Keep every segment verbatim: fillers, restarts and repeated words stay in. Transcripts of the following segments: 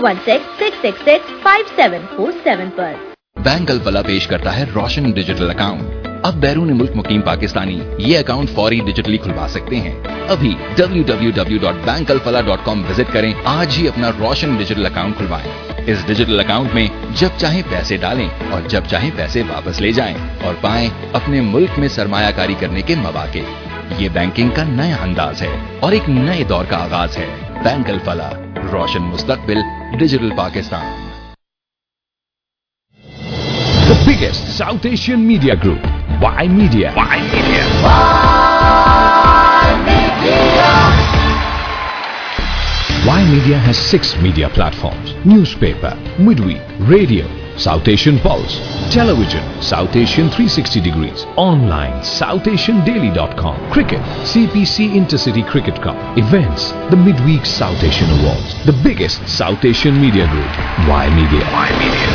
One six six six six five seven four seven पर। Bank Alfalah पेश करता है रोशन डिजिटल अकाउंट। अब बैरून मुल्क मुकीम पाकिस्तानी ये अकाउंट फौरी डिजिटली खुलवा सकते हैं। अभी W W W dot bank Al Falah dot com visit करें। आज ही अपना रोशन डिजिटल अकाउंट खुलवाएं। इस डिजिटल अकाउंट में जब चाहे पैसे डालें और जब चाहे पैसे वापस ले जाएं और पाएं अपने मुल्क में सरमायाकारी करने के मौके। ये बैंकिंग का नया अंदाज है और एक नए दौर का आगाज है। बैंक अल फलाह, रोशन मुस्तकबिल, digital Pakistan. The biggest South Asian media group, Y Media. Y Media. Y Media. Y Media has six media platforms: newspaper, midweek, radio, South Asian Pulse, television, South Asian three sixty degrees, online, south asian daily dot com, cricket, C P C Intercity Cricket Cup, events, the midweek South Asian Awards. The biggest South Asian media group, Y Media. Y Media.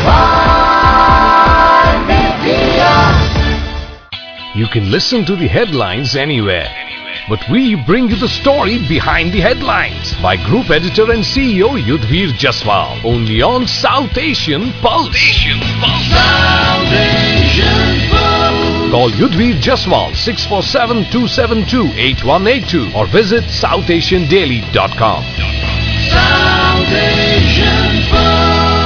Y Media. You can listen to the headlines anywhere, but we bring you the story behind the headlines by Group Editor and C E O Yudhvir Jaswal, only on South Asian Pulse. Asian Pulse. South Asian Pulse. Call Yudhvir Jaswal six four seven, two seven two, eight one eight two or visit south asian daily dot com. South Asian Pulse.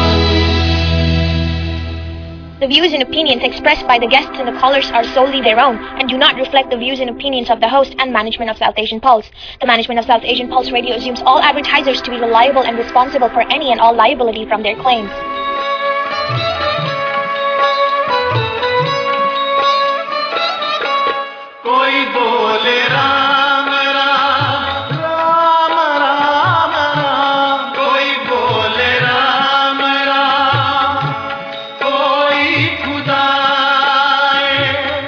The views and opinions expressed by the guests and the callers are solely their own and do not reflect the views and opinions of the host and management of South Asian Pulse. The management of South Asian Pulse Radio assumes all advertisers to be reliable and responsible for any and all liability from their claims. कोई बोले राम राम राम राम राम, कोई बोले राम राम, कोई खुदाए,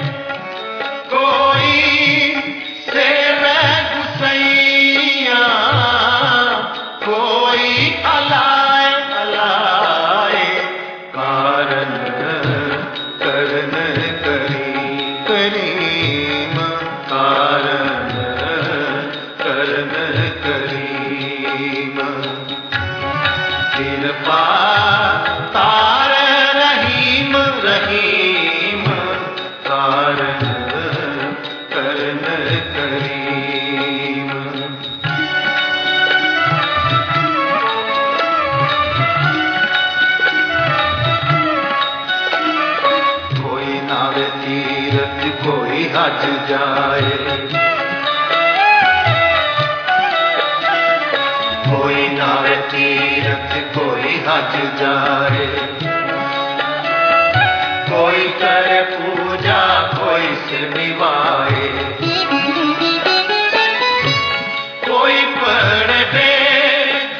कोई सेवे गुसैया, कोई अलाए अलाए, कारण करन करी करीम, कारण करन करीम, कृपा तार रहीम रहीम, कारण करन करीम। कोई नावे तीरथ कोई हज जाए, कोई नावे तीरथ कोई हज जाए, कोई करे पूजा कोई सिर निभाए, कोई पढ़े वेद,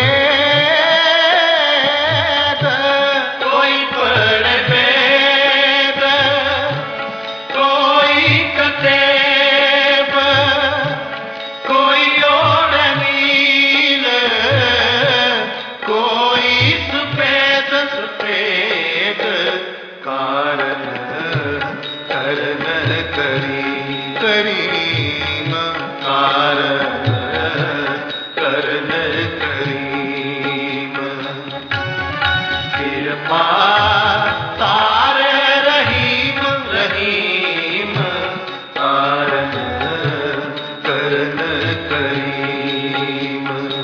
कोई पढ़े वेद, कोई कतेब, कोई और नील, कोई सफेद सफेद, कारण करन करी करीम, कारण करन करीम, कृपा तार रहीम रहीम, कारण करन करीम।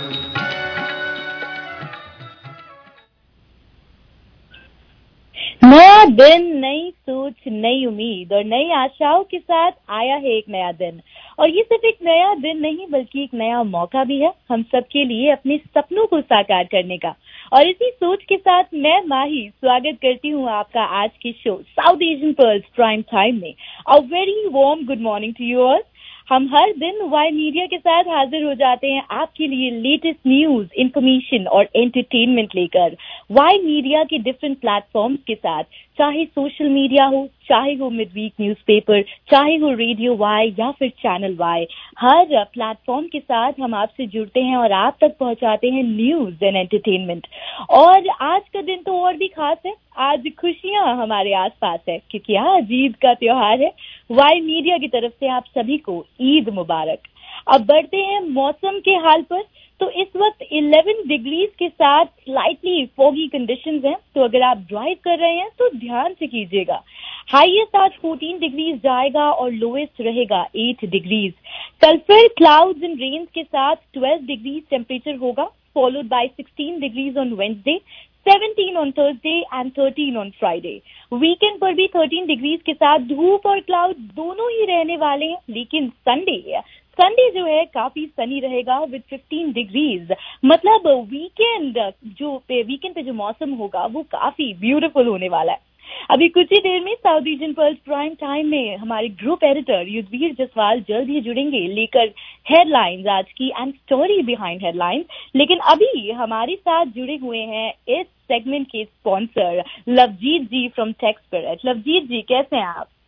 नया दिन, नई सोच, नई उम्मीद और नई आशाओं के साथ आया है एक नया दिन। और ये सिर्फ एक नया दिन नहीं बल्कि एक नया मौका भी है हम सबके लिए अपने सपनों को साकार करने का। और इसी सोच के साथ मैं माही स्वागत करती हूँ आपका आज के show South Asian Pulse prime time में। A very warm good morning to you all. हम हर दिन वाई मीडिया के साथ हाजिर हो जाते हैं आपके लिए लेटेस्ट न्यूज, इंफॉर्मेशन और एंटरटेनमेंट लेकर। वाई मीडिया के डिफरेंट प्लेटफॉर्म्स के साथ, चाहे सोशल मीडिया हो, चाहे वो मिडवीक न्यूज़पेपर, चाहे वो रेडियो वाई या फिर चैनल वाई, हर प्लेटफॉर्म के साथ हम आपसे जुड़ते हैं और आप तक पहुंचाते हैं न्यूज एंड एंटरटेनमेंट। और आज का दिन तो और भी खास है, आज खुशियां हमारे आसपास है क्योंकि आज ईद का त्योहार है। वाई मीडिया की तरफ से आप सभी को ईद मुबारक। अब बढ़ते हैं मौसम के हाल पर। तो इस वक्त ग्यारह डिग्रीज के साथ स्लाइटली फॉगी कंडीशंस हैं, तो अगर आप ड्राइव कर रहे हैं तो ध्यान से कीजिएगा। हाईएस्ट आज चौदह डिग्रीज जाएगा और लोएस्ट रहेगा आठ डिग्रीज। कल फिर क्लाउड्स एंड रेन्स के साथ बारह डिग्रीज टेम्परेचर होगा, फॉलोड बाय सोलह डिग्रीज ऑन वेडनेसडे, सत्रह ऑन थर्सडे एंड तेरह ऑन फ्राइडे। वीकेंड पर भी तेरह डिग्रीज के साथ धूप और क्लाउड दोनों ही रहने वाले हैं, लेकिन संडे संडे जो है काफी सनी रहेगा विद पंद्रह डिग्रीज। मतलब वीकेंड जो पे वीकेंड पे जो मौसम होगा वो काफी ब्यूटीफुल होने वाला है। अभी कुछ ही देर में South Asian Pulse prime time में हमारे ग्रुप एडिटर युद्धवीर जसवाल जल्द ही जुड़ेंगे लेकर हेडलाइंस आज की एंड स्टोरी बिहाइंड हेडलाइंस। लेकिन अभी हमारे साथ जुड़े हुए हैं इस सेगमेंट के sponsor Lovejeet ji from Tech Spirit. Lovejeet ji कैसे हैं आप?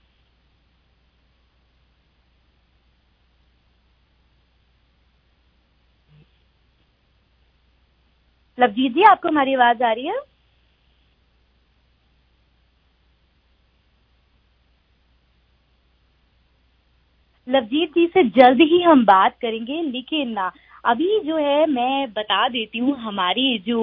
लवजीत जी आपको हमारी आवाज आ रही है? लवजीत जी से जल्द ही हम बात करेंगे, लेकिन अभी जो है मैं बता देती हूँ हमारी जो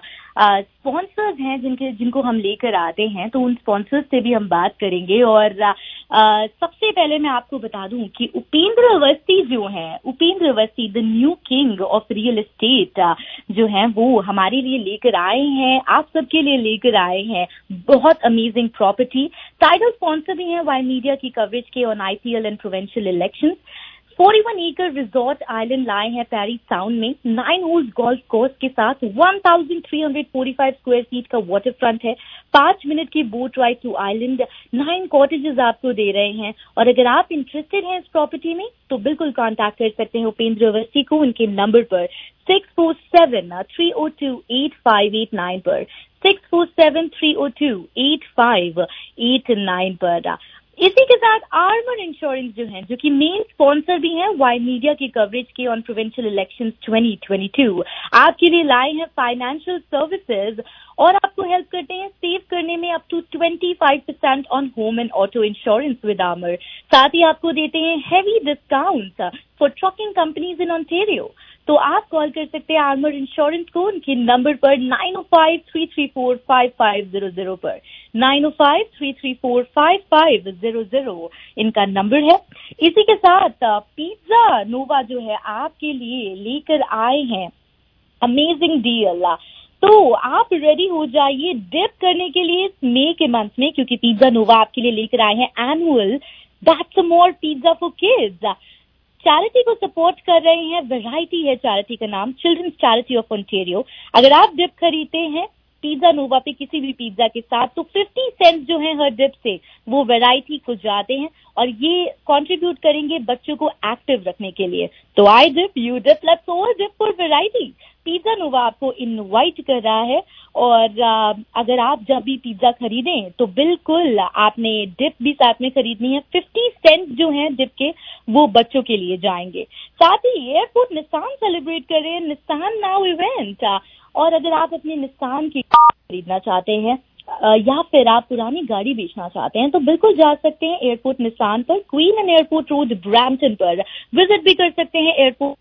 स्पॉन्सर्स हैं जिनके जिनको हम लेकर आते हैं, तो उन स्पॉन्सर्स से भी हम बात करेंगे। और आ, सबसे पहले मैं आपको बता दूं कि उपेंद्र अवस्थी जो हैं, Upendra Awasthi the new king of real estate जो हैं वो हमारे लिए लेकर आए हैं, आप सबके लिए लेकर आए हैं बहुत अमेजिंग प्रॉपर्टी। टाइटल स्पॉन्सर भी हैं वाई मीडिया की कवरेज के on IPL and provincial elections. इकतालीस एकड़ रिजॉर्ट आइलैंड लाए हैं पैरिस टाउन में, नाइन होल्स गोल्फ कोर्स के साथ तेरह सौ पैंतालीस स्क्वायर फीट का वाटर फ्रंट है, पांच मिनट की boat ride to island, nine cottages आपको दे रहे हैं। और अगर आप इंटरेस्टेड हैं इस प्रॉपर्टी में तो बिल्कुल कांटेक्ट कर सकते हैं उपेंद्र अवस्थी को उनके नंबर पर सिक्स फोर सेवन थ्री ओ two eight five eight nine पर, सिक्स फोर सेवन थ्री ओ two eight five eight nine पर। इसी के साथ आर्मर इंश्योरेंस जो है, जो कि मेन स्पॉन्सर भी हैं वाई मीडिया की कवरेज के on provincial elections twenty twenty two, आपके लिए लाए हैं फाइनेंशियल सर्विसेज और आपको हेल्प करते हैं सेव करने में अप टू पच्चीस percent on home and auto insurance with Armour. साथ ही आपको देते हैं heavy discount for trucking companies in Ontario. तो आप कॉल कर सकते हैं आर्मर इंश्योरेंस को उनके नंबर पर नाइन ओ five three three four five five zero zero पर, नाइन ओ five three three four five five zero zero इनका नंबर है। इसी के साथ पिज्जा नोवा जो है आपके लिए लेकर आए हैं अमेजिंग डील। तो आप रेडी हो जाइए डिप करने के लिए मई के मंथ में, क्योंकि पिज्जा नोवा आपके लिए लेकर आए हैं annual that's more pizza for kids. Charity को सपोर्ट कर रहे हैं, वैरायटी है चैरिटी का नाम, चिल्ड्रंस चैरिटी ऑफ ओंटारियो। अगर आप डिप खरीदते हैं पिज्जा नोवा पे किसी भी पिज्जा के साथ तो फिफ्टी सेंट जो है हर डिप से वो वैरायटी को जाते हैं और ये कंट्रीब्यूट करेंगे बच्चों को एक्टिव रखने के लिए। तो I dip you dip let's all dip for variety. Pizza Nova आपको इनवाइट कर रहा है और आ, अगर आप जब भी पिज्जा खरीदें तो बिल्कुल आपने डिप भी साथ में खरीदनी है। फिफ्टी सेंट जो है डिप के वो बच्चों के लिए जाएंगे। साथ ही एयरपोर्ट निसान सेलिब्रेट कर रहे हैं निसान नाउ इवेंट, और अगर आप अपने निसान की खरीदना चाहते हैं या फिर आप पुरानी गाड़ी बेचना चाहते हैं तो बिल्कुल जा सकते हैं एयरपोर्ट निसान पर, Queen and Airport Road Brampton पर विजिट भी कर सकते हैं एयरपोर्ट।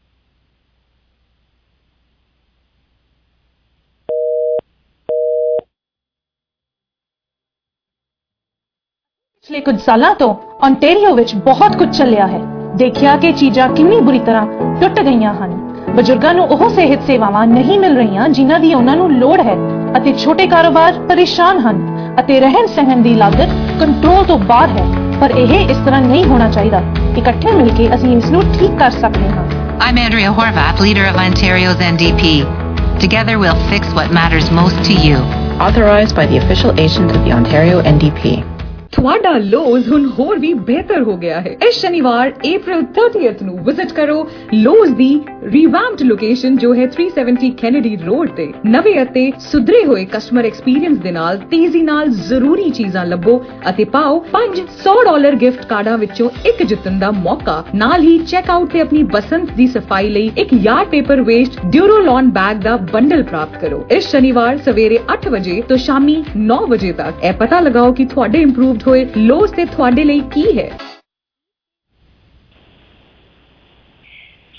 पिछले कुछ सालों तो ओंटारियो ਵਿੱਚ ਬਹੁਤ ਕੁਝ ਚੱਲਿਆ ਹੈ। ਦੇਖਿਆ ਕਿ ਚੀਜ਼ਾਂ ਕਿੰਨੀ ਬੁਰੀ ਤਰ੍ਹਾਂ ਟੁੱਟ ਗਈਆਂ ਹਨ। ਬਜ਼ੁਰਗਾਂ ਨੂੰ ਉਹ ਸਿਹਤ ਸੇਵਾਵਾਂ ਨਹੀਂ ਮਿਲ ਰਹੀਆਂ ਜਿਨ੍ਹਾਂ ਦੀ ਉਹਨਾਂ ਨੂੰ ਲੋੜ ਹੈ ਅਤੇ ਛੋਟੇ ਕਾਰੋਬਾਰ ਪਰੇਸ਼ਾਨ ਹਨ ਅਤੇ ਰਹਿਣ ਸਹਿਣ ਦੀ ਲਾਗਤ ਕੰਟਰੋਲ ਤੋਂ ਬਾਹਰ ਹੈ। ਪਰ ਇਹ ਇਸ ਤਰ੍ਹਾਂ ਨਹੀਂ ਹੋਣਾ ਚਾਹੀਦਾ। ਇਕੱਠੇ ਮਿਲ ਕੇ ਅਸੀਂ ਇਸ ਨੂੰ ਠੀਕ ਕਰ ਸਕਦੇ ਹਾਂ। I'm Andrea Horvath, leader of Ontario's N D P. Together we'll fix what matters most to you. Authorized by the official agent of the Ontario N D P. ਤੁਹਾਡਾ ਲੋਜ਼ ਹੁਣ ਹੋਰ ਵੀ ਬਿਹਤਰ ਹੋ ਗਿਆ ਹੈ। ਇਸ ਸ਼ਨੀਵਾਰ ਅਪ੍ਰੈਲ thirtieth ਨੂੰ ਵਿਜ਼ਿਟ ਕਰੋ ਲੋਜ਼ ਦੀ ਰੀਵੈਂਪਡ ਲੋਕੇਸ਼ਨ ਜੋ ਹੈ three seventy ਕੈਨੇਡੀ ਰੋਡ ਤੇ। ਨਵੇਂ ਅਤੇ ਸੁਧਰੇ ਹੋਏ ਕਸਟਮਰ ਐਕਸਪੀਰੀਅੰਸ ਦੇ ਨਾਲ ਤੇਜ਼ੀ ਨਾਲ ਜ਼ਰੂਰੀ ਚੀਜ਼ਾਂ ਲੱਭੋ ਅਤੇ ਪਾਓ five hundred ਡਾਲਰ ਗਿਫਟ ਕਾਰਡਾਂ ਵਿੱਚੋਂ ਇੱਕ ਜਿੱਤਣ ਦਾ ਮੌਕਾ। ਨਾਲ ਹੀ ਚੈੱਕ ਆਊਟ ਤੇ ਆਪਣੀ ਬਸੰਤ ਦੀ ਸਫਾਈ ਲਈ ਇੱਕ ਯਾਰਡ ਪੇਪਰ ਵੇਸਟ ਡਿਊਰੋਲੋਨ ਬੈਗ ਦਾ ਬੰਡਲ ਪ੍ਰਾਪਤ ਕਰੋ। ਇਸ ਸ਼ਨੀਵਾਰ ਸਵੇਰੇ ਅੱਠ ਵਜੇ ਤੋਂ ਸ਼ਾਮੀ nine ਵਜੇ ਤੱਕ ਇਹ ਪਤਾ ਲਗਾਓ ਕਿ ਤੁਹਾਡੇ ਇੰਪਰੂਵਡ ਹੋਏ ਲੋਜ਼ ਤੇ ਤੁਹਾਡੇ ਲਈ ਕੀ ਹੈ।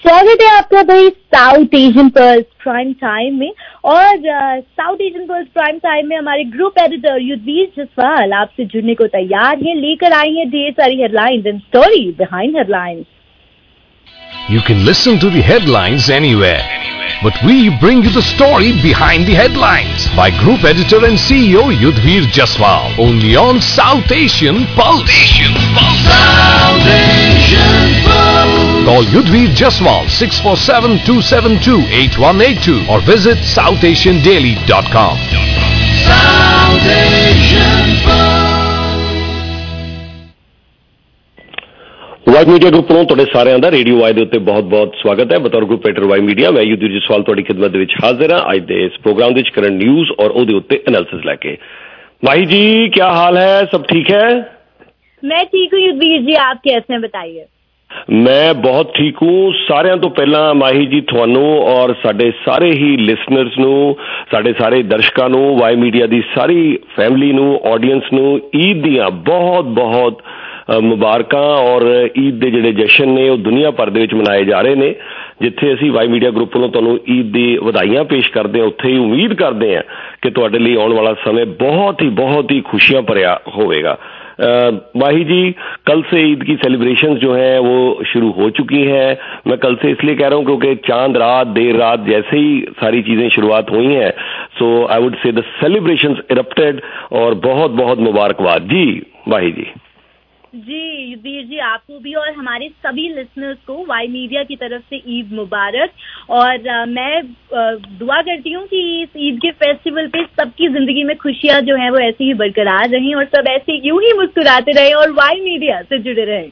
स्वागत है आपका भाई South Asian Pulse prime time में। और South Asian Pulse prime time में हमारे ग्रुप एडिटर युद्धवीर जसवाल आपसे जुड़ने को तैयार है, लेकर आई हैं ढेर सारी headlines and story behind headlines. You can listen to the headlines anywhere, but we bring you the story behind the headlines by Group Editor and C E O Yudhvir Jaswal, only on South Asian Pulse. South Asian Pulse. Call Yudhvir Jaswal six four seven, two seven two, eight one eight two or visit south asian daily dot com. South Asian Pulse. Y Media group ਨੂੰ ਤੁਹਾਡੇ ਸਾਰਿਆਂ ਦਾ radio Y ਦੇ ਉੱਤੇ ਬਹੁਤ-ਬਹੁਤ ਸਵਾਗਤ ਹੈ। ਬਤੌਰ group editor Y media ਮੈਂ ਯੁਧਵੀਰ ਜਸਵਾਲ ਤੁਹਾਡੀ ਖਿਦਮਤ ਦੇ ਵਿੱਚ ਹਾਜ਼ਰ ਹਾਂ ਅੱਜ ਦੇ ਇਸ ਪ੍ਰੋਗਰਾਮ ਦੇ ਵਿੱਚ ਕਰਨ ਨਿਊਜ਼ ਔਰ ਉਹਦੇ ਉੱਤੇ ਐਨਾਲਿਸਿਸ ਲੈ ਕੇ। ਮਾही जी क्या हाल है, सब ठीक है? मैं ठीक हूँ युद्धवीर जी, आप कैसे हैं बताइए? मैं बहुत ठीक हूँ। ਸਾਰਿਆਂ ਤੋਂ ਪਹਿਲਾਂ ਮਾही जी ਤੁਹਾਨੂੰ ਔਰ ਸਾਡੇ ਸਾਰੇ ਹੀ ਲਿਸਨਰਸ ਨੂੰ, ਸਾਡੇ ਸਾਰੇ ਦਰਸ਼ਕਾਂ ਨੂੰ, ਵਾਈ ਮੀਡੀਆ ਦੀ ਸਾਰੀ ਫੈਮਿਲੀ ਨੂੰ, ਆਡੀਅנס ਨੂੰ ਈਦ ਦੀਆਂ ਬਹੁਤ-ਬਹੁਤ ਮੁਬਾਰਕਾਂ। ਔਰ ਈਦ ਦੇ ਜਿਹੜੇ ਜਸ਼ਨ ਨੇ ਉਹ ਦੁਨੀਆ ਭਰ ਦੇ ਵਿੱਚ ਮਨਾਏ ਜਾ ਰਹੇ ਨੇ। ਜਿੱਥੇ ਅਸੀਂ ਵਾਈ ਮੀਡੀਆ ਗਰੁੱਪ ਵੱਲੋਂ ਤੁਹਾਨੂੰ ਈਦ ਦੀ ਵਧਾਈਆਂ ਪੇਸ਼ ਕਰਦੇ ਹਾਂ, ਉੱਥੇ ਹੀ ਉਮੀਦ ਕਰਦੇ ਹਾਂ ਕਿ ਤੁਹਾਡੇ ਲਈ ਆਉਣ ਵਾਲਾ समय बहुत ही बहुत ही खुशियां भरिया होगा। माही जी, कल से ईद की सेलिब्रेशंस जो हैं वो शुरू हो चुकी हैं। मैं कल से इसलिए कह रहा हूँ क्योंकि चांद रात देर रात जैसे ही सारी चीज़ें शुरुआत हुई हैं, so I would say the celebrations erupted और बहुत बहुत मुबारकबाद जी माही जी। जी युद्धवीर जी, आपको भी और हमारे सभी लिसनर्स को वाई मीडिया की तरफ से ईद मुबारक। और आ, मैं आ, दुआ करती हूँ कि इस ईद के फेस्टिवल पे सबकी जिंदगी में खुशियाँ जो हैं वो ऐसी ही बरकरार रहें और सब ऐसे यूं ही मुस्कुराते रहें और वाई मीडिया से जुड़े रहें।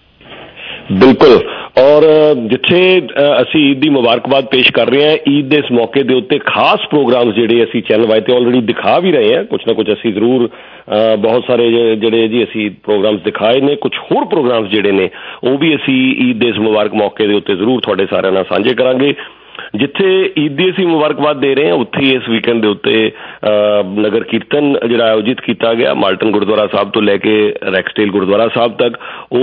बिल्कुल। और जिथे असी ईद की मुबारकबाद पेश कर रहे हैं, ईद के इस मौके के उत्ते खास प्रोग्राम्स जिहड़े असी चैनल वाई ते ऑलरेडी दिखा भी रहे हैं, कुछ ना कुछ असी जरूर बहुत सारे जिहड़े जी असी प्रोग्राम्स दिखाए ने, कुछ होर प्रोग्राम्स जिहड़े ने वो भी असी ईद के इस मुबारक मौके के उत्ते जरूर तुहाडे सारिआं नाल साझे करांगे। जिथे ईद की असी मुबारकबाद दे रहे हैं उत्थे ही इस वीकेंड के उत्ते नगर कीर्तन जिहड़ा आयोजित किया गया माल्टन गुरुद्वारा साहब तो लैके रैक्सडेल गुरुद्वारा साहब तक,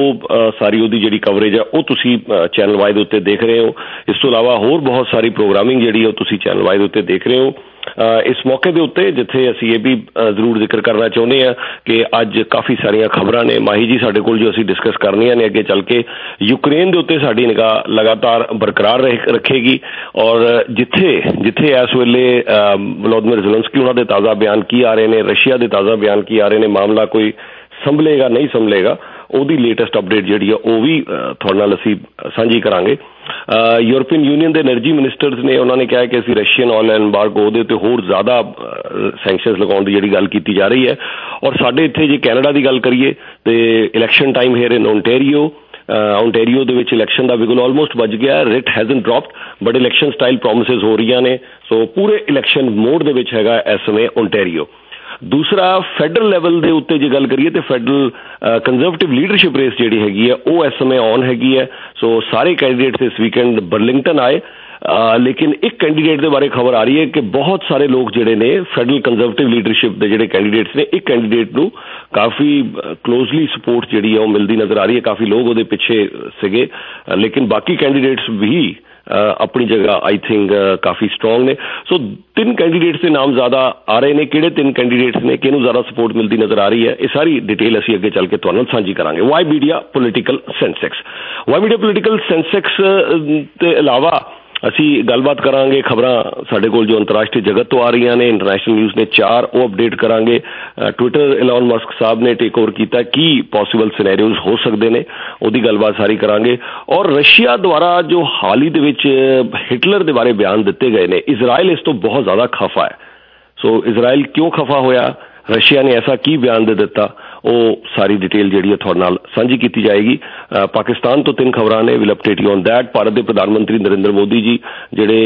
वो सारी उहदी जिहड़ी कवरेज है वो तुसी चैनल वाई दे उत्ते देख रहे हो। इस तो इलावा होर बहुत सारी प्रोग्रामिंग जिहड़ी है तुसी चैनल वाई दे उत्ते देख रहे हो। इस मौके के उत्ते जिथे असी ये भी जरूर जिक्र करना चाहते हैं कि अज काफ़ी सारिया खबरां ने माही जी साडे कोल जो असी डिस्कस करनियां ने अगे चल के। यूक्रेन के उत्ते साडी निगाह लगातार बरकरार रखेगी और जिथे जिथे इस वेले वोलोदिमिर ज़ेलेंस्की उन्होंने ताज़ा बयान की आ रहे हैं, रशिया के ताज़ा बयान की आ रहे हैं, मामला कोई संभलेगा नहीं संभलेगा, ਉਹਦੀ ਲੇਟੈਸਟ ਅਪਡੇਟ ਜਿਹੜੀ ਆ ਉਹ ਵੀ ਤੁਹਾਡੇ ਨਾਲ ਅਸੀਂ ਸਾਂਝੀ ਕਰਾਂਗੇ। ਯੂਰਪੀਅਨ ਯੂਨੀਅਨ ਦੇ એનર્ਜੀ ਮਿਨਿਸਟਰਸ ਨੇ ਉਹਨਾਂ ਨੇ ਕਿਹਾ ਕਿ ਅਸੀਂ ਰਸ਼ੀਅਨ ਆਇਲ ਐਮਬਾਰਗੋ ਉਹਦੇ ਉੱਤੇ ਹੋਰ ਜ਼ਿਆਦਾ ਸੈਂਕਸ਼ਨਸ ਲਗਾਉਣ ਦੀ ਜਿਹੜੀ ਗੱਲ ਕੀਤੀ ਜਾ ਰਹੀ ਹੈ। ਔਰ ਸਾਡੇ ਇੱਥੇ ਜੇ ਕੈਨੇਡਾ ਦੀ ਗੱਲ ਕਰੀਏ ਤੇ election time here in Ontario Ontario ਦੇ ਵਿੱਚ ਇਲੈਕਸ਼ਨ ਦਾ ਵਿਗਲ ਆਲਮੋਸਟ ਵੱਜ ਗਿਆ, writ hasn't dropped but election style promises ਹੋ ਰਹੀਆਂ ਨੇ। ਸੋ ਪੂਰੇ ਇਲੈਕਸ਼ਨ ਮੋਡ ਦੇ ਵਿੱਚ ਹੈਗਾ ਇਸ ਸਮੇਂ ਓਨਟਾਰੀਓ। दूसरा फैडरल लैवल के उत्ते जो गल करिए तो फैडरल कंजरवेटिव लीडरशिप रेस जी हैगी है वो इस समय ऑन हैगी है। सो सारे कैंडीडेट्स इस वीकेंड बर्लिंगटन आए, आ, लेकिन एक कैंडीडेट के बारे खबर आ रही है कि बहुत सारे लोग जिहड़े ने फैडरल कंजरवेटिव लीडरशिप के जिहड़े कैंडीडेट्स ने एक कैंडीडेट नूं काफ़ी क्लोजली सपोर्ट जिहड़ी है वो मिलती नज़र आ रही है, काफ़ी लोग उहदे पिछे सीगे, लेकिन बाकी कैंडीडेट्स भी अपनी जगह आई थिंक काफ़ी स्ट्रोंग ने। सो तीन कैंडीडेट्स के नाम ज़्यादा आ रहे हैं, किहड़े तीन कैंडीडेट्स ने, किहनूं ज़्यादा सपोर्ट मिलती नज़र आ रही है, ये सारी डिटेल असी अगे चल के तुहाडे नाल साझी करांगे। Y Media political Sensex Y Media political Sensex के अलावा असी गलबात करांगे खबरां साडे कोल जो अंतरराष्ट्रीय जगत तो आ रही ने, इंटरनेशनल न्यूज़ ने चार वो अपडेट करांगे। ट्विटर एलॉन मस्क साहब ने टेक ओवर किया, की पॉसिबल सिनेरियोज हो सकते हैं, उसकी गलबात सारी करांगे। और रशिया द्वारा जो हाल ही दे विच हिटलर के बारे बयान दिते गए ने, इजराइल इस तो बहुत ज़्यादा खफा है। सो इजराइल क्यों खफा होया, रशिया ने ऐसा की बयान दे दिता, वो सारी डिटेल जी थोड़े नाल साझी की जाएगी। आ, पाकिस्तान तो तीन खबर ने, will update you on that. Bharat के प्रधानमंत्री नरेंद्र मोदी जी जिहड़े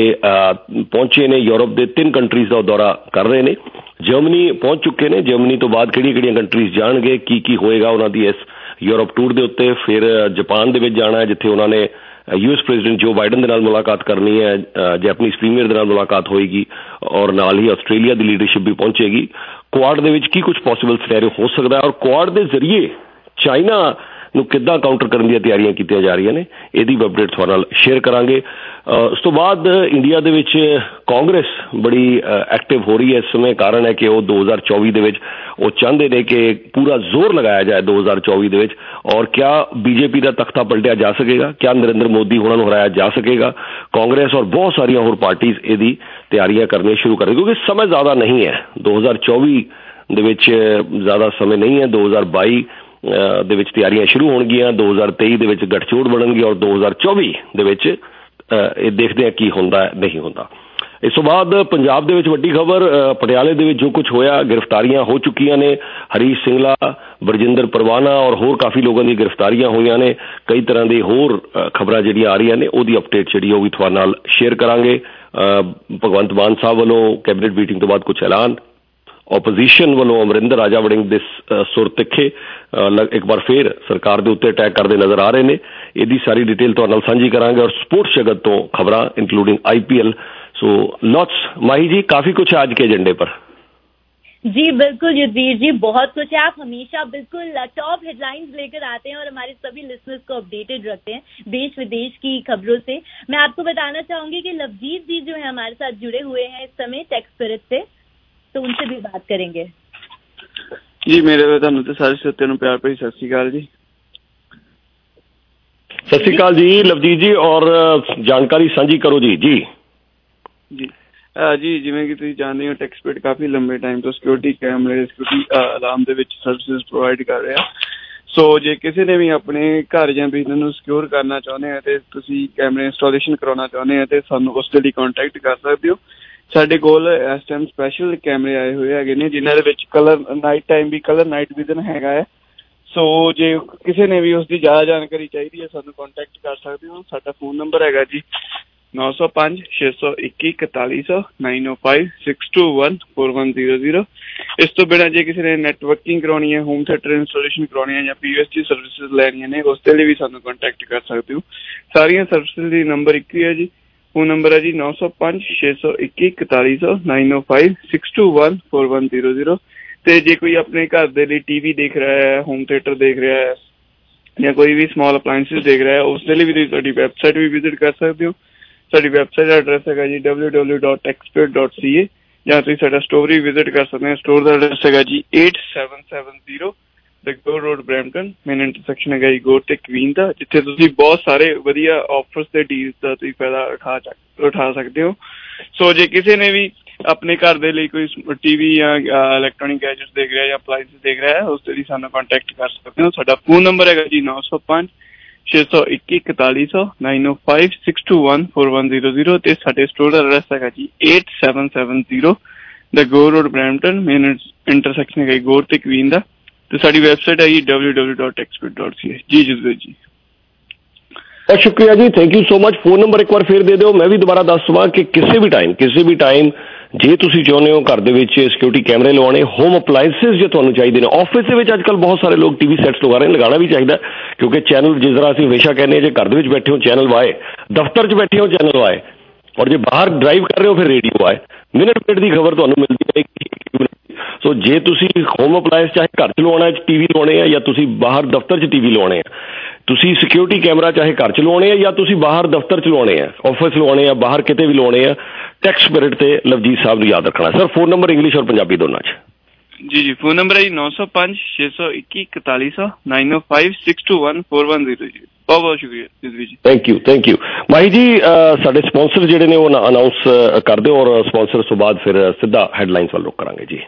पहुंचे ने यूरोप के तीन कंट्रीज़ का दौरा कर रहे हैं, जर्मनी पहुंच चुके हैं, जर्मनी तो बाद किहड़ियां कंट्रीज़ जाणगे, की की होएगा उन्होंने इस यूरोप टूर के उत्ते। फिर जापान दे विच जाना है जिथे उन्होंने यूएस प्रेजिडेंट जो बाइडन के नाल मुलाकात करनी है, जैपनीज प्रीमियर के नाल मुलाकात होएगी और नाल ही आस्ट्रेलिया की लीडरशिप भी पहुंचेगी। क्वाड दे विच की कुछ पॉसिबल सिनेरियो हो सकता है और क्वाड के जरिए चाइना ਨੂੰ ਕਿੱਦਾਂ ਕਾਊਂਟਰ ਕਰਨ ਦੀਆਂ ਤਿਆਰੀਆਂ ਕੀਤੀਆਂ ਜਾ ਰਹੀਆਂ ਨੇ, ਇਹਦੀ ਵੀ ਅਪਡੇਟ ਤੁਹਾਡੇ ਨਾਲ ਸ਼ੇਅਰ ਕਰਾਂਗੇ। ਉਸ ਤੋਂ ਬਾਅਦ ਇੰਡੀਆ ਦੇ ਵਿੱਚ ਕਾਂਗਰਸ ਬੜੀ ਐਕਟਿਵ ਹੋ ਰਹੀ ਹੈ ਇਸ ਸਮੇਂ। ਕਾਰਨ ਹੈ ਕਿ ਉਹ ਦੋ ਹਜ਼ਾਰ ਚੌਵੀ ਦੇ ਵਿੱਚ ਉਹ ਚਾਹੁੰਦੇ ਨੇ ਕਿ ਪੂਰਾ ਜ਼ੋਰ ਲਗਾਇਆ ਜਾਏ ਦੋ ਹਜ਼ਾਰ ਚੌਵੀ ਦੇ ਵਿੱਚ, ਔਰ ਕਿਆ ਬੀਜੇਪੀ ਦਾ ਤਖਤਾ ਪਲਟਿਆ ਜਾ ਸਕੇਗਾ, ਕਿਆ ਨਰਿੰਦਰ ਮੋਦੀ ਹੋਰਾਂ ਨੂੰ ਹਰਾਇਆ ਜਾ ਸਕੇਗਾ। ਕਾਂਗਰਸ ਔਰ ਬਹੁਤ ਸਾਰੀਆਂ ਹੋਰ ਪਾਰਟੀਆਂ ਇਹਦੀ ਤਿਆਰੀਆਂ ਕਰਨੀਆਂ ਸ਼ੁਰੂ ਕਰ ਕਿਉਂਕਿ ਸਮਾਂ ਜ਼ਿਆਦਾ ਨਹੀਂ ਹੈ। ਦੋ ਹਜ਼ਾਰ ਚੌਵੀ ਦੇ ਵਿੱਚ ਜ਼ਿਆਦਾ ਸਮੇਂ ਨਹੀਂ ਹੈ। ਦੋ ਹਜ਼ਾਰ ਬਾਈ ਦੇ ਵਿੱਚ ਤਿਆਰੀਆਂ ਸ਼ੁਰੂ ਹੋਣਗੀਆਂ, ਦੋ ਹਜ਼ਾਰ ਤੇਈ ਦੇ ਵਿੱਚ ਗੱਠਜੋੜ ਬਣਨਗੀ ਔਰ ਦੋ ਹਜ਼ਾਰ ਚੌਵੀ ਦੇ ਵਿੱਚ ਇਹ ਦੇਖਦੇ ਆ ਕੀ ਹੁੰਦਾ ਨਹੀਂ ਹੁੰਦਾ। ਇਸ ਤੋਂ ਬਾਅਦ ਪੰਜਾਬ ਦੇ ਵਿੱਚ ਵੱਡੀ ਖਬਰ, ਪਟਿਆਲੇ ਦੇ ਵਿੱਚ ਜੋ ਕੁਝ ਹੋਇਆ, ਗ੍ਰਿਫਤਾਰੀਆਂ ਹੋ ਚੁੱਕੀਆਂ ਨੇ। ਹਰੀਸ਼ ਸਿੰਘਲਾ, ਬਰਜਿੰਦਰ ਪਰਵਾਨਾ ਔਰ ਹੋਰ ਕਾਫੀ ਲੋਕਾਂ ਦੀ ਗ੍ਰਿਫਤਾਰੀਆਂ ਹੋਈਆਂ ਨੇ। ਕਈ ਤਰ੍ਹਾਂ ਦੀ ਹੋਰ ਖਬਰਾਂ ਜਿਹੜੀਆਂ ਆ ਰਹੀਆਂ ਨੇ ਉਹਦੀ ਅਪਡੇਟ ਜਿਹੜੀ ਉਹ ਵੀ ਤੁਹਾਡੇ ਨਾਲ ਸ਼ੇਅਰ ਕਰਾਂਗੇ। ਭਗਵੰਤ ਮਾਨ ਸਾਹਿਬ ਵੱਲੋਂ ਕੈਬਨਿਟ ਮੀਟਿੰਗ ਤੋਂ ਬਾਅਦ ਕੁਝ ਐਲਾਨ, ਓਪੋਜੀਸ਼ਨ ਵੱਲੋਂ ਅਮਰਿੰਦਰ ਰਾਜਾ ਵੜਿੰਗ ਦੇ ਸੁਰ ਤਿੱਖੇ ਇੱਕ ਵਾਰ ਫੇਰ ਸਰਕਾਰ ਦੇ ਉੱਤੇ ਅਟੈਕ ਕਰਦੇ ਨਜ਼ਰ ਆ ਰਹੇ ਨੇ। ਇਹਦੀ ਸਾਰੀ ਡਿਟੇਲ ਤੁਹਾਡੇ ਨਾਲ ਸਾਂਝੀ ਕਰਾਂਗੇ ਔਰ ਸਪੋਰਟਸ ਜਗਤ ਤੋਂ ਖਬਰਾਂ including I P L. So lots Mahi ji, काफी कुछ है आज के एजेंडे पर। जी बिल्कुल युद्धवीर जी, बहुत कुछ है। आप हमेशा बिल्कुल टॉप हेडलाइंस लेकर आते हैं और हमारे सभी लिसनर्स को अपडेटेड रखते हैं देश विदेश की खबरों से। मैं आपको बताना चाहूंगी कि लवजीत जी जो है हमारे साथ जुड़े हुए हैं इस समय टेक स्पिरिट से, तो उनसे भी बात करेंगे। जी मेरे तुहानू ते सारे श्रोतिਆਂ ਨੂੰ ਪਿਆਰ ਭਰੀ ਸਤਿ ਸ਼੍ਰੀ ਅਕਾਲ ਜੀ। सत श्री अकाल जी लवजीत जी, और जानकारी साझी करो जी। जी जी जी ਜਿਵੇਂ ਕਿ ਤੁਸੀਂ ਜਾਣਦੇ ਹੋ ਟੈਕਸਪੀਡ ਕਾਫੀ ਲੰਬੇ ਟਾਈਮ ਤੋਂ ਸਿਕਿਉਰਿਟੀ ਕੈਮਰੇ, ਸਿਕਿਉਰਿਟੀ ਅਲਾਰਮ ਦੇ ਵਿੱਚ ਸਰਵਿਸਿਜ਼ ਪ੍ਰੋਵਾਈਡ ਕਰ ਰਿਹਾ। ਸੋ ਜੇ ਕਿਸੇ ਨੇ ਵੀ ਆਪਣੇ ਘਰ ਜਾਂ ਬਿਜ਼ਨਸ ਨੂੰ ਸਿਕਿਉਰ ਕਰਨਾ ਚਾਹੁੰਦੇ ਆ ਤੇ ਤੁਸੀਂ ਕੈਮਰੇ ਇੰਸਟਾਲੇਸ਼ਨ ਕਰਾਉਣਾ ਚਾਹੁੰਦੇ ਆ ਤੇ ਸਾਨੂੰ ਉਸ ਦੇ ਲਈ ਕੰਟੈਕਟ ਕਰ ਸਕਦੇ ਹੋ। ਸਾਡੇ ਕੋਲ ਇਸ ਟਾਈਮ ਸਪੈਸ਼ਲ ਕੈਮਰੇ ਆਏ ਹੋਏ ਹੈਗੇ ਨੇ ਜਿਨ੍ਹਾਂ ਦੇ ਵਿੱਚ ਕਲਰ ਨਾਈਟ ਟਾਈਮ ਵੀ ਕਲਰ ਨਾਈਟ ਵਿਜ਼ਨ ਹੈਗਾ ਹੈ। ਸੋ ਜੇ ਕਿਸੇ ਨੇ ਵੀ ਉਸ ਦੀ ਜ਼ਿਆਦਾ ਜਾਣਕਾਰੀ ਚਾਹੀਦੀ ਹੈ ਸਾਨੂੰ ਕੰਟੈਕਟ ਕਰ ਸਕਦੇ ਹੋ। ਸਾਡਾ ਫੋਨ ਨੰਬਰ ਹੈਗਾ ਜੀ ਨੌ ਸੌ ਪੰਜ ਛੇ ਸੌ ਇੱਕੀ ਇਕਤਾਲੀ ਸੌ ਨਾਈਨ ਓ five six two one four one zero zero. ਇਸ ਤੋਂ ਬਿਨਾਂ ਜੇ ਕਿਸੇ ਨੇ ਨੈਟਵਰਕਿੰਗ ਕਰਾਉਣੀ ਹੈ, ਹੋਮ ਥੀਏਟਰ ਇੰਸਟਾਲੇਸ਼ਨ ਕਰਾਉਣੀ ਹੈ ਜਾਂ ਪੀ ਐਸ ਟੀ ਸਰਵਿਸਿਜ਼ ਲੈਣੀਆਂ ਨੇ ਉਸ ਦੇ ਲਈ ਵੀ ਸਾਨੂੰ ਕੰਟੈਕਟ ਕਰ ਸਕਦੇ ਹੋ। ਸਾਰੀਆਂ ਸਰਵਿਸਿਜ਼ ਦੀ ਨੰਬਰ ਇੱਕ ਹੀ ਹੈ ਜੀ। ਫੋਨ ਨੰਬਰ ਹੈ ਜੀ ਨੌ ਸੌ ਪੰਜ ਛੇ ਸੌ ਇੱਕੀ ਇਕਤਾਲੀ ਸੌ ਨਾਈਨ ਓ five six two one four one zero zero. ਤੇ ਜੇ ਕੋਈ ਆਪਣੇ ਘਰ ਦੇ ਲਈ ਟੀ ਵੀ ਦੇਖ ਰਿਹਾ ਹੈ, ਹੋਮ ਥੀਏਟਰ ਦੇਖ ਰਿਹਾ ਹੈ ਜਾਂ ਕੋਈ ਵੀ ਸਮਾਲ ਅਪਲਾਇੰਸਿਸ ਦੇਖ ਰਿਹਾ ਹੈ ਉਸ ਦੇ ਲਈ ਵੀ ਤੁਸੀਂ ਸਾਡੀ ਵੈਬਸਾਈਟ ਵੀ ਵਿਜ਼ਿਟ ਕਰ ਸਕਦੇ ਹੋ। ਸਾਡੀ ਵੈਬਸਾਈਟ ਦਾ ਐਡਰੈਸ ਹੈਗਾ ਜੀ W W dot ਟੈਕਸਪੀਡ dot C A ਜਾਂ ਤੁਸੀਂ ਸਾਡਾ ਸਟੋਰ ਵੀ ਵਿਜ਼ਿਟ ਕਰ ਸਕਦੇ ਹੋ। ਸਟੋਰ ਦਾ ਐਡਰੈਸ ਹੈਗਾ ਜੀ eight seven seven zero Gore road Brampton, main intersection ਹੈਗਾ ਜੀ ਗੋ ਤੇ ਕਵੀਨ ਦਾ, ਜਿੱਥੇ ਤੁਸੀਂ ਬਹੁਤ ਸਾਰੇ ਵਧੀਆ ਆਫਰਸ ਤੇ ਡੀਲਸ ਦਾ ਤੁਸੀਂ ਫਾਇਦਾ ਉਠਾ ਉਠਾ ਸਕਦੇ ਹੋ। ਸੋ ਜੇ ਕਿਸੇ ਨੇ ਵੀ ਆਪਣੇ ਘਰ ਦੇ ਲਈ ਕੋਈ ਟੀ ਵੀ ਜਾਂ ਇਲੈਕਟ੍ਰੋਨਿਕ ਗੈਜਟਸ ਦੇਖ ਰਿਹਾ ਜਾਂ ਅਪਲਾਇੰਸਿਸ ਦੇਖ ਰਿਹਾ ਹੈ ਉਸ ਦੇ ਲਈ ਸਾਨੂੰ ਕੰਟੈਕਟ ਕਰ ਸਕਦੇ ਹੋ। ਸਾਡਾ ਫੋਨ ਨੰਬਰ ਹੈਗਾ ਜੀ ਨੌ ਸੌ ਪੰਜ ਛੇ ਸੌ ਇੱਕੀ ਇਕਤਾਲੀ ਸੌ ਨਾਈਨ ਓ five six two one four one zero zero ਤੇ ਸਾਡੇ ਸਟੋਰ ਦਾ ਐਡਰੈਸ ਹੈਗਾ ਜੀ eight seven seven zero the Gore road Brampton, main intersection ਹੈਗਾ ਗੋ ਤੇ ਕਵੀਨ ਦਾ। ਤੇ ਸਾਡੀ ਵੈਬਸਾਈਟ ਹੈ ਜੀ W W dot ਟੈਕਸਪੀਡ dot C A. ਜੀ ਜਸਵੀਰ ਜੀ ਬਹੁਤ ਸ਼ੁਕਰੀਆ ਜੀ, thank you so much. Phone number ਇੱਕ ਵਾਰ ਫੇਰ ਦੇ ਦਿਓ। ਮੈਂ ਵੀ ਦੁਬਾਰਾ ਦੱਸ ਦਵਾਂ ਕਿ ਕਿਸੇ ਵੀ ਟਾਈਮ ਕਿਸੇ ਵੀ ਟਾਈਮ ਜੇ ਤੁਸੀਂ ਚਾਹੁੰਦੇ ਹੋ ਘਰ ਦੇ ਵਿੱਚ ਸਿਕਿਉਰਿਟੀ ਕੈਮਰੇ ਲਵਾਉਣੇ, ਹੋਮ ਅਪਲਾਇੰਸਿਸ ਜੇ ਤੁਹਾਨੂੰ ਚਾਹੀਦੇ ਨੇ, ਆਫਿਸ ਦੇ ਵਿੱਚ ਅੱਜ ਕੱਲ੍ਹ ਬਹੁਤ ਸਾਰੇ ਲੋਕ ਟੀ ਵੀ ਸੈਟਸ ਲਗਾ ਰਹੇ ਨੇ, ਲਗਾਉਣਾ ਵੀ ਚਾਹੀਦਾ ਕਿਉਂਕਿ ਚੈਨਲ ਜਿਸ ਤਰ੍ਹਾਂ ਅਸੀਂ ਹਮੇਸ਼ਾ ਕਹਿੰਦੇ ਹਾਂ ਜੇ ਘਰ ਦੇ ਵਿੱਚ ਬੈਠੇ ਹੋ ਚੈਨਲ ਵਾਏ, ਦਫ਼ਤਰ 'ਚ ਬੈਠੇ ਹੋ ਚੈਨਲ ਵਾਏ, ਔਰ ਜੇ ਬਾਹਰ ਡਰਾਈਵ ਕਰ ਰਹੇ ਹੋ ਫਿਰ ਰੇਡੀਓ ਆਏ। ਮਿੰਟ ਮਿੰਟ ਦੀ ਖਬਰ ਤੁਹਾਨੂੰ ਮਿਲਦੀ ਹੈ। ਸੋ ਜੇ ਤੁਸੀਂ ਹੋਮ ਅਪਲਾਇੰਸ ਚਾਹੇ ਘਰ 'ਚ ਲਵਾਉਣਾ ਟੀ ਵੀ ਲਵਾਉਣੇ ਆ ਜਾਂ ਤੁਸੀਂ ਬਾਹਰ ਦਫ਼ਤਰ 'ਚ ਟੀ ਵੀ ਲਵਾਉਣੇ ਆ, ਤੁਸੀਂ ਸਿਕਿਉਰਿਟੀ ਕੈਮਰਾ ਚਾਹੇ ਘਰ 'ਚ ਲਵਾਉਣੇ ਆ ਜਾਂ ਤੁਸੀਂ ਬਾਹਰ ਦਫ਼ਤਰ 'ਚ ਲਵਾਉਣੇ ਆ, ਆਫਿਸ ਲਵਾਉਣੇ ਆ, ਬਾਹਰ ਕਿਤੇ ਵੀ ਲਵਾਉਣੇ ਆ, ਟੈਕ ਸਪਿਰਿਟ ਤੇ ਲਵਜੀਤ ਸਾਹਿਬ ਨੂੰ ਯਾਦ ਰੱਖਣਾ। ਸਰ ਫੋਨ ਨੰਬਰ ਇੰਗਲਿਸ਼ ਔਰ ਪੰਜਾਬੀ ਦੋਨਾਂ 'ਚ। ਜੀ ਜੀ ਫੋਨ ਨੰਬਰ ਹੈ ਜੀ ਨੌ ਸੌ ਪੰਜ ਛੇ ਸੌ ਇੱਕੀ ਇਕਤਾਲੀ ਸੌ ਨਾਈਨ ਓ five six two one four one zero ਜੀ। ਬਹੁਤ ਬਹੁਤ ਸ਼ੁਕਰੀਆ Jasveer ji. Thank you thank you Mahi ji. ਸਾਡੇ ਸਪਾਂਸਰ ਜਿਹੜੇ ਨੇ ਉਹ ਅਨਾਊਂਸ ਕਰ ਦਿਓ ਔਰ ਸਪਾਂਸਰ ਤੋਂ ਬਾਅਦ ਫਿਰ ਸਿੱਧਾ ਹੈਡਲਾਈਨਸ ਵੱਲ ਰੁਕ ਕਰਾਂਗੇ ਜੀ।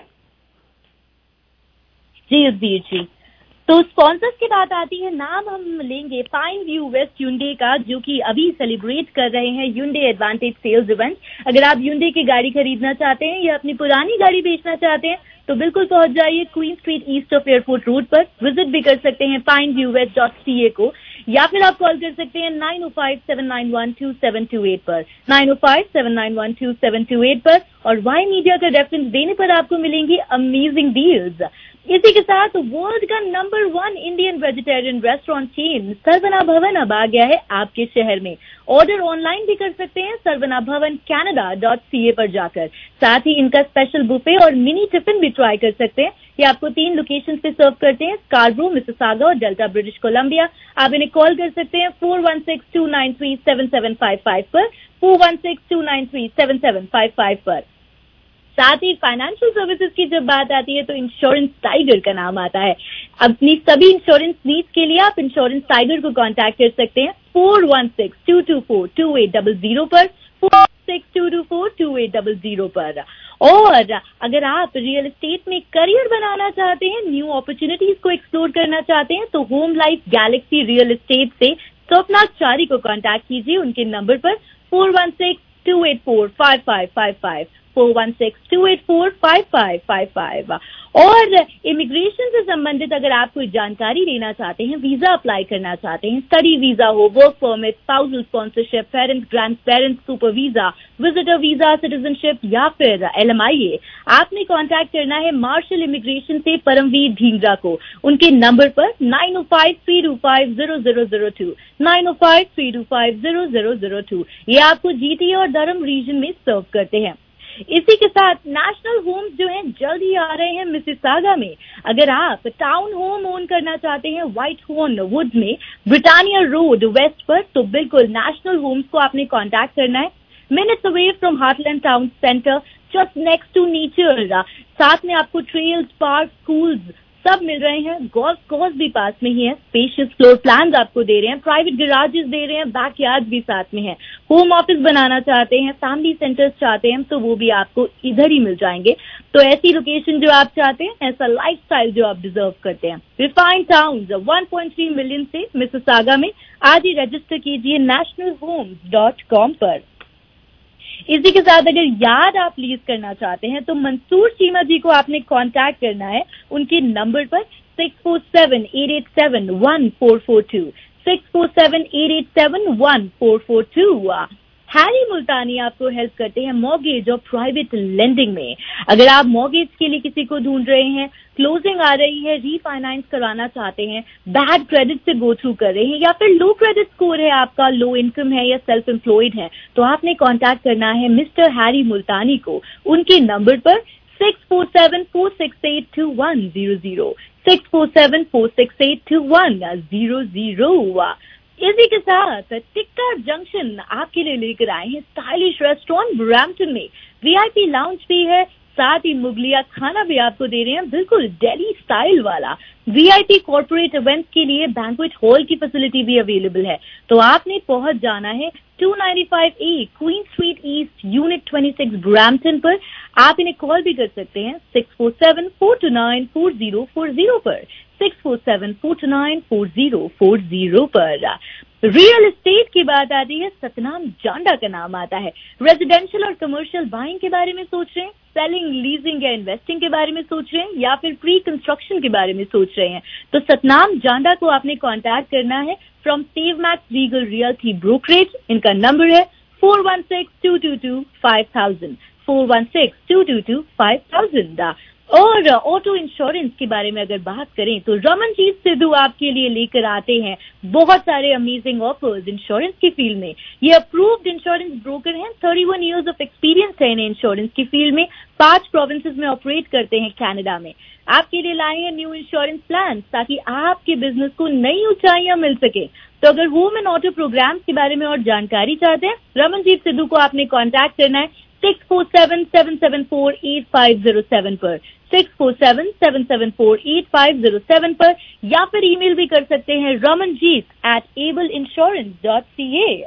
जी युद्धवीर जी, तो स्पॉन्सर्स की बात आती है, नाम हम लेंगे पाइन व्यू वेस्ट ह्युंडई का जो कि अभी सेलिब्रेट कर रहे हैं ह्युंडई एडवांटेज सेल्स इवेंट। अगर आप ह्युंडई की गाड़ी खरीदना चाहते हैं या अपनी पुरानी गाड़ी बेचना चाहते हैं तो बिल्कुल पहुंच जाइए Queen Street east of Airport Road पर। विजिट भी कर सकते हैं Pine View West dot C A को या फिर आप कॉल कर सकते हैं नाइन ओ five seven nine one two seven two eight पर, नाइन ओ five seven nine one two seven two eight पर। और वाई मीडिया का रेफरेंस देने पर आपको मिलेंगी अमेजिंग डील्स। इसी के साथ वर्ल्ड का number one Indian vegetarian restaurant chain Saravana Bhavan अब आ गया है आपके शहर में। ऑर्डर ऑनलाइन भी कर सकते हैं सरवना भवन कैनेडा डॉट सी ए पर जाकर। साथ ही इनका स्पेशल बुफे और मिनी टिफिन भी ट्राई कर सकते हैं। ये आपको तीन लोकेशन पे सर्व करते हैं, स्कार्बरो, मिसिसागा और डेल्टा ब्रिटिश कोलंबिया। आप इन्हें कॉल कर सकते हैं four one six two nine three seven seven five five पर, four one six two nine three seven seven five five पर। साथ ही फाइनेंशियल सर्विसेज की जब बात आती है तो इंश्योरेंस टाइगर का नाम आता है। अपनी सभी इंश्योरेंस नीड्स के लिए आप इंश्योरेंस टाइगर को कांटेक्ट कर सकते हैं four one six two two four two eight double zero पर, four six two two four two eight double zero पर। और अगर आप रियल एस्टेट में करियर बनाना चाहते हैं, न्यू अपॉर्चुनिटीज को एक्सप्लोर करना चाहते हैं, तो Home Life Galaxy real estate से स्वप्ना चारी को कांटेक्ट कीजिए उनके नंबर पर four one six two eight four five five five five, four one six two eight four five five five five. और इमिग्रेशन से संबंधित अगर आप कोई जानकारी लेना चाहते हैं, वीजा अप्लाई करना चाहते हैं, स्टडी वीजा हो, work permit, spousal sponsorship, parent grandparent super visa, visitor visa, citizenship या फिर एल एम आई ए, आपने कांटेक्ट करना है मार्शल इमिग्रेशन से परमवीर ढींगरा को उनके नंबर पर नाइन ओ five three two five zero zero zero two, nine ओ five three two five zero zero zero two. ये आपको जीटी और धर्म रीजन में सर्व करते हैं। इसी के साथ नेशनल होम्स जो हैं जल्द ही आ रहे हैं मिसिसागा में। अगर आप टाउन होम ओन करना चाहते हैं व्हाइट हॉर्न वुड में ब्रिटानिया रोड वेस्ट पर, तो बिल्कुल नेशनल होम्स को आपने कांटेक्ट करना है। Minutes away from Heartland Town Centre, just next to nature. साथ में आपको ट्रेल्स, पार्क, स्कूल्स सब मिल रहे हैं। गोल्फ कोर्स भी पास में ही है। स्पेशियस फ्लोर प्लान्स आपको दे रहे हैं, प्राइवेट गैराजेस दे रहे हैं, बैकयार्ड भी साथ में है। होम ऑफिस बनाना चाहते हैं, फैमिली सेंटर्स चाहते हैं, तो वो भी आपको इधर ही मिल जाएंगे। तो ऐसी लोकेशन जो आप चाहते हैं, ऐसा लाइफस्टाइल जो आप डिजर्व करते हैं। Refined towns one point three million से मिसिसागा में आज ही रजिस्टर कीजिए नेशनल होम्स डॉट कॉम पर। इसी के साथ अगर यार्ड आप लीज करना चाहते हैं तो मंसूर चीमा जी को आपने कांटेक्ट करना है उनके नंबर पर six four seven eight eight seven one four four two, six four seven eight eight seven one four four two. Harry Multani आपको हेल्प करते हैं मॉर्गेज और प्राइवेट लेंडिंग में। अगर आप मॉर्गेज के लिए किसी को ढूंढ रहे हैं, क्लोजिंग आ रही है, रीफाइनेंस कराना चाहते हैं, बैड क्रेडिट से गो थ्रू कर रहे हैं, या फिर लो क्रेडिट स्कोर है आपका, लो इनकम है या सेल्फ एम्प्लॉयड है, तो आपने कांटेक्ट करना है मिस्टर हैरी मुल्तानी को उनके नंबर पर six four seven four six eight two one zero zero, six four seven four six eight two one zero zero. इसी के साथ टिक्का जंक्शन आपके लिए लेकर आए हैं स्टाइलिश रेस्टोरेंट ब्रैम्पटन में। वीआईपी लाउंज भी है, साथ ही मुगलिया खाना भी आपको दे रहे हैं, बिल्कुल दिल्ली स्टाइल वाला। वीआईपी कॉर्पोरेट इवेंट्स के लिए बैंक्वेट हॉल की फैसिलिटी भी अवेलेबल है। तो आपने पहुंच जाना है two ninety five A Queen Street East unit twenty six Brampton पर। आप इन्हें कॉल भी कर सकते हैं six four seven four two nine four zero four zero पर, six four seven four two nine four zero four zero पर। Real estate की बात आती है, सतनाम जांडा का नाम आता है। रेजिडेंशियल और कमर्शियल बाइंग के बारे में सोच रहे हैं, सेलिंग, लीजिंग या इन्वेस्टिंग के बारे में सोच रहे हैं, या फिर प्री कंस्ट्रक्शन के बारे में सोच रहे हैं, तो सतनाम जांडा को आपने कांटेक्ट करना है from Save Max Legal Realty Brokerage. इनका नंबर है four one six two two two five thousand, four one six two two two five thousand. और ऑटो इंश्योरेंस के बारे में अगर बात करें तो रमनजीत सिद्धू आपके लिए लेकर आते हैं बहुत सारे अमेजिंग ऑफर्स इंश्योरेंस की फील्ड में। ये अप्रूव्ड इंश्योरेंस ब्रोकर हैं, thirty one years of experience है इन्हें इंश्योरेंस की फील्ड में, पांच प्रोविंसेस में ऑपरेट करते हैं कनाडा में। आपके लिए लाए हैं न्यू इंश्योरेंस प्लान ताकि आपके बिजनेस को नई ऊंचाइयां मिल सके। तो अगर होम एंड ऑटो प्रोग्राम्स के बारे में और जानकारी चाहते हैं, रमनजीत सिद्धू को आपने कॉन्टैक्ट करना है six four seven seven seven four eight five zero seven पर, six four seven seven seven four eight five zero seven पर, या फिर ईमेल भी कर सकते हैं Ramanjeet at Able Insurance dot C A.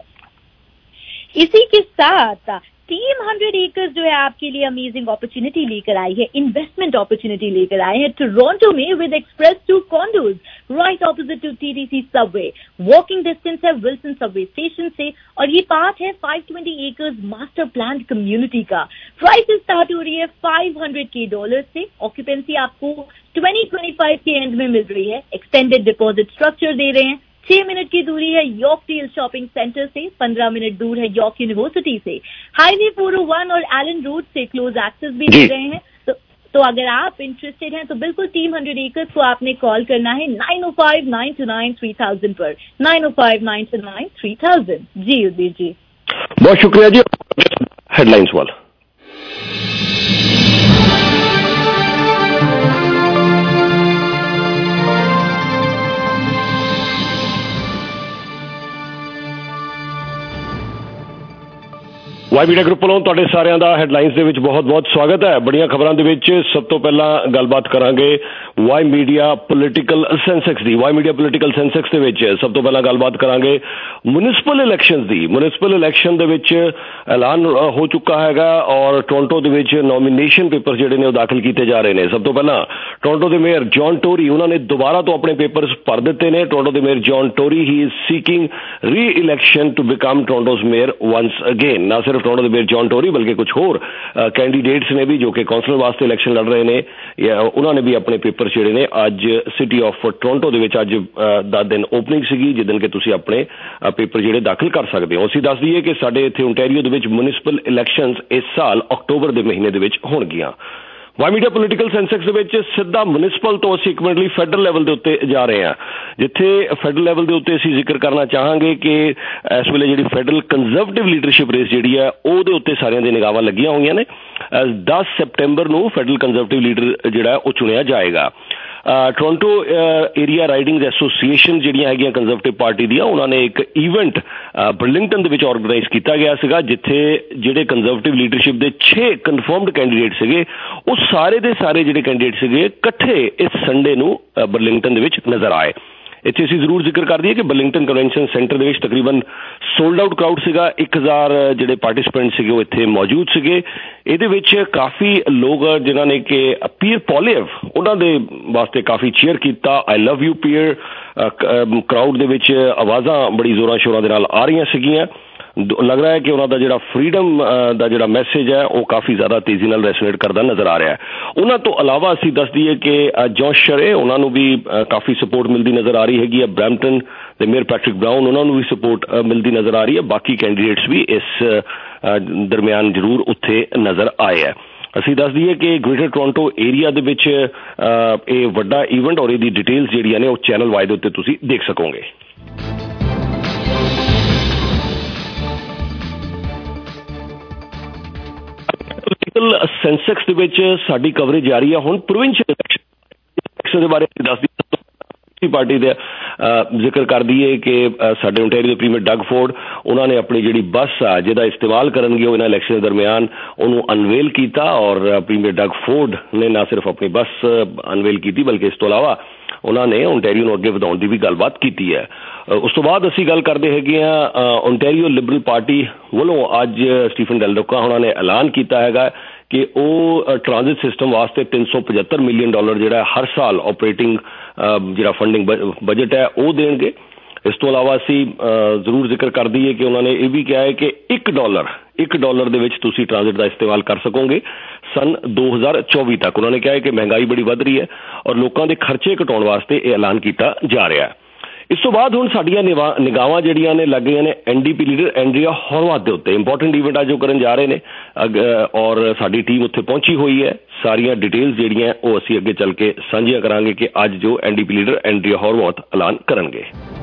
इसी के साथ टीम हंड्रेड एकर्स जो है आपके लिए अमेजिंग अपॉर्चुनिटी लेकर आई है, इन्वेस्टमेंट अपॉर्चुनिटी लेकर आए हैं टोरंटो में with Express two condos right opposite to TTC subway. Walking distance है विल्सन सबवे स्टेशन से, और ये पार्ट है five twenty acres master plan community का। प्राइस स्टार्ट हो रही है फाइव हंड्रेड के डॉलर से, ऑक्यूपेंसी आपको ट्वेंटी ट्वेंटी फाइव के एंड में मिल रही है, एक्सटेंडेड डिपॉजिट स्ट्रक्चर दे रहे हैं। छह मिनट की दूरी है यॉर्कडील शॉपिंग सेंटर से, पंद्रह मिनट दूर है यॉर्क यूनिवर्सिटी से, हाईवे फोर ओ वन और एलन रोड से क्लोज एक्सेस भी दे रहे हैं। तो, तो अगर आप इंटरेस्टेड हैं तो बिल्कुल टीम हंड्रेड एकर्स को आपने कॉल करना है नाइन ओ five nine two nine three thousand पर, नाइन ओ five nine two nine three thousand. जी उदीर जी, बहुत शुक्रिया जी। हेडलाइंस वाला ਵਾਈ ਮੀਡੀਆ ਗਰੁੱਪ ਵੱਲੋਂ ਤੁਹਾਡੇ ਸਾਰਿਆਂ ਦਾ ਹੈਡਲਾਈਨਸ ਦੇ ਵਿੱਚ ਬਹੁਤ ਬਹੁਤ ਸਵਾਗਤ ਹੈ। ਬੜੀਆਂ ਖਬਰਾਂ ਦੇ ਵਿੱਚ ਸਭ ਤੋਂ ਪਹਿਲਾਂ ਗੱਲਬਾਤ ਕਰਾਂਗੇ ਵਾਈ ਮੀਡੀਆ ਪੋਲੀਟੀਕਲ ਸੈਂਸੈਕਸ ਦੀ। ਵਾਈ ਮੀਡੀਆ ਪੋਲੀਟੀਕਲ ਸੈਂਸੈਕਸ ਦੇ ਵਿੱਚ ਸਭ ਤੋਂ ਪਹਿਲਾਂ ਗੱਲਬਾਤ ਕਰਾਂਗੇ ਮਿਊਨਿਸਪਲ ਇਲੈਕਸ਼ਨ ਦੀ। ਮਿਊਨਿਸਪਲ ਇਲੈਕਸ਼ਨ ਦੇ ਵਿੱਚ ਐਲਾਨ ਹੋ ਚੁੱਕਾ ਹੈਗਾ ਔਰ ਟੋਰਾਂਟੋ ਦੇ ਵਿੱਚ ਨੋਮੀਨੇਸ਼ਨ ਪੇਪਰ ਜਿਹੜੇ ਨੇ ਉਹ ਦਾਖਲ ਕੀਤੇ ਜਾ ਰਹੇ ਨੇ। ਸਭ ਤੋਂ ਪਹਿਲਾਂ ਟੋਰਾਂਟੋ ਦੇ ਮੇਅਰ ਜੌਨ ਟੋਰੀ, ਉਹਨਾਂ ਨੇ ਦੁਬਾਰਾ ਤੋਂ ਆਪਣੇ ਪੇਪਰਸ ਭਰ ਦਿੱਤੇ ਨੇ। ਟੋਰਾਂਟੋ ਦੇ mayor John Tory, he is seeking reelection to become Toronto's mayor once again. ਨਾ ਸਿਰਫ ਟੋਰਾਂਟੋ ਦੇ ਮੇਅਰ ਜੌਨ ਟੋਰੀ ਬਲਕਿ ਕੁਝ ਹੋਰ ਕੈਂਡੀਡੇਟਸ ਨੇ ਵੀ ਜੋ ਕਿ ਕੌਂਸਲਰ ਵਾਸਤੇ ਇਲੈਕਸ਼ਨ ਲੜ ਰਹੇ ਨੇ, ਉਹਨਾਂ ਨੇ ਵੀ ਆਪਣੇ ਪੇਪਰ ਜਿਹੜੇ ਨੇ ਅੱਜ ਸਿਟੀ ਆਫ ਟੋਰਾਂਟੋ ਦੇ ਵਿੱਚ ਅੱਜ ਦਸ ਦਿਨ ਓਪਨਿੰਗ ਸੀਗੀ ਜਿਸ ਦਿਨ ਕਿ ਤੁਸੀਂ ਆਪਣੇ ਪੇਪਰ ਜਿਹੜੇ ਦਾਖਲ ਕਰ ਸਕਦੇ ਹੋ। ਅਸੀਂ ਦੱਸ ਦਈਏ ਕਿ ਸਾਡੇ ਇੱਥੇ ਓਨਟਾਰੀਓ ਦੇ ਵਿੱਚ ਮਿਊਨਿਸਪਲ ਇਲੈਕਸ਼ਨਸ ਇਸ ਸਾਲ ਅਕਤੂਬਰ ਦੇ ਮਹੀਨੇ ਦੇ ਵਿੱਚ ਹੋਣਗੀਆਂ। ਵਾਈ ਮੀਡੀਆ ਪੋਲੀਟੀਕਲ ਸੈਂਸੈਕਸ ਦੇ ਵਿੱਚ ਸਿੱਧਾ ਮਿਊਨਿਸਪਲ ਤੋਂ ਅਸੀਂ ਇੱਕ ਮਿੰਟ ਲਈ ਫੈਡਰਲ ਲੈਵਲ ਦੇ ਉੱਤੇ ਜਾ ਰਹੇ ਹਾਂ, ਜਿੱਥੇ ਫੈਡਰਲ ਲੈਵਲ ਦੇ ਉੱਤੇ ਅਸੀਂ ਜ਼ਿਕਰ ਕਰਨਾ ਚਾਹਾਂਗੇ ਕਿ ਇਸ ਵੇਲੇ ਜਿਹੜੀ ਫੈਡਰਲ ਕੰਜ਼ਰਵੇਟਿਵ ਲੀਡਰਸ਼ਿਪ ਰੇਸ ਜਿਹੜੀ ਹੈ ਉਹਦੇ ਉੱਤੇ ਸਾਰਿਆਂ ਦੀਆਂ ਨਿਗਾਹਾਂ ਲੱਗੀਆਂ ਹੋਈਆਂ ਨੇ। ਦਸ ਸੈਪਟੈਂਬਰ ਨੂੰ ਫੈਡਰਲ ਕੰਜ਼ਰਵੇਟਿਵ ਲੀਡਰ ਜਿਹੜਾ ਉਹ ਚੁਣਿਆ ਜਾਏਗਾ। ਟੋਰਾਂਟੋ ਏਰੀਆ ਰਾਈਡਿੰਗਸ ਐਸੋਸੀਏਸ਼ਨ ਜਿਹੜੀਆਂ ਹੈਗੀਆਂ ਕੰਜ਼ਰਵੇਟਿਵ ਪਾਰਟੀ ਦੀਆਂ, ਉਹਨਾਂ ਨੇ ਇੱਕ ਈਵੈਂਟ ਬਰਲਿੰਗਟਨ ਦੇ ਵਿੱਚ ਆਰਗੇਨਾਈਜ਼ ਕੀਤਾ ਗਿਆ ਸੀਗਾ ਜਿੱਥੇ ਜਿਹੜੇ ਕੰਜ਼ਰਵੇਟਿਵ ਲੀਡਰਸ਼ਿਪ ਦੇ ਛੇ ਕਨਫਰਮਡ ਕੈਂਡੀਡੇਟ ਸੀਗੇ ਉਹ ਸਾਰੇ ਦੇ ਸਾਰੇ ਜਿਹੜੇ ਕੈਂਡੀਡੇਟ ਸੀਗੇ ਇਕੱਠੇ ਇਸ ਸੰਡੇ ਨੂੰ ਬਰਲਿੰਗਟਨ ਦੇ ਵਿੱਚ ਨਜ਼ਰ ਆਏ। ਇੱਥੇ ਅਸੀਂ ਜ਼ਰੂਰ ਜ਼ਿਕਰ ਕਰ ਦਈਏ ਕਿ ਬਰਲਿੰਗਟਨ ਕਨਵੈਨਸ਼ਨ ਸੈਂਟਰ ਦੇ ਵਿੱਚ ਤਕਰੀਬਨ ਸੋਲਡ ਆਊਟ ਕਰਾਊਡ ਸੀਗਾ। ਇੱਕ ਹਜ਼ਾਰ ਜਿਹੜੇ ਪਾਰਟਿਸਪੈਂਟ ਸੀਗੇ ਉਹ ਇੱਥੇ ਮੌਜੂਦ ਸੀਗੇ। ਇਹਦੇ ਵਿੱਚ ਕਾਫੀ ਲੋਕ ਜਿਨ੍ਹਾਂ ਨੇ ਕਿ ਪੀਅਰ ਪੋਲੀਅਵ ਉਹਨਾਂ ਦੇ ਵਾਸਤੇ ਕਾਫੀ ਚੀਅਰ ਕੀਤਾ। I love you Pierre crowd ਦੇ ਵਿੱਚ ਆਵਾਜ਼ਾਂ ਬੜੀ ਜ਼ੋਰਾਂ ਸ਼ੋਰਾਂ ਦੇ ਨਾਲ ਆ ਰਹੀਆਂ ਸੀਗੀਆਂ। ਲੱਗ ਰਿਹਾ ਹੈ ਕਿ ਉਹਨਾਂ ਦਾ ਜਿਹੜਾ ਫਰੀਡਮ ਦਾ ਜਿਹੜਾ ਮੈਸੇਜ ਹੈ ਉਹ ਕਾਫੀ ਜ਼ਿਆਦਾ ਤੇਜ਼ੀ ਨਾਲ ਰੈਸੋਨੇਟ ਕਰਦਾ ਨਜ਼ਰ ਆ ਰਿਹਾ ਹੈ। ਉਹਨਾਂ ਤੋਂ ਇਲਾਵਾ ਅਸੀਂ ਦੱਸ ਦਈਏ ਕਿ ਜੋਸ਼ ਸ਼ਰੇ, ਉਹਨਾਂ ਨੂੰ ਵੀ ਕਾਫੀ ਸਪੋਰਟ ਮਿਲਦੀ ਨਜ਼ਰ ਆ ਰਹੀ ਹੈਗੀ ਹੈ। ਬਰੈਂਪਟਨ ਦੇ ਮੇਅਰ ਪੈਟਰਿਕ ਬਰਾਊਨ, ਉਹਨਾਂ ਨੂੰ ਵੀ ਸਪੋਰਟ ਮਿਲਦੀ ਨਜ਼ਰ ਆ ਰਹੀ ਹੈ। ਬਾਕੀ ਕੈਂਡੀਡੇਟਸ ਵੀ ਇਸ ਦਰਮਿਆਨ ਜ਼ਰੂਰ ਉੱਥੇ ਨਜ਼ਰ ਆਏ ਹੈ। ਅਸੀਂ ਦੱਸ ਦਈਏ ਕਿ ਗ੍ਰੇਟਰ ਟੋਰਾਂਟੋ ਏਰੀਆ ਦੇ ਵਿੱਚ ਇਹ ਵੱਡਾ ਈਵੈਂਟ ਔਰ ਇਹਦੀ ਡਿਟੇਲਸ ਜਿਹੜੀਆਂ ਨੇ ਉਹ ਚੈਨਲ ਵਾਈ ਦੇ ਉੱਤੇ ਤੁਸੀਂ ਦੇਖ ਸਕੋਗੇ। ਸੈਂਸੈਕਸ ਦੇ ਵਿੱਚ ਸਾਡੀ ਕਵਰੇਜ ਜਾਰੀ ਹੈ। ਹੁਣ ਪ੍ਰੋਵਿੰਸ਼ੀਅਲ ਇਲੈਕਸ਼ਨ ਦੇ ਬਾਰੇ ਦੱਸ ਦਈਏ, ਪਾਰਟੀ ਦੇ ਜ਼ਿਕਰ ਕਰ ਦਈਏ ਕਿ ਸਾਡੇ ਓਨਟਾਰੀਓ ਦੇ ਪ੍ਰੀਮੀਅਰ ਡਗ ਫੋਰਡ, ਉਹਨਾਂ ਨੇ ਆਪਣੀ ਜਿਹੜੀ ਬੱਸ ਆ ਜਿਹਦਾ ਇਸਤੇਮਾਲ ਕਰਨਗੇ ਉਹ ਇਹਨਾਂ ਇਲੈਕਸ਼ਨ ਦੇ ਦਰਮਿਆਨ ਉਹਨੂੰ ਅਨਵੇਲ ਕੀਤਾ ਔਰ ਪ੍ਰੀਮੀਅਰ ਡਗ ਫੋਰਡ ਨੇ ਨਾ ਸਿਰਫ ਆਪਣੀ ਬੱਸ ਅਨਵੇਲ ਕੀਤੀ ਬਲਕਿ ਇਸ ਤੋਂ ਇਲਾਵਾ ਉਹਨਾਂ ਨੇ ਓਨਟਾਰੀਓ ਨੂੰ ਅੱਗੇ ਵਧਾਉਣ ਦੀ ਵੀ ਗੱਲਬਾਤ ਕੀਤੀ ਹੈ। ਉਸ ਤੋਂ ਬਾਅਦ ਅਸੀਂ ਗੱਲ ਕਰਦੇ ਹੈਗੇ ਹਾਂ ਓਨਟਾਰੀਓ ਲਿਬਰਲ ਪਾਰਟੀ ਵੱਲੋਂ ਅੱਜ ਸਟੀਫਨ ਡੈਲ ਰੋਕਾ ਉਹਨਾਂ ਨੇ ਐਲਾਨ ਕੀਤਾ ਹੈਗਾ ਕਿ ਉਹ ਟਰਾਂਜ਼ਿਟ ਸਿਸਟਮ ਵਾਸਤੇ ਤਿੰਨ ਸੌ ਪਝੱਤਰ ਮਿਲੀਅਨ ਡਾਲਰ ਜਿਹੜਾ ਹਰ ਸਾਲ ਆਪਰੇਟਿੰਗ ਜਿਹੜਾ ਫੰਡਿੰਗ ਬਜਟ ਹੈ ਉਹ ਦੇਣਗੇ। ਇਸ ਤੋਂ ਇਲਾਵਾ ਅਸੀਂ ਜ਼ਰੂਰ ਜ਼ਿਕਰ ਕਰ ਦਈਏ ਕਿ ਉਹਨਾਂ ਨੇ ਇਹ ਵੀ ਕਿਹਾ ਹੈ ਕਿ ਇੱਕ ਡਾਲਰ ਇੱਕ ਡਾਲਰ ਦੇ ਵਿੱਚ ਤੁਸੀਂ ਟਰਾਂਜ਼ਿਟ ਦਾ ਇਸਤੇਮਾਲ ਕਰ ਸਕੋਗੇ ਸਨ ਦੋ ਹਜ਼ਾਰ ਚੌਵੀ ਤੱਕ। ਉਹਨਾਂ ਨੇ ਕਿਹਾ ਹੈ ਕਿ ਮਹਿੰਗਾਈ ਬੜੀ ਵੱਧ ਰਹੀ ਹੈ ਔਰ ਲੋਕਾਂ ਦੇ ਖਰਚੇ ਘਟਾਉਣ ਵਾਸਤੇ ਇਹ ਐਲਾਨ ਕੀਤਾ ਜਾ ਰਿਹਾ ਹੈ। ਇਸ ਤੋਂ ਬਾਅਦ ਹੁਣ ਸਾਡੀਆਂ ਨਿਗਾਹਾਂ ਜਿਹੜੀਆਂ ਨੇ ਲੱਗ ਗਈਆਂ ਨੇ ਐਨ ਡੀ ਪੀ ਲੀਡਰ ਐਂਡਰੀਆ ਹੋਰਵਾਥ ਦੇ ਉੱਤੇ। ਇੰਪੋਰਟੈਂਟ ਈਵੈਂਟ ਅੱਜ ਉਹ ਕਰਨ ਜਾ ਰਹੇ ਨੇ ਔਰ ਸਾਡੀ ਟੀਮ ਉੱਥੇ ਪਹੁੰਚੀ ਹੋਈ ਹੈ। ਸਾਰੀਆਂ ਡਿਟੇਲਸ ਜਿਹੜੀਆਂ ਉਹ ਅਸੀਂ ਅੱਗੇ ਚੱਲ ਕੇ ਸਾਂਝੀਆਂ ਕਰਾਂਗੇ ਕਿ ਅੱਜ ਜੋ ਐਨ ਡੀ ਪੀ ਲੀਡਰ ਐਂਡਰੀਆ ਹੋਰਵਾਥ ਐਲਾਨ ਕਰਨਗੇ।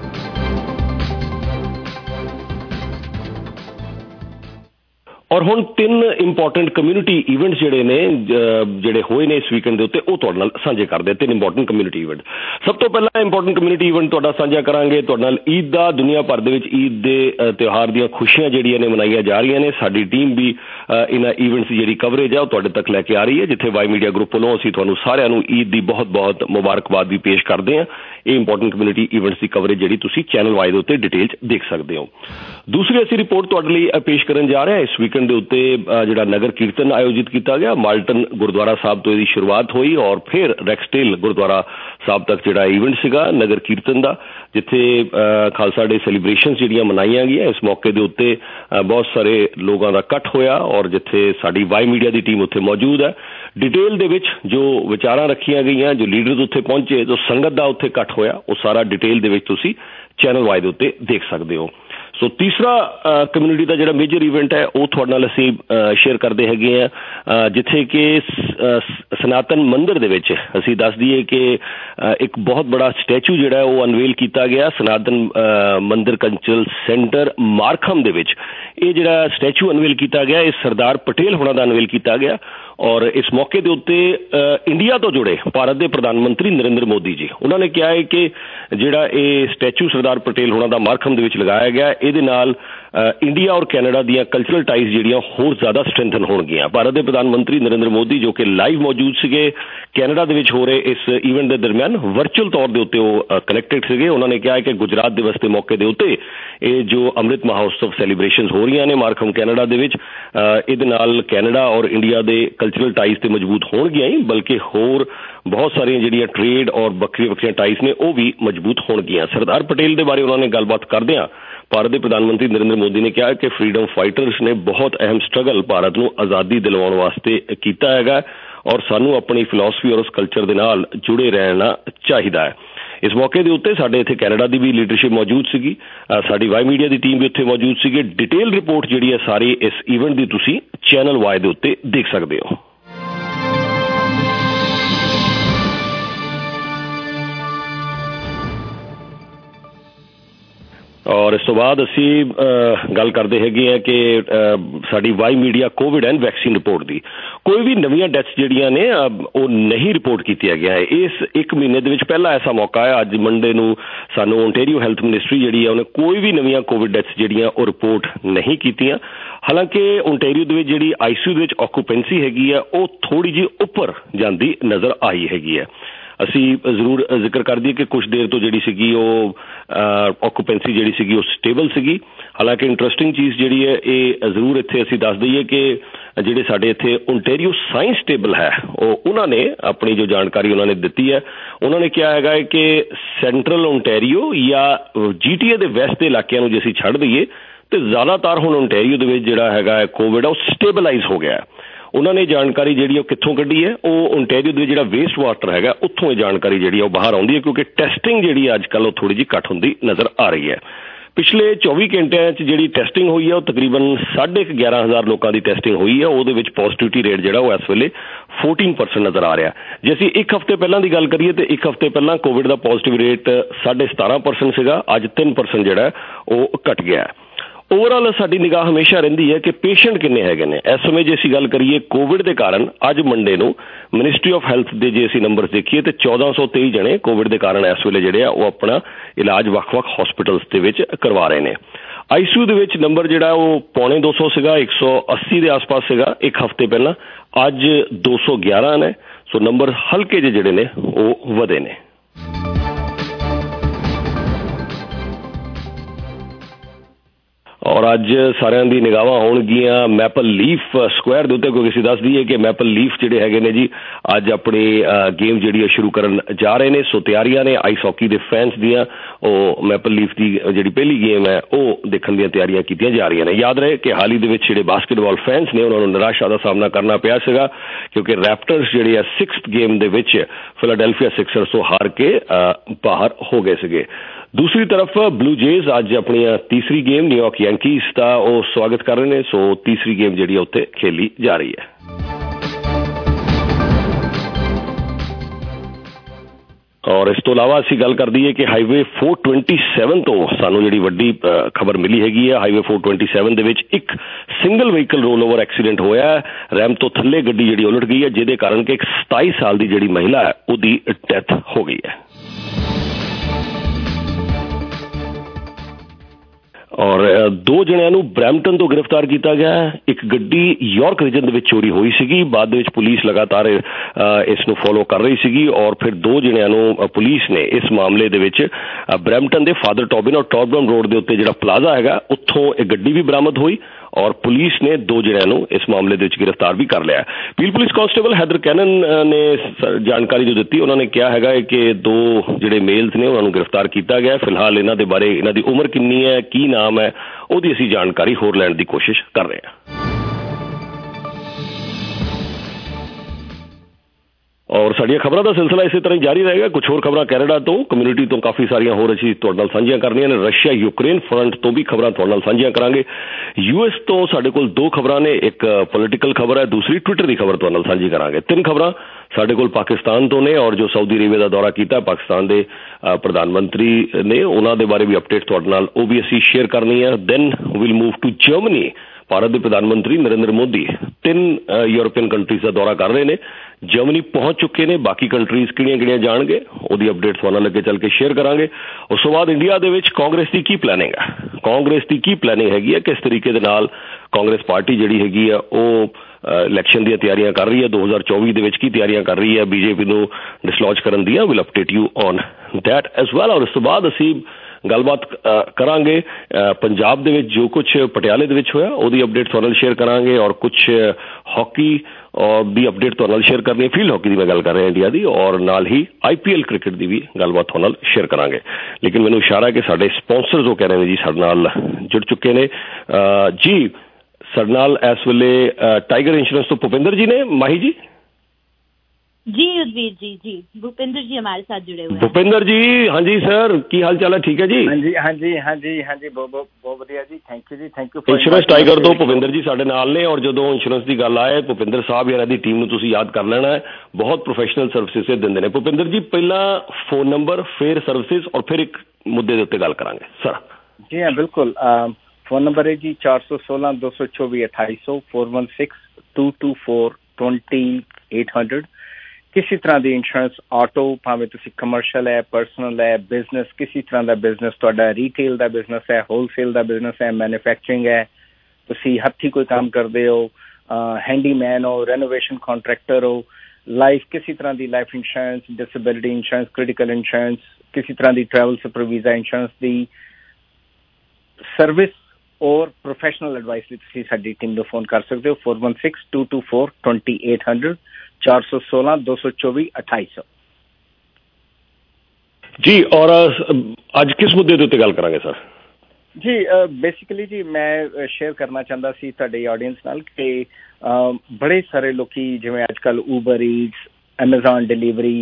ਔਰ ਹੁਣ ਤਿੰਨ ਇੰਪੋਰਟੈਂਟ ਕਮਿਊਨਿਟੀ ਈਵੈਂਟਸ ਜਿਹੜੇ ਨੇ ਜਿਹੜੇ ਹੋਏ ਨੇ ਇਸ ਵੀਕਐਂਡ ਦੇ ਉੱਤੇ ਉਹ ਤੁਹਾਡੇ ਨਾਲ ਸਾਂਝੇ ਕਰਦੇ ਤਿੰਨ ਇੰਪੋਰਟੈਂਟ ਕਮਿਊਨਿਟੀ ਈਵੈਂਟ। ਸਭ ਤੋਂ ਪਹਿਲਾਂ ਇੰਪੋਰਟੈਂਟ ਕਮਿਊਨਿਟੀ ਈਵੈਂਟ ਤੁਹਾਡਾ ਸਾਂਝਾ ਕਰਾਂਗੇ ਤੁਹਾਡੇ ਨਾਲ ਈਦ ਦਾ। ਦੁਨੀਆ ਭਰ ਦੇ ਵਿੱਚ ਈਦ ਦੇ ਤਿਉਹਾਰ ਦੀਆਂ ਖੁਸ਼ੀਆਂ ਜਿਹੜੀਆਂ ਨੇ ਮਨਾਈਆਂ ਜਾ ਰਹੀਆਂ ਨੇ। ਸਾਡੀ ਟੀਮ ਵੀ ਇਹਨਾਂ ਈਵੈਂਟਸ ਦੀ ਜਿਹੜੀ ਕਵਰੇਜ ਹੈ ਉਹ ਤੁਹਾਡੇ ਤੱਕ ਲੈ ਕੇ ਆ ਰਹੀ ਹੈ, ਜਿੱਥੇ ਵਾਈ ਮੀਡੀਆ ਗਰੁੱਪ ਵੱਲੋਂ ਅਸੀਂ ਤੁਹਾਨੂੰ ਸਾਰਿਆਂ ਨੂੰ ਈਦ ਦੀ ਬਹੁਤ ਬਹੁਤ ਮੁਬਾਰਕਬਾਦ ਵੀ ਪੇਸ਼ ਕਰਦੇ ਹਾਂ। ਇਹ ਇੰਪੋਰਟੈਂਟ ਕਮਿਊਨਿਟੀ ਈਵੈਂਟਸ ਦੀ ਕਵਰੇਜ ਜਿਹੜੀ ਤੁਸੀਂ ਚੈਨਲ ਵਾਈ ਦੇ ਉੱਤੇ ਡਿਟੇਲ 'ਚ ਦੇਖ ਸਕਦੇ ਹੋ। ਦੂਸਰੀ ਅਸੀਂ ਰਿਪੋਰਟ ਤੁਹਾਡੇ ਲਈ ਪੇਸ਼ ਕਰਨ ਜਾ ਰਹੇ ਹਾਂ। ਇਸ ਵੀਕਐਂਡ ਦੇ ਉੱਤੇ ਜਿਹੜਾ ਨਗਰ ਕੀਰਤਨ ਆਯੋਜਿਤ ਕੀਤਾ ਗਿਆ, ਮਾਲਟਨ ਗੁਰਦੁਆਰਾ ਸਾਹਿਬ ਤੋਂ ਇਹਦੀ ਸ਼ੁਰੂਆਤ ਹੋਈ ਔਰ ਫਿਰ ਰੈਕਸਟੇਲ ਗੁਰਦੁਆਰਾ ਸਾਹਿਬ ਤੱਕ ਜਿਹੜਾ ਈਵੈਂਟ ਸੀਗਾ ਨਗਰ ਕੀਰਤਨ ਦਾ, ਜਿੱਥੇ ਖਾਲਸਾ ਡੇ ਸੈਲੀਬ੍ਰੇਸ਼ਨ ਜਿਹੜੀਆਂ ਮਨਾਈਆਂ ਗਈਆਂ। ਇਸ ਮੌਕੇ ਦੇ ਉੱਤੇ ਬਹੁਤ ਸਾਰੇ ਲੋਕਾਂ ਦਾ ਇਕੱਠ ਹੋਇਆ ਔਰ ਜਿੱਥੇ ਸਾਡੀ ਵਾਈ ਮੀਡੀਆ ਦੀ ਟੀਮ ਉੱਥੇ ਮੌਜੂਦ ਹੈ। ਡਿਟੇਲ ਦੇ ਵਿੱਚ ਜੋ ਵਿਚਾਰਾਂ ਰੱਖੀਆਂ ਗਈਆਂ, ਜੋ ਲੀਡਰਸ ਉੱਥੇ ਪਹੁੰਚੇ, ਜੋ ਸੰਗਤ ਦਾ ਉੱਥੇ ਇਕੱਠ ਹੋਇਆ, ਉਹ ਸਾਰਾ ਡਿਟੇਲ ਦੇ ਵਿੱਚ ਤੁਸੀਂ ਚੈਨਲ ਵਾਈ ਦੇ ਉੱਤੇ ਦੇਖ ਸਕਦੇ ਹੋ। ਸੋ ਤੀਸਰਾ ਕਮਿਊਨਿਟੀ ਦਾ ਜਿਹੜਾ ਮੇਜਰ ਈਵੈਂਟ ਹੈ ਉਹ ਤੁਹਾਡੇ ਨਾਲ ਅਸੀਂ ਸ਼ੇਅਰ ਕਰਦੇ ਹੈਗੇ ਹਾਂ, ਜਿੱਥੇ ਕਿ ਸਨਾਤਨ ਮੰਦਿਰ ਦੇ ਵਿੱਚ ਅਸੀਂ ਦੱਸ ਦਈਏ ਕਿ ਇੱਕ ਬਹੁਤ ਬੜਾ ਸਟੈਚੂ ਜਿਹੜਾ ਉਹ ਅਨਵੇਲ ਕੀਤਾ ਗਿਆ ਸਨਾਤਨ ਮੰਦਿਰ ਕਲਚਰਲ ਸੈਂਟਰ ਮਾਰਖਮ ਦੇ ਵਿੱਚ। ਇਹ ਜਿਹੜਾ ਸਟੈਚੂ ਅਨਵੇਲ ਕੀਤਾ ਗਿਆ ਇਹ ਸਰਦਾਰ ਪਟੇਲ ਹੋਣਾ ਦਾ ਅਨਵੇਲ ਕੀਤਾ ਗਿਆ ਔਰ ਇਸ ਮੌਕੇ ਦੇ ਉੱਤੇ ਇੰਡੀਆ ਤੋਂ ਜੁੜੇ ਭਾਰਤ ਦੇ ਪ੍ਰਧਾਨ ਮੰਤਰੀ ਨਰਿੰਦਰ ਮੋਦੀ ਜੀ ਉਹਨਾਂ ਨੇ ਕਿਹਾ ਹੈ ਕਿ ਜਿਹੜਾ ਇਹ ਸਟੈਚੂ ਸਰਦਾਰ ਪਟੇਲ ਹੋਣਾ ਦਾ ਮਾਰਖਮ ਦੇ ਵਿੱਚ ਲਗਾਇਆ ਗਿਆ ਇਹਦੇ ਨਾਲ ਇੰਡੀਆ ਔਰ ਕੈਨੇਡਾ ਦੀਆਂ ਕਲਚਰਲ ਟਾਈਜ਼ ਜਿਹੜੀਆਂ ਹੋਰ ਜ਼ਿਆਦਾ ਸਟਰੈਂਥਨ ਹੋਣਗੀਆਂ। ਭਾਰਤ ਦੇ ਪ੍ਰਧਾਨ ਮੰਤਰੀ ਨਰਿੰਦਰ ਮੋਦੀ ਜੋ ਕਿ ਲਾਈਵ ਮੌਜੂਦ ਸੀਗੇ ਕੈਨੇਡਾ ਦੇ ਵਿੱਚ ਹੋ ਰਹੇ ਇਸ ਈਵੈਂਟ ਦੇ ਦਰਮਿਆਨ ਵਰਚੁਅਲ ਤੌਰ ਦੇ ਉੱਤੇ ਉਹ ਕਨੈਕਟਡ ਸੀਗੇ। ਉਹਨਾਂ ਨੇ ਕਿਹਾ ਕਿ ਗੁਜਰਾਤ ਦਿਵਸ ਦੇ ਮੌਕੇ ਦੇ ਉੱਤੇ ਇਹ ਜੋ ਅੰਮ੍ਰਿਤ ਮਹੋਤਸਵ ਸੈਲੀਬ੍ਰੇਸ਼ਨਸ ਹੋ ਰਹੀਆਂ ਨੇ ਮਾਰਖਮ ਕੈਨੇਡਾ ਦੇ ਵਿੱਚ, ਇਹਦੇ ਨਾਲ ਕੈਨੇਡਾ ਔਰ ਇੰਡੀਆ ਦੇ ਕਲਚਰਲ ਟਾਈਜ਼ ਤੇ ਮਜ਼ਬੂਤ ਹੋਣਗੀਆਂ ਹੀ ਬਲਕਿ ਹੋਰ ਬਹੁਤ ਸਾਰੀਆਂ ਜਿਹੜੀਆਂ ਟ੍ਰੇਡ ਔਰ ਵੱਖਰੀਆਂ ਵੱਖਰੀਆਂ ਟਾਈਜ਼ ਨੇ ਉਹ ਵੀ ਮਜ਼ਬੂਤ ਹੋਣਗੀਆਂ। ਸਰਦਾਰ ਪਟੇਲ ਦੇ ਬਾਰੇ ਉਹਨਾਂ ਨੇ ਗੱਲਬਾਤ ਕਰਦਿਆਂ ਭਾਰਤ ਦੇ ਪ੍ਰਧਾਨ ਮੰਤਰੀ ਨਰਿੰਦਰ ਮੋਦੀ ਨੇ ਕਿਹਾ ਕਿ ਫਰੀडम ਫਾਈਟਰਸ ਨੇ ਬਹੁਤ ਅਹਿਮ ਸਟਰਗਲ ਭਾਰਤ ਨੂੰ ਆਜ਼ਾਦੀ ਦਿਲਵਾਉਣ ਵਾਸਤੇ ਕੀਤਾ ਹੈਗਾ ਔਰ ਸਾਨੂੰ ਆਪਣੀ ਫਿਲਾਸਫੀ ਔਰ ਉਸ ਕਲਚਰ ਦੇ ਨਾਲ ਜੁੜੇ ਰਹਿਣਾ ਚਾਹੀਦਾ ਹੈ। ਇਸ ਮੌਕੇ ਦੇ ਉੱਤੇ ਸਾਡੇ ਇੱਥੇ ਕੈਨੇਡਾ ਦੀ ਵੀ ਲੀਡਰਸ਼ਿਪ ਮੌਜੂਦ ਸੀਗੀ, ਸਾਡੀ ਵਾਈ ਮੀਡੀਆ ਦੀ ਟੀਮ ਵੀ ਉੱਥੇ ਮੌਜੂਦ ਸੀਗੀ। ਡਿਟੇਲ ਰਿਪੋਰਟ ਜਿਹੜੀ ਹੈ ਸਾਰੀ ਇਸ ਈਵੈਂਟ ਦੀ ਤੁਸੀਂ ਚੈਨਲ ਵਾਈ ਦੇ ਉੱਤੇ ਦੇਖ ਸਕਦੇ ਹੋ। ਔਰ ਇਸ ਤੋਂ ਬਾਅਦ ਅਸੀਂ ਗੱਲ ਕਰਦੇ ਹੈਗੇ ਆ ਕਿ ਸਾਡੀ Y Media COVID and vaccine report ਦੀ ਕੋਈ ਵੀ ਨਵੀਆਂ ਡੈਥਸ ਜਿਹੜੀਆਂ ਨੇ ਉਹ ਨਹੀਂ ਰਿਪੋਰਟ ਕੀਤੀਆਂ ਗਿਆ ਹੈ। ਇਸ ਇੱਕ ਮਹੀਨੇ ਦੇ ਵਿੱਚ ਪਹਿਲਾ ਐਸਾ ਮੌਕਾ ਹੈ। ਅੱਜ ਮੰਡੇ ਨੂੰ ਸਾਨੂੰ ਓਨਟੇਰੀਓ ਹੈਲਥ ਮਿਨਿਸਟਰੀ ਜਿਹੜੀ ਹੈ ਉਹਨੇ ਕੋਈ ਵੀ ਨਵੀਆਂ ਕੋਵਿਡ ਡੈਥਸ ਜਿਹੜੀਆਂ ਉਹ ਰਿਪੋਰਟ ਨਹੀਂ ਕੀਤੀਆਂ। ਹਾਲਾਂਕਿ ਓਨਟੇਰੀਓ ਦੇ ਵਿੱਚ ਜਿਹੜੀ ਆਈਸੀਯੂ ਦੇ ਵਿੱਚ ਆਕੂਪੈਂਸੀ ਹੈਗੀ ਹੈ ਉਹ ਥੋੜ੍ਹੀ ਜਿਹੀ ਉੱਪਰ ਜਾਂਦੀ ਨਜ਼ਰ ਆਈ ਹੈਗੀ ਹੈ। ਅਸੀਂ ਜ਼ਰੂਰ ਜ਼ਿਕਰ ਕਰ ਦਈਏ ਕਿ ਕੁਛ ਦੇਰ ਤੋਂ ਜਿਹੜੀ ਸੀਗੀ ਉਹ ਆਕੂਪੈਂਸੀ ਜਿਹੜੀ ਸੀਗੀ ਉਹ ਸਟੇਬਲ ਸੀਗੀ। ਹਾਲਾਂਕਿ ਇੰਟਰਸਟਿੰਗ ਚੀਜ਼ ਜਿਹੜੀ ਹੈ ਇਹ ਜ਼ਰੂਰ ਇੱਥੇ ਅਸੀਂ ਦੱਸ ਦਈਏ ਕਿ ਜਿਹੜੇ ਸਾਡੇ ਇੱਥੇ ਓਨਟੇਰੀਓ ਸਾਇੰਸ ਟੇਬਲ ਹੈ ਉਹ ਉਹਨਾਂ ਨੇ ਆਪਣੀ ਜੋ ਜਾਣਕਾਰੀ ਉਹਨਾਂ ਨੇ ਦਿੱਤੀ ਹੈ ਉਹਨਾਂ ਨੇ ਕਿਹਾ ਹੈਗਾ ਕਿ ਸੈਂਟਰਲ ਓਨਟੇਰੀਓ ਜਾਂ ਜੀਟੀਏ ਦੇ ਵੈਸਟ ਦੇ ਇਲਾਕਿਆਂ ਨੂੰ ਜੇ ਅਸੀਂ ਛੱਡ ਦਈਏ ਤੇ ਜ਼ਿਆਦਾਤਰ ਹੁਣ ਓਨਟੇਰੀਓ ਦੇ ਵਿੱਚ ਜਿਹੜਾ ਹੈਗਾ ਕੋਵਿਡ ਉਹ ਸਟੇਬਲਾਈਜ਼ ਹੋ ਗਿਆ। ਉਹਨਾਂ ਨੇ ਜਾਣਕਾਰੀ ਜਿਹੜੀ ਉਹ ਕਿੱਥੋਂ ਕੱਢੀ ਹੈ ਉਹ ਓਨਟੇਰੀਓ ਦੇ ਜਿਹੜਾ ਵੇਸਟ ਵਾਟਰ ਹੈਗਾ ਉੱਥੋਂ ਇਹ ਜਾਣਕਾਰੀ ਜਿਹੜੀ ਉਹ ਬਾਹਰ ਆਉਂਦੀ ਹੈ ਕਿਉਂਕਿ ਟੈਸਟਿੰਗ ਜਿਹੜੀ ਅੱਜ ਕੱਲ੍ਹ ਉਹ ਥੋੜ੍ਹੀ ਜਿਹੀ ਘੱਟ ਹੁੰਦੀ ਨਜ਼ਰ ਆ ਰਹੀ ਹੈ। ਪਿਛਲੇ ਚੌਵੀ ਘੰਟਿਆਂ 'ਚ ਜਿਹੜੀ ਟੈਸਟਿੰਗ ਹੋਈ ਹੈ ਉਹ ਤਕਰੀਬਨ ਸਾਢੇ ਕੁ ਗਿਆਰਾਂ ਹਜ਼ਾਰ ਲੋਕਾਂ ਦੀ ਟੈਸਟਿੰਗ ਹੋਈ ਹੈ। ਉਹਦੇ ਵਿੱਚ ਪੋਜ਼ਿਟਿਵਿਟੀ ਰੇਟ ਜਿਹੜਾ ਉਹ ਇਸ ਵੇਲੇ ਚੌਦਾਂ ਪਰਸੈਂਟ ਨਜ਼ਰ ਆ ਰਿਹਾ। ਜੇ ਅਸੀਂ ਇੱਕ ਹਫ਼ਤੇ ਪਹਿਲਾਂ ਦੀ ਗੱਲ ਕਰੀਏ ਤਾਂ ਇੱਕ ਹਫ਼ਤੇ ਪਹਿਲਾਂ ਕੋਵਿਡ ਦਾ ਪੋਜ਼ਿਟਿਵ ਰੇਟ ਸਾਢੇ ਸਤਾਰਾਂ ਪਰਸੈਂਟ ਸੀਗਾ, ਅੱਜ ਤਿੰਨ ਪਰਸੈਂਟ ਜਿਹੜਾ ਉਹ ਘਟ ਗਿਆ। ਓਵਰਆਲ ਸਾਡੀ ਨਿਗਾਹ ਹਮੇਸ਼ਾ ਰਹਿੰਦੀ ਹੈ ਕਿ ਪੇਸ਼ੈਂਟ ਕਿੰਨੇ ਹੈਗੇ ਨੇ। ਇਸ ਸਮੇਂ ਜੇ ਅਸੀਂ ਗੱਲ ਕਰੀਏ ਕੋਵਿਡ ਦੇ ਕਾਰਨ ਅੱਜ ਮੰਡੇ ਨੂੰ ਮਿਨਿਸਟਰੀ ਆਫ ਹੈਲਥ ਦੇ ਜੇ ਅਸੀਂ ਨੰਬਰ ਦੇਖੀਏ ਤਾਂ ਚੌਦਾਂ ਸੌ ਤੇਈ ਜਣੇ ਕੋਵਿਡ ਦੇ ਕਾਰਨ ਇਸ ਵੇਲੇ ਜਿਹੜੇ ਆ ਉਹ ਆਪਣਾ ਇਲਾਜ ਵੱਖ-ਵੱਖ ਹਸਪੀਟਲਸ ਦੇ ਵਿੱਚ ਕਰਵਾ ਰਹੇ ਨੇ। ਆਈਸੀਯੂ ਦੇ ਵਿੱਚ ਨੰਬਰ ਜਿਹੜਾ ਉਹ ਪੌਣੇ ਦੋ ਸੌ ਸੀਗਾ, ਇੱਕ ਸੌ ਅੱਸੀ ਦੇ ਆਸ-ਪਾਸ ਸੀਗਾ ਇੱਕ ਹਫ਼ਤੇ ਪਹਿਲਾਂ, ਅੱਜ ਦੋ ਸੌ ਗਿਆਰਾਂ ਨੇ। ਸੋ ਨੰਬਰ ਹਲਕੇ ਜਿਹੇ ਜਿਹੜੇ ਨੇ ਉਹ ਵਧੇ ਨੇ। ਔਰ ਅੱਜ ਸਾਰਿਆਂ ਦੀ ਨਿਗਾਹਾਂ ਹੋਣਗੀਆਂ ਮੈਪਲ ਲੀਫ ਸਕੁਆਇਰ ਦੇ ਉੱਤੇ ਕਿਉਂਕਿ ਅਸੀਂ ਦੱਸ ਦਈਏ ਕਿ ਮੈਪਲ ਲੀਫ ਜਿਹੜੇ ਹੈਗੇ ਨੇ ਜੀ ਅੱਜ ਆਪਣੀ ਗੇਮ ਜਿਹੜੀ ਹੈ ਸ਼ੁਰੂ ਕਰਨ ਜਾ ਰਹੇ ਨੇ। ਸੋ ਤਿਆਰੀਆਂ ਨੇ ਆਈਸ ਹਾਕੀ ਦੇ ਫੈਨਸ ਦੀਆਂ, ਉਹ ਮੈਪਲ ਲੀਫ ਦੀ ਜਿਹੜੀ ਪਹਿਲੀ ਗੇਮ ਹੈ ਉਹ ਦੇਖਣ ਦੀਆਂ ਤਿਆਰੀਆਂ ਕੀਤੀਆਂ ਜਾ ਰਹੀਆਂ ਨੇ। ਯਾਦ ਰਹੇ ਕਿ ਹਾਲ ਹੀ ਦੇ ਵਿੱਚ ਜਿਹੜੇ ਬਾਸਕਟਬਾਲ ਫੈਨਸ ਨੇ ਉਹਨਾਂ ਨੂੰ ਨਿਰਾਸ਼ਾ ਦਾ ਸਾਹਮਣਾ ਕਰਨਾ ਪਿਆ ਸੀਗਾ ਕਿਉਂਕਿ ਰੈਪਟਰਸ ਜਿਹੜੇ ਆ ਸਿਕਸਥ ਗੇਮ ਦੇ ਵਿੱਚ ਫਿਲਾਡੈਲਫੀਆ ਸਿਕਸਰਸ ਤੋਂ ਹਾਰ ਕੇ ਬਾਹਰ ਹੋ ਗਏ ਸੀਗੇ। ਦੂਸਰੀ ਤਰਫ ਬਲੂ ਜੇਜ਼ ਅੱਜ ਆਪਣੀ ਤੀਸਰੀ ਗੇਮ ਨਿਊਯਾਰਕ ਯੈਂਕੀਜ਼ ਦਾ ਉਹ ਸਵਾਗਤ ਕਰ ਰਹੇ ਨੇ। ਸੋ ਤੀਸਰੀ ਗੇਮ ਜਿਹੜੀ ਉੱਥੇ ਖੇਲੀ ਜਾ ਰਹੀ ਹੈ। ਔਰ ਇਸ ਤੋਂ ਇਲਾਵਾ ਅਸੀਂ ਗੱਲ ਕਰ ਦਈਏ ਕਿ ਹਾਈਵੇ ਚਾਰ ਸੌ ਸੱਤਾਈ ਤੋਂ ਸਾਨੂੰ ਜਿਹੜੀ ਵੱਡੀ ਖਬਰ ਮਿਲੀ ਹੈਗੀ ਹੈ। ਹਾਈਵੇ ਚਾਰ ਸੌ ਸੱਤਾਈ ਦੇ ਵਿੱਚ ਇੱਕ single vehicle rollover accident ਹੋਇਆ, ਰੈਂਪ ਤੋਂ ਥੱਲੇ ਗੱਡੀ ਜਿਹੜੀ ਉਲਟ ਗਈ ਹੈ ਜਿਹਦੇ ਕਾਰਨ ਕਿ ਇੱਕ ਸਤਾਈ ਸਾਲ ਦੀ ਜਿਹੜੀ ਮਹਿਲਾ ਹੈ ਉਹਦੀ ਡੈਥ ਹੋ ਗਈ ਹੈ। ਔਰ ਦੋ ਜਣਿਆਂ ਨੂੰ ਬਰੈਂਪਟਨ ਤੋਂ ਗ੍ਰਿਫਤਾਰ ਕੀਤਾ ਗਿਆ। ਇੱਕ ਗੱਡੀ ਯਾਰਕ ਰੀਜਨ ਦੇ ਵਿੱਚ ਚੋਰੀ ਹੋਈ ਸੀਗੀ, ਬਾਅਦ ਦੇ ਵਿੱਚ ਪੁਲਿਸ ਲਗਾਤਾਰ ਇਸ ਨੂੰ ਫੋਲੋ ਕਰ ਰਹੀ ਸੀਗੀ ਔਰ ਫਿਰ ਦੋ ਜਣਿਆਂ ਨੂੰ ਪੁਲਿਸ ਨੇ ਇਸ ਮਾਮਲੇ ਦੇ ਵਿੱਚ ਬਰੈਂਪਟਨ ਦੇ ਫਾਦਰ ਟੋਬਿਨ ਔਰ ਟੌਬਰਮ ਰੋਡ ਦੇ ਉੱਤੇ ਜਿਹੜਾ ਪਲਾਜ਼ਾ ਹੈਗਾ ਉੱਥੋਂ ਇਹ ਗੱਡੀ ਵੀ ਬਰਾਮਦ ਹੋਈ ਔਰ ਪੁਲਿਸ ਨੇ ਦੋ ਜਣਿਆਂ ਨੂੰ ਇਸ ਮਾਮਲੇ ਦੇ ਵਿੱਚ ਗ੍ਰਿਫਤਾਰ ਵੀ ਕਰ ਲਿਆ। Peel police constable Heather Cannon ਨੇ ਜਾਣਕਾਰੀ ਜੋ ਦਿੱਤੀ ਉਹਨਾਂ ਨੇ ਕਿਹਾ ਹੈਗਾ ਕਿ ਦੋ ਜਿਹੜੇ ਮੇਲਸ ਨੇ ਉਹਨਾਂ ਨੂੰ ਗ੍ਰਿਫਤਾਰ ਕੀਤਾ ਗਿਆ। ਫਿਲਹਾਲ ਇਹਨਾਂ ਦੇ ਬਾਰੇ ਇਹਨਾਂ ਦੀ ਉਮਰ ਕਿੰਨੀ ਹੈ, ਕੀ ਨਾਮ ਹੈ, ਉਹਦੀ ਅਸੀਂ ਜਾਣਕਾਰੀ ਹੋਰ ਲੈਣ ਦੀ ਕੋਸ਼ਿਸ਼ ਕਰ ਰਹੇ ਹਾਂ। ਔਰ ਸਾਡੀਆਂ ਖਬਰਾਂ ਦਾ ਸਿਲਸਿਲਾ ਇਸੇ ਤਰ੍ਹਾਂ ਹੀ ਜਾਰੀ ਰਹੇਗਾ। ਕੁਝ ਹੋਰ ਖਬਰਾਂ ਕੈਨੇਡਾ ਤੋਂ, ਕਮਿਊਨਿਟੀ ਤੋਂ ਕਾਫੀ ਸਾਰੀਆਂ ਹੋਰ ਅਸੀਂ ਤੁਹਾਡੇ ਨਾਲ ਸਾਂਝੀਆਂ ਕਰਨੀਆਂ ਨੇ। ਰਸ਼ੀਆ ਯੂਕਰੇਨ ਫਰੰਟ ਤੋਂ ਵੀ ਖਬਰਾਂ ਤੁਹਾਡੇ ਨਾਲ ਸਾਂਝੀਆਂ ਕਰਾਂਗੇ। ਯੂ ਐਸ ਤੋਂ ਸਾਡੇ ਕੋਲ ਦੋ ਖਬਰਾਂ ਨੇ, ਇੱਕ ਪੋਲੀਟੀਕਲ ਖਬਰ ਹੈ, ਦੂਸਰੀ ਟਵਿੱਟਰ ਦੀ ਖਬਰ ਤੁਹਾਡੇ ਨਾਲ ਸਾਂਝੀ ਕਰਾਂਗੇ। ਤਿੰਨ ਖਬਰਾਂ ਸਾਡੇ ਕੋਲ ਪਾਕਿਸਤਾਨ ਤੋਂ ਨੇ ਔਰ ਜੋ ਸਾਊਦੀ ਅਰੇਬੀਆ ਦਾ ਦੌਰਾ ਕੀਤਾ ਪਾਕਿਸਤਾਨ ਦੇ ਪ੍ਰਧਾਨ ਮੰਤਰੀ ਨੇ ਉਹਨਾਂ ਦੇ ਬਾਰੇ ਵੀ ਅਪਡੇਟ ਤੁਹਾਡੇ ਨਾਲ ਉਹ ਵੀ ਅਸੀਂ ਸ਼ੇਅਰ ਕਰਨੀ ਹੈ। Then will move to Germany. Bharat ਦੇ ਪ੍ਰਧਾਨ ਮੰਤਰੀ ਨਰਿੰਦਰ ਮੋਦੀ ਤਿੰਨ ਯੂਰਪੀਅਨ ਕੰਟਰੀਜ਼ ਦਾ ਦੌਰਾ ਕਰ ਰਹੇ ਨੇ। ਜਰਮਨੀ ਪਹੁੰਚ ਚੁੱਕੇ ਨੇ, ਬਾਕੀ ਕੰਟਰੀਜ਼ ਕਿਹੜੀਆਂ ਕਿਹੜੀਆਂ ਜਾਣਗੇ ਉਹਦੀ ਅਪਡੇਟ ਤੁਹਾਨੂੰ ਨਾਲ ਅੱਗੇ ਚੱਲ ਕੇ ਸ਼ੇਅਰ ਕਰਾਂਗੇ। ਉਸ ਤੋਂ ਬਾਅਦ ਇੰਡੀਆ ਦੇ ਵਿੱਚ ਕਾਂਗਰਸ ਦੀ ਕੀ ਪਲੈਨਿੰਗ ਹੈ, ਕਾਂਗਰਸ ਦੀ ਕੀ ਪਲੈਨਿੰਗ ਹੈਗੀ ਹੈ, ਕਿਸ ਤਰੀਕੇ ਦੇ ਨਾਲ ਕਾਂਗਰਸ ਪਾਰਟੀ ਜਿਹੜੀ ਹੈਗੀ ਆ ਉਹ ਇਲੈਕਸ਼ਨ ਦੀਆਂ ਤਿਆਰੀਆਂ ਕਰ ਰਹੀ ਹੈ, ਦੋ ਹਜ਼ਾਰ ਚੌਵੀ ਦੇ ਵਿੱਚ ਕੀ ਤਿਆਰੀਆਂ ਕਰ ਰਹੀ ਹੈ ਬੀਜੇਪੀ ਨੂੰ ਡਿਸਲੌਜ ਕਰਨ ਦੀਆਂ। Will update you on that as well. ਔਰ ਉਸ ਤੋਂ ਬਾਅਦ ਅਸੀਂ ਗੱਲਬਾਤ ਕਰਾਂਗੇ ਪੰਜਾਬ ਦੇ ਵਿੱਚ ਜੋ ਕੁਛ ਪਟਿਆਲੇ ਦੇ ਵਿੱਚ ਹੋਇਆ ਉਹਦੀ ਅਪਡੇਟ ਤੁਹਾਡੇ ਨਾਲ ਸ਼ੇਅਰ ਕਰਾਂਗੇ, ਔਰ ਕੁਛ ਹਾਕੀ ਦੀ ਅਪਡੇਟ ਤੁਹਾਡੇ ਨਾਲ ਸ਼ੇਅਰ ਕਰਨੀ ਹੈ। ਫੀਲਡ ਹਾਕੀ ਦੀ ਮੈਂ ਗੱਲ ਕਰ ਰਿਹਾ ਇੰਡੀਆ ਦੀ, ਔਰ ਨਾਲ ਹੀ ਆਈ ਪੀ ਐਲ ਕ੍ਰਿਕਟ ਦੀ ਵੀ ਗੱਲਬਾਤ ਤੁਹਾਡੇ ਨਾਲ ਸ਼ੇਅਰ ਕਰਾਂਗੇ। ਲੇਕਿਨ ਮੈਨੂੰ ਇਸ਼ਾਰਾ ਕਿ ਸਾਡੇ ਸਪਾਂਸਰਸ ਉਹ ਕਹਿ ਰਹੇ ਨੇ ਜੀ ਸਾਡੇ ਨਾਲ ਜੁੜ ਚੁੱਕੇ ਨੇ ਜੀ। ਸਾਡੇ ਨਾਲ ਇਸ ਵੇਲੇ टाइगर इंश्योरेंस तो भूपिंदर जी ने। माही जी जी युद्धवीर जी जी भूपिंदर जी हमारे साथ जुड़े हुए हैं। भूपिंदर जी हाँ जी सर की हाल चाल है? ठीक है जी हाँ जी हाँ जी हाँ जी हाँ जी बहुत बहुत बढ़िया जी, थैंक यू जी, थैंक यू। इंश्योरेंस टाइगर तो भूपिंदर जी साडे नाल ने, और जदों इंश्योरेंस की गल आए भूपिंदर साहब यार दी टीम नूं तुसीं याद कर लेना है, बहुत प्रोफेशनल सर्विसेज दिंदे ने। भूपिंदर जी पहला फोन नंबर फिर सर्विसेज और फिर एक मुद्दे दे उत्ते गल करांगे सर। जी हाँ बिल्कुल, फोन नंबर है जी चार सौ सोलह दो सौ चौबीस अठाई सौ four one six two two four twenty eight hundred. किसी तरह की इंश्योरेंस ऑटो भावें तुसी कमर्शियल है, पर्सनल है, बिजनेस किसी तरह का बिजनेस, तुहाडा रिटेल का बिजनेस है, होलसेल का बिजनेस है, मैन्युफैक्चरिंग है, तुसी हत्थी कोई काम करते हो, हैंडीमैन हो, रेनोवेशन कॉन्ट्रैक्टर हो, लाइफ किसी तरह की life insurance, disability insurance, critical insurance, किसी तरह की ट्रैवल सुपर वीजा इंश्योरेंस की सर्विस और प्रोफेशनल एडवाइस लिए साडी टीम को फोन कर सकते हो four one six two two four twenty eight hundred चार सौ सोलह दो सौ चौबीस अठाई सौ जी। और आज किस मुद्दे उत्ते गल करांगे सर? जी बेसिकली जी मैं शेयर करना चाहता सी तुहाडे ऑडियंस नाल कि बड़े सारे लोकी जिवें अजकल Uber Eats, Amazon delivery,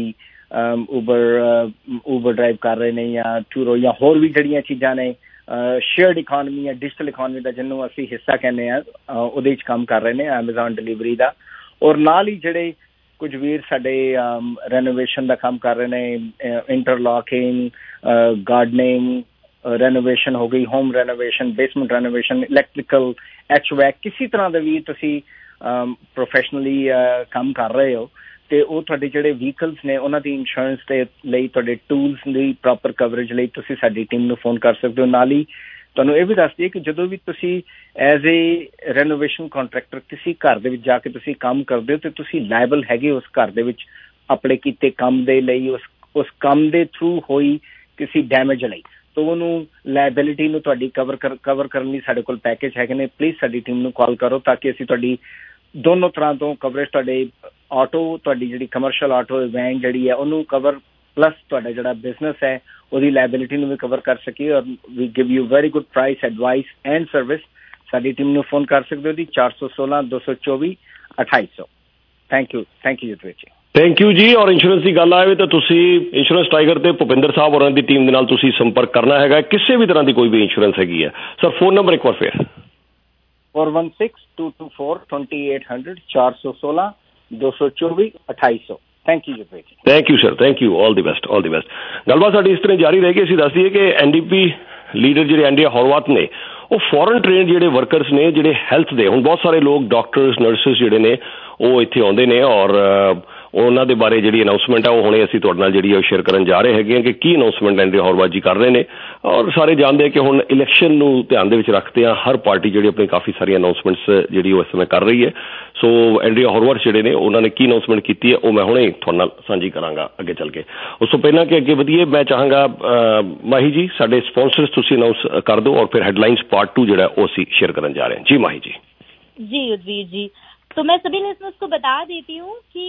Uber Uber drive कर रहे ने या टूरो या होर भी जड़ियां चीज़ां ने शेयर्ड इकॉनमी या डिजिटल इकॉनमी का जिन्हों असी हिस्सा कहने उहदे च काम कर रहे हैं एमेजॉन डिलीवरी का। और नाल ही जिहड़े कुछ वीर साडे रेनोवेशन का काम कर रहे हैं, इंटरलॉकिंग, गार्डनिंग, रेनोवेशन हो गई, home renovation, basement renovation, electrical, HVAC, किसी तरह का भी तुसी प्रोफेशनली काम कर रहे हो ਤੇ ਉਹ ਤੁਹਾਡੇ ਜਿਹੜੇ ਵਹੀਕਲਸ ਨੇ ਉਹਨਾਂ ਦੀ ਇੰਸ਼ੋਰੈਂਸ ਦੇ ਲਈ ਤੁਹਾਡੇ ਟੂਲਸ ਦੀ ਪ੍ਰੋਪਰ ਕਵਰੇਜ ਲਈ ਤੁਸੀਂ ਸਾਡੀ ਟੀਮ ਨੂੰ ਫੋਨ ਕਰ ਸਕਦੇ ਹੋ। ਨਾਲ ਹੀ ਤੁਹਾਨੂੰ ਇਹ ਵੀ ਦੱਸ ਦਈਏ ਕਿ ਜਦੋਂ ਵੀ ਤੁਸੀਂ ਐਜ਼ ਏ ਰੈਨੋਵੇਸ਼ਨ ਕੰਟਰੈਕਟਰ ਕਿਸੇ ਘਰ ਦੇ ਵਿੱਚ ਜਾ ਕੇ ਤੁਸੀਂ ਕੰਮ ਕਰਦੇ ਹੋ ਤੇ ਤੁਸੀਂ ਲਾਇਬਲ ਹੈਗੇ ਉਸ ਘਰ ਦੇ ਵਿੱਚ ਆਪਣੇ ਕੀਤੇ ਕੰਮ ਦੇ ਲਈ, ਉਸ ਉਸ ਕੰਮ ਦੇ ਥਰੂ ਹੋਈ ਕਿਸੇ ਡੈਮੇਜ ਲਈ, ਤਾਂ ਉਹਨੂੰ ਲਾਇਬਿਲਿਟੀ ਨੂੰ ਤੁਹਾਡੀ ਕਵਰ ਕਰ ਕਵਰ ਕਰਨ ਲਈ ਸਾਡੇ ਕੋਲ ਪੈਕੇਜ ਹੈਗੇ ਨੇ। ਪਲੀਜ਼ ਸਾਡੀ ਟੀਮ ਨੂੰ ਕਾਲ ਕਰੋ ਤਾਂ ਕਿ ਅਸੀਂ ਤੁਹਾਡੀ ਦੋਨੋਂ ਤਰ੍ਹਾਂ ਤੋਂ ਕਵਰੇਜ, ਤੁਹਾਡੇ ਆਟੋ ਤੁਹਾਡੀ ਜਿਹੜੀ ਕਮਰਸ਼ੀਅਲ ਆਟੋ ਵੈਨ ਜਿਹੜੀ ਹੈ ਉਹਨੂੰ ਕਵਰ, ਪਲੱਸ ਤੁਹਾਡਾ ਜਿਹੜਾ ਬਿਜ਼ਨਸ ਹੈ ਉਹਦੀ ਲਾਇਬਿਲਿਟੀ ਨੂੰ ਵੀ ਕਵਰ ਕਰ ਸਕੀਏ। ਔਰ we give you very good price, advice and service. ਸਾਡੀ ਟੀਮ ਨੂੰ ਫੋਨ ਕਰ ਸਕਦੇ ਹੋ ਜੀ ਚਾਰ ਸੌ ਸੋਲਾਂ ਦੋ ਸੌ ਚੌਵੀ ਅਠਾਈ ਸੌ। ਥੈਂਕ ਯੂ ਥੈਂਕ ਯੂ ਜੀ ਥੈਂਕ ਯੂ ਜੀ। ਔਰ ਇੰਸ਼ੋਰੈਂਸ ਦੀ ਗੱਲ ਆਵੇ ਤਾਂ ਤੁਸੀਂ ਇੰਸ਼ੋਰੈਂਸ ਟਾਈਗਰ ਤੇ ਭੁਪਿੰਦਰ ਸਾਹਿਬ ਹੋਰਾਂ ਦੀ ਟੀਮ ਦੇ ਨਾਲ ਤੁਸੀਂ ਸੰਪਰਕ ਕਰਨਾ ਹੈਗਾ ਕਿਸੇ ਵੀ ਤਰ੍ਹਾਂ ਦੀ ਕੋਈ ਵੀ ਇੰਸ਼ੋਰੈਂਸ ਹੈਗੀ ਹੈ। ਸਰ ਫੋਨ ਨੰਬਰ ਇੱਕ ਵਾਰ ਫਿਰ four one six two two four twenty eight hundred चार सौ सोलह दो सौ चौबीस अठाई सौ। थैंक यू जी। Thank you sir, thank you, all the best, all the best. गलबात साडी इस तरह जारी रहेगी। ਅਸੀਂ ਦੱਸ ਦਈਏ ਕਿ ਐਨਡੀਪੀ ਲੀਡਰ ਜਿਹੜੇ ਐਂਡਰੀਆ ਹੋਰਵਾਤ ਨੇ ਉਹ ਫੋਰਨ ਟ੍ਰੇਨਡ ਜਿਹੜੇ ਵਰਕਰਸ ਨੇ ਜਿਹੜੇ ਹੈਲਥ ਦੇ, ਹੁਣ ਬਹੁਤ ਸਾਰੇ ਲੋਕ ਡਾਕਟਰਸ ਨਰਸਿਸ ਜਿਹੜੇ ਨੇ ਉਹ ਇੱਥੇ ਆਉਂਦੇ ਨੇ ਔਰ ਉਹਨਾਂ ਦੇ ਬਾਰੇ ਜਿਹੜੀ ਅਨਾਉਂਸਮੈਂਟ ਹੈ ਉਹ ਹੁਣੇ ਅਸੀਂ ਤੁਹਾਡੇ ਨਾਲ ਜਿਹੜੀ ਉਹ ਸ਼ੇਅਰ ਕਰਨ ਜਾ ਰਹੇ ਹੈਗੇ ਹਾਂ ਕਿ ਕੀ ਅਨਾਉਂਸਮੈਂਟ ਐਂਡਰੀਆ ਹੋਰਵਾਤ ਜੀ ਕਰ ਰਹੇ ਨੇ। ਔਰ ਸਾਰੇ ਜਾਣਦੇ ਕਿ ਹੁਣ ਇਲੈਕਸ਼ਨ ਨੂੰ ਧਿਆਨ ਦੇ ਵਿੱਚ ਰੱਖਦੇ ਆ ਹਰ ਪਾਰਟੀ ਜਿਹੜੀ ਆਪਣੀ ਕਾਫੀ ਸਾਰੀਆਂ ਅਨਾਉਂਸਮੈਂਟਸ ਜਿਹੜੀ ਉਹ ਇਸ ਸਮੇਂ ਕਰ ਰਹੀ ਹੈ। ਸੋ ਐਂਡਰੀਆ ਹੋਰਵਾਤ ਜਿਹੜੇ ਨੇ ਉਹਨਾਂ ਨੇ ਕੀ ਅਨਾਉਂਸਮੈਂਟ ਕੀਤੀ ਹੈ ਉਹ ਮੈਂ ਹੁਣੇ ਤੁਹਾਡੇ ਨਾਲ ਸਾਂਝੀ ਕਰਾਂਗਾ ਅੱਗੇ ਚੱਲ ਕੇ। ਉਸ ਤੋਂ ਪਹਿਲਾਂ ਕਿ ਅੱਗੇ ਵਧੀਏ ਮੈਂ ਚਾਹਾਂਗਾ ਮਾਹੀ ਜੀ ਸਾਡੇ ਸਪਾਂਸਰਸ ਤੁਸੀਂ ਅਨਾਉਂਸ ਕਰ ਦਿਓ ਔਰ ਫਿਰ ਹੈਡਲਾਈਨਸ ਪਾर्ट टू ਜਿਹੜਾ ਉਹ ਅਸੀਂ ਸ਼ੇਅਰ ਕਰਨ ਜਾ ਰਹੇ ਹਾਂ। ਜੀ ਮਾਹੀ ਜੀ। जी युद्धवीर जी, तो मैं सभी लिसनर्स को बता देती हूँ कि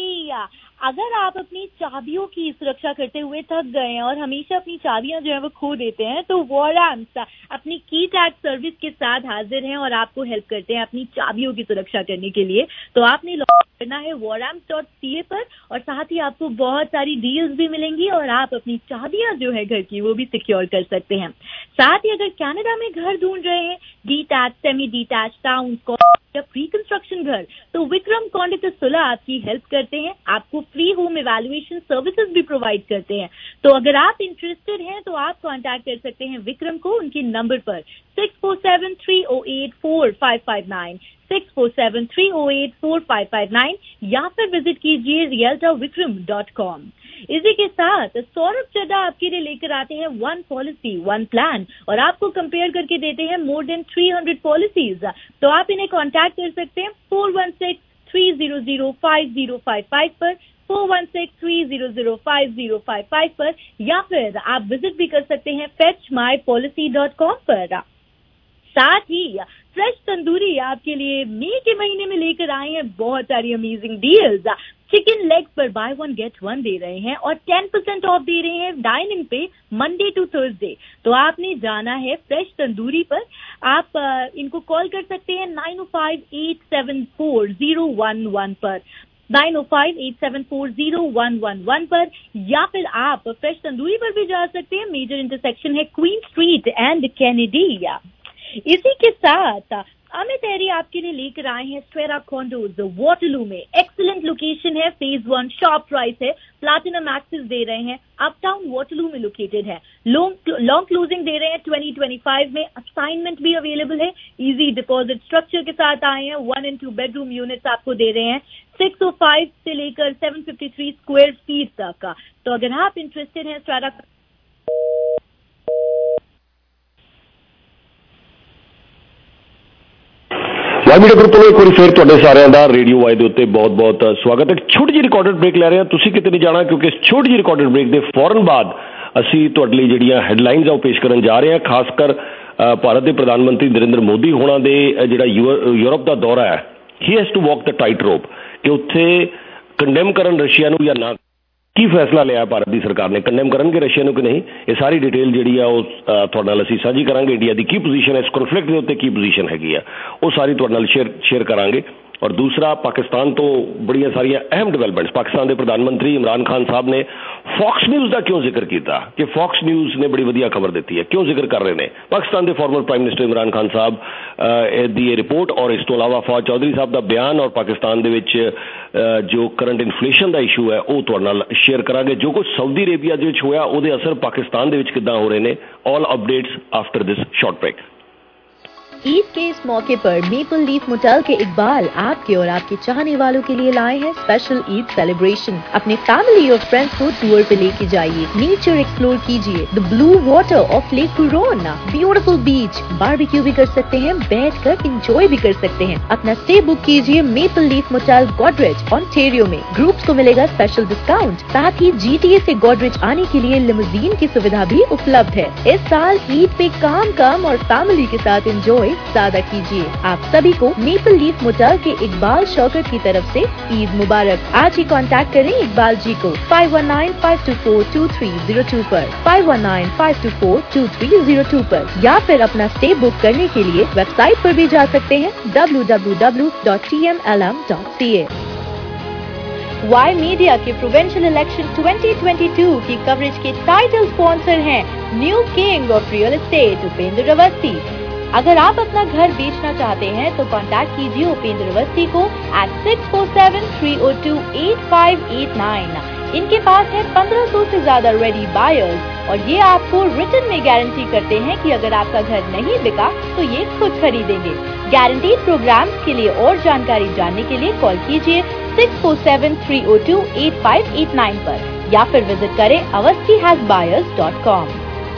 अगर आप अपनी चाबियों की सुरक्षा करते हुए थक गए हैं और हमेशा अपनी चाबियां जो है वो खो देते हैं, तो वॉराम्स अपनी की टैग सर्विस के साथ हाजिर हैं और आपको हेल्प करते हैं अपनी चाबियों की सुरक्षा करने के लिए। तो आपने लॉग करना है वॉराम्स डॉट सी ए पर और साथ ही आपको बहुत सारी डील्स भी मिलेंगी और आप अपनी चाबियां जो है घर की वो भी सिक्योर कर सकते हैं। साथ ही अगर कनाडा में घर ढूंढ रहे हैं, डीटैच, सेमी डीटैच, टाउन, या प्री कंस्ट्रक्शन घर, तो विक्रम कॉन्डित सुलह आपकी हेल्प करते हैं। आपको फ्री होम इवैल्यूएशन सर्विसेज भी प्रोवाइड करते हैं। तो अगर आप इंटरेस्टेड हैं तो आप कांटेक्ट कर सकते हैं विक्रम को उनके नंबर पर six four seven three o eight four five five nine, six four seven three o eight four five five nine, या फिर विजिट कीजिए रियल्टर विक्रम डॉट कॉम। इसी के साथ सौरभ चड्डा आपके लिए लेकर आते हैं वन पॉलिसी वन प्लान, और आपको कंपेयर करके देते हैं more than three hundred policies. तो आप इन्हें कांटेक्ट कर सकते हैं four one six three zero zero five zero five five पर, four one six three zero zero five zero five five पर, या फिर आप विजिट भी कर सकते हैं fetch my policy dot com पर। साथ ही फ्रेश तंदूरी आपके लिए मई के महीने में लेकर आए हैं बहुत सारी अमेजिंग डील्स। चिकन लेग पर बाय वन गेट वन दे रहे हैं और टेन परसेंट ऑफ दे रहे हैं डाइनिंग पे मंडे टू थर्सडे। तो आपने जाना है फ्रेश तंदूरी पर। आप आ, इनको कॉल कर सकते हैं नाइन ओ five eight seven four zero one one पर, नाइन ओ five eight seven four zero one one one पर, या फिर आप फ्रेश तंदूरी पर भी जा सकते हैं। मेजर इंटरसेक्शन है क्वीन स्ट्रीट एंड कैनेडी। इसी के साथ अमित एरी आपके लिए लेकर आए हैं स्ट्रेरा कॉन्डोज वाटरलू में। एक्सीलेंट लोकेशन है, फेज वन, शॉप प्राइस है, प्लैटिनम एक्सेस दे रहे हैं, अपटाउन वाटरलू में लोकेटेड है। लॉन्ग लॉन्ग क्लोजिंग दे रहे हैं ट्वेंटी ट्वेंटी फाइव में। असाइनमेंट भी अवेलेबल है, इजी डिपॉजिट स्ट्रक्चर के साथ आए हैं। One and two bedroom units आपको दे रहे हैं सिक्स ओ फाइव से लेकर seven fifty three square feet तक का। तो अगर आप इंटरेस्टेड हैं स्ट्रेरा ਵਾਈ ਮੀਡੀਆ ਗਰੁੱਪ ਵੱਲੋਂ ਇੱਕ ਵਾਰੀ ਫਿਰ ਤੁਹਾਡੇ ਸਾਰਿਆਂ ਦਾ ਰੇਡੀਓ ਵਾਈ ਦੇ ਉੱਤੇ ਬਹੁਤ ਬਹੁਤ ਸਵਾਗਤ ਹੈ। ਛੋਟੀ ਜਿਹੀ ਰਿਕਾਰਡਡ ਬ੍ਰੇਕ ਲੈ ਰਹੇ ਹਾਂ, ਤੁਸੀਂ ਕਿਤੇ ਨਹੀਂ ਜਾਣਾ, ਕਿਉਂਕਿ ਇਸ ਛੋਟੀ ਜਿਹੀ ਰਿਕਾਰਡਡ ਬ੍ਰੇਕ ਦੇ ਫੌਰਨ ਬਾਅਦ ਅਸੀਂ ਤੁਹਾਡੇ ਲਈ ਜਿਹੜੀਆਂ ਹੈਡਲਾਈਨਸ ਆ ਉਹ ਪੇਸ਼ ਕਰਨ ਜਾ ਰਹੇ ਹਾਂ। ਖਾਸ ਕਰ ਭਾਰਤ ਦੇ ਪ੍ਰਧਾਨ ਮੰਤਰੀ ਨਰਿੰਦਰ ਮੋਦੀ ਹੋਣਾ ਦੇ ਜਿਹੜਾ ਯੂਰਪ ਦਾ ਦੌਰਾ ਹੈ, he has to walk the tight rope, ਕਿ ਉੱਥੇ ਕੰਡੈਮ ਕਰਨ ਰਸ਼ੀਆ ਨੂੰ ਜਾਂ ਨਾ। ਕੀ ਫੈਸਲਾ ਲਿਆ ਭਾਰਤ ਦੀ ਸਰਕਾਰ ਨੇ, ਕੰਡੈਮ ਕਰਨਗੇ ਰਸ਼ੀਆ ਨੂੰ ਕਿ ਨਹੀਂ, ਇਹ ਸਾਰੀ ਡਿਟੇਲ ਜਿਹੜੀ ਆ ਉਹ ਤੁਹਾਡੇ ਨਾਲ ਅਸੀਂ ਸਾਂਝੀ ਕਰਾਂਗੇ। ਇੰਡੀਆ ਦੀ ਕੀ ਪੋਜੀਸ਼ਨ ਹੈ ਇਸ ਕਨਫਲਿਕਟ ਦੇ ਉੱਤੇ, ਕੀ ਪੋਜੀਸ਼ਨ ਹੈਗੀ ਆ, ਉਹ ਸਾਰੀ ਤੁਹਾਡੇ ਨਾਲ ਸ਼ੇਅਰ ਸ਼ੇਅਰ ਕਰਾਂਗੇ। और दूसरा, पाकिस्तान तो बड़िया सारिया अहम डिवेलपमेंट्स। पाकिस्तान के प्रधानमंत्री इमरान खान साहब ने फॉक्स न्यूज़ का क्यों जिक्र किया कि फॉक्स न्यूज़ ने बड़ी वधिया खबर दी है, क्यों जिक्र कर रहे हैं पाकिस्तान के former prime minister Imran Khan साहब दी रिपोर्ट, और इस तो अलावा फौज चौधरी साहब का बयान, और पाकिस्तान दे विच जो करंट इन्फ्लेशन का इशू है वो तुहाडे नाल शेयर करांगे। जो कुछ सऊदी अरेबिया दे विच होया उहदे असर पाकिस्तान दे विच किदां हो रहे हैं, all updates after this short break. Eid के इस मौके पर मेपल लीफ मोटेल के इकबाल आपके और आपके चाहने वालों के लिए लाए हैं स्पेशल ईद सेलिब्रेशन। अपने फैमिली और फ्रेंड्स को टूर पे लेके जाइए, नेचर एक्सप्लोर कीजिए, the blue water of Lake Kurona, beautiful beach, barbecue भी कर सकते हैं, बैठ कर इंजॉय भी कर सकते हैं। अपना स्टे बुक कीजिए Maple Leaf Motel Goderich Ontario में। ग्रुप्स को मिलेगा स्पेशल डिस्काउंट, साथ ही जीटीए से गॉडरेज आने के लिए लिमुजीन की सुविधा भी उपलब्ध है। इस साल ईद पे काम काम और फैमिली के साथ एंजॉय ज्यादा कीजिए। आप सभी को मेपल लीफ मोटेल के इकबाल शौकत की तरफ से ईद मुबारक। आज ही कांटेक्ट करें इकबाल जी को five one nine five two four two three zero two पर, five one nine five two four two three zero two पर, या फिर अपना स्टे बुक करने के लिए वेबसाइट पर भी जा सकते हैं W W W dot T M L M dot C A. Y Media के provincial election twenty twenty two की कवरेज के टाइटल स्पॉन्सर हैं new king of real estate Upendra Awasthi. अगर आप अपना घर बेचना चाहते हैं तो कांटेक्ट कीजिए उपेंद्र अवस्थी को eight six four seven three ओ two eight five eight nine. इनके पास है पंद्रह सौ से ज्यादा रेडी बायर्स और ये आपको रिटन में गारंटी करते हैं कि अगर आपका घर नहीं बिका तो ये खुद खरीदेंगे। गारंटीड प्रोग्राम के लिए और जानकारी जानने के लिए कॉल कीजिए सिक्स फोर सेवन थ्री ओ two eight five eight nine पर, या फिर विजिट करें Awasthi has buyers dot com.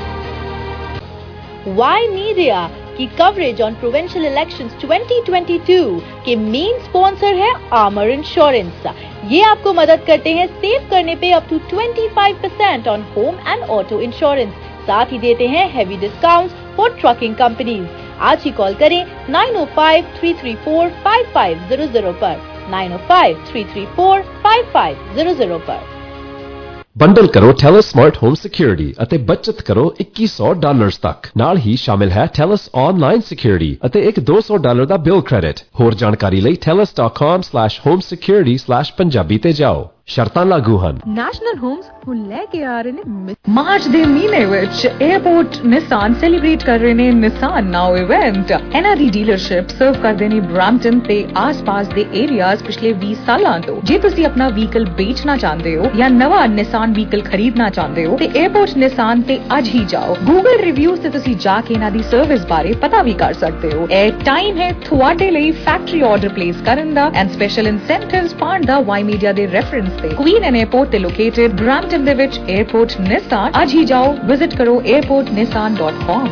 Y Media की coverage on provincial elections twenty twenty two के मेन स्पॉन्सर है आमर इंश्योरेंस। ये आपको मदद करते हैं सेव करने पे up to twenty five percent on home and auto insurance. साथ ही देते हैं heavy discounts for trucking companies. आज ही कॉल करें नाइन ओ five three three four five five zero zero पर, नाइन ओ five three three four five five zero zero पर। Bundle ਕਰੋ ਟੈਲਸ ਸਮਾਰਟ ਹੋਮ ਸਿਕਿਉਰਿਟੀ ਅਤੇ ਬਚਤ ਕਰੋ ਇੱਕੀ ਸੌ ਡਾਲਰਸ ਤੱਕ। ਨਾਲ ਹੀ ਸ਼ਾਮਿਲ ਹੈ ਟੈਲਸ ਆਨਲਾਈਨ ਸਿਕਿਉਰਿਟੀ ਅਤੇ ਇੱਕ ਦੋ ਸੌ ਡਾਲਰ ਦਾ ਬਿਲ ਕ੍ਰੈਡਿਟ। ਹੋਰ ਜਾਣਕਾਰੀ ਲਈ Telus dot com slash home security slash Punjabi ਤੇ ਜਾਓ। ਸ਼ਰਤਾਂ ਲਾਗੂ ਹਨ। ਨੈਸ਼ਨਲ ਹੋਮਸ ਹੁਣ ਲੈ ਕੇ ਆ ਰਹੇ ਨੇ ਮਾਰਚ ਦੇ ਮਹੀਨੇ ਵਿੱਚ 에어ਪੋਰਟ ਨਿਸਾਨ ਸੈਲੀਬ੍ਰੇਟ ਕਰ ਰਹੇ ਨੇ ਨਿਸਾਨ ਨਾਓ ਇਵੈਂਟ। ਇਹਨਾਂ ਦੀ ਡੀਲਰਸ਼ਿਪ ਸਰਵ ਕਰਦੇ ਨੇ ਬ੍ਰੈਂਪਟਨ ਤੇ ਆਸ-ਪਾਸ ਦੇ ਏਰੀਆਜ਼ ਪਿਛਲੇ ਵੀਹ ਸਾਲਾਂ ਤੋਂ। ਜੇ ਤੁਸੀਂ ਆਪਣਾ ਵਹੀਕਲ ਵੇਚਣਾ ਚਾਹੁੰਦੇ ਹੋ ਜਾਂ ਨਵਾਂ ਨਿਸਾਨ ਵਹੀਕਲ ਖਰੀਦਣਾ ਚਾਹੁੰਦੇ ਹੋ ਤੇ 에어ਪੋਰਟ ਨਿਸਾਨ ਤੇ ਅੱਜ ਹੀ ਜਾਓ। ਗੂਗਲ ਰਿਵਿਊਜ਼ ਤੇ ਤੁਸੀਂ ਜਾ ਕੇ ਇਹਨਾਂ ਦੀ ਸਰਵਿਸ ਬਾਰੇ ਪਤਾ ਵੀ ਕਰ ਸਕਦੇ ਹੋ। ਇਹ ਟਾਈਮ ਹੈ ਤੁਹਾਡੇ ਲਈ ਫੈਕਟਰੀ ਆਰਡਰ ਪਲੇਸ ਕਰਨ ਦਾ ਐਂਡ ਸਪੈਸ਼ਲ ਇਨਸੈਂਟਿਵਸ ਪਾਉਣ ਦਾ ਵਾਈ ਮੀਡੀਆ ਦੇ ਰੈਫਰੈਂਸ ਤੇ। क्वीन एंड एयरपोर्ट ते लोकेटेड ब्रैम्पटन दे विच एयरपोर्ट निसान। आज ही जाओ, विजिट करो एयरपोर्ट निसान डॉट कॉम।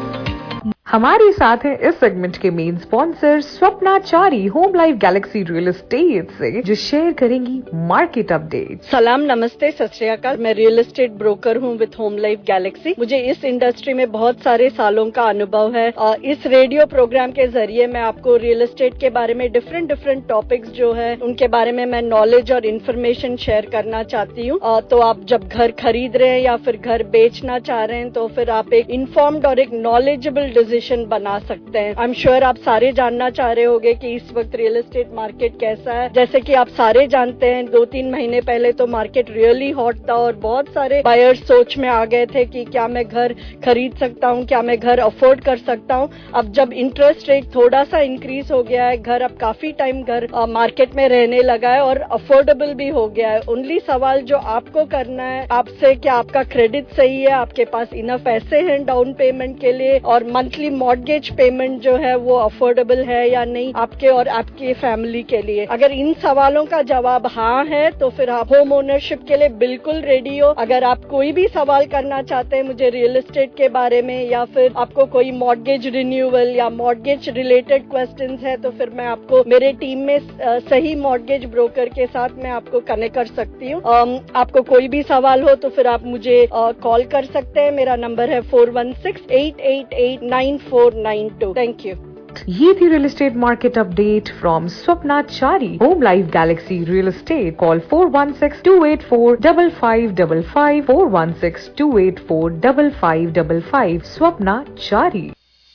हमारे साथ है इस सेगमेंट के main sponsor Swapnachari Home Life Galaxy real estate से, जो शेयर करेंगी मार्केट अपडेट। सलाम, नमस्ते, सत श्री अकाल। मैं रियल एस्टेट ब्रोकर हूं विद होम लाइफ गैलेक्सी। मुझे इस इंडस्ट्री में बहुत सारे सालों का अनुभव है। इस रेडियो प्रोग्राम के जरिए मैं आपको रियल एस्टेट के बारे में डिफरेंट डिफरेंट टॉपिक्स जो है उनके बारे में मैं नॉलेज और इन्फॉर्मेशन शेयर करना चाहती हूँ। तो आप जब घर खरीद रहे हैं या फिर घर बेचना चाह रहे हैं तो फिर आप एक इन्फॉर्म्ड और एक नॉलेजेबल डिसीजन बना सकते हैं। आई एम श्योर आप सारे जानना चाह रहे होंगे कि इस वक्त रियल एस्टेट मार्केट कैसा है। जैसे कि आप सारे जानते हैं, दो तीन महीने पहले तो मार्केट रियली हॉट था और बहुत सारे बायर्स सोच में आ गए थे कि क्या मैं घर खरीद सकता हूँ, क्या मैं घर अफोर्ड कर सकता हूँ। अब जब इंटरेस्ट रेट थोड़ा सा इंक्रीज हो गया है, घर अब काफी टाइम घर मार्केट में रहने लगा है और अफोर्डेबल भी हो गया है। ओनली सवाल जो आपको करना है आपसे, क्या आपका क्रेडिट सही है, आपके पास इनफ पैसे हैं डाउन पेमेंट के लिए, और मंथली मॉर्गेज पेमेंट जो है वो अफोर्डेबल है या नहीं आपके और आपकी फैमिली के लिए। अगर इन सवालों का जवाब हाँ है तो फिर आप होम ओनरशिप के लिए बिल्कुल रेडी हो। अगर आप कोई भी सवाल करना चाहते हैं मुझे रियल एस्टेट के बारे में, या फिर आपको कोई मॉर्गेज रिन्यूअल या मॉर्गेज रिलेटेड क्वेश्चंस है, तो फिर मैं आपको मेरे टीम में सही मॉर्गेज ब्रोकर के साथ मैं आपको कनेक्ट कर सकती हूँ। आपको कोई भी सवाल हो तो फिर आप मुझे कॉल कर सकते हैं। मेरा नंबर है four one six eight eight eight nine four nine two. Thank you. ये थी real estate market update from Swapnachari Home Life Galaxy real estate. Call four one six two eight four five five five five four one six two eight four five five five five. Swapnachari.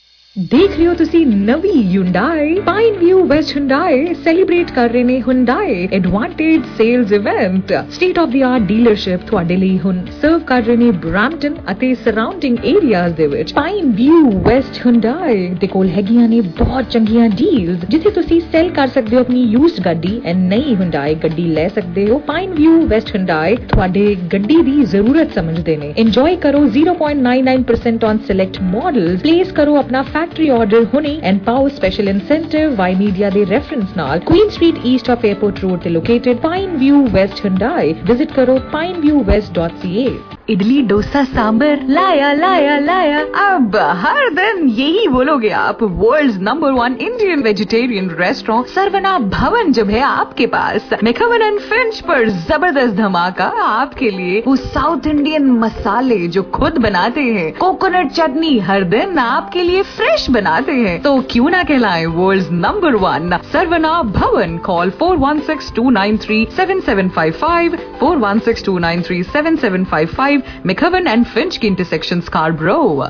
देख रहे हो तुसी नवी Hyundai Pine View West Hyundai celebrate कर रहे ने Hyundai advantage sales event. State of the art dealership ਤੁਹਾਡੇ ਲਈ ਹੁਣ ਸਰਵ ਕਰ ਰਹੇ ਨੇ ਬ੍ਰੈਂਪਟਨ ਅਤੇ ਸਰਾਊਂਡਿੰਗ ਏਰੀਆਜ਼ ਦੇ ਵਿੱਚ। ਪਾइन व्यू वेस्ट Hyundai ਦੇ ਕੋਲ ਹੈਗੀਆਂ ਨੇ ਬਹੁਤ ਚੰਗੀਆਂ ਡੀਲਸ, ਜਿੱਥੇ ਤੁਸੀਂ ਸੈਲ ਕਰ ਸਕਦੇ ਹੋ ਆਪਣੀ ਯੂਜ਼ਡ ਗੱਡੀ ਐਂਡ ਨਈ Hyundai ਗੱਡੀ ਲੈ ਸਕਦੇ ਹੋ। ਪਾइन व्यू वेस्ट Hyundai ਤੁਹਾਡੇ ਗੱਡੀ ਦੀ ਜ਼ਰੂਰਤ ਸਮਝਦੇ ਨੇ। ਇੰਜॉय ਕਰੋ zero point nine nine percent on select models. Place करो अपना फैक्ट्री ऑर्डर हुने एंड पाओ स्पेशल इंसेंटिव वाई मीडिया दे रेफरेंस नाल। Queen Street east of Airport Road ते located Pine View West Hyundai। Visit करो Pine View West dot C A. Idli dosa sambar लाया लाया लाया, अब हर दिन यही बोलोगे आप। World's number one Indian vegetarian restaurant Saravana Bhavan जब है आपके पास। मैकवन एंड फिंच पर जबरदस्त धमाका आपके लिए। वो साउथ इंडियन मसाले जो खुद बनाते हैं, कोकोनट चटनी हर दिन आपके लिए फ्रेश बनाते हैं, तो क्यों ना कहलाए world's number one Saravana Bhavan. Call four one six two nine three seven seven five five four one six two nine three seven seven five five. McHoven and Finch की इंटरसेक्शन स्कारब्रो।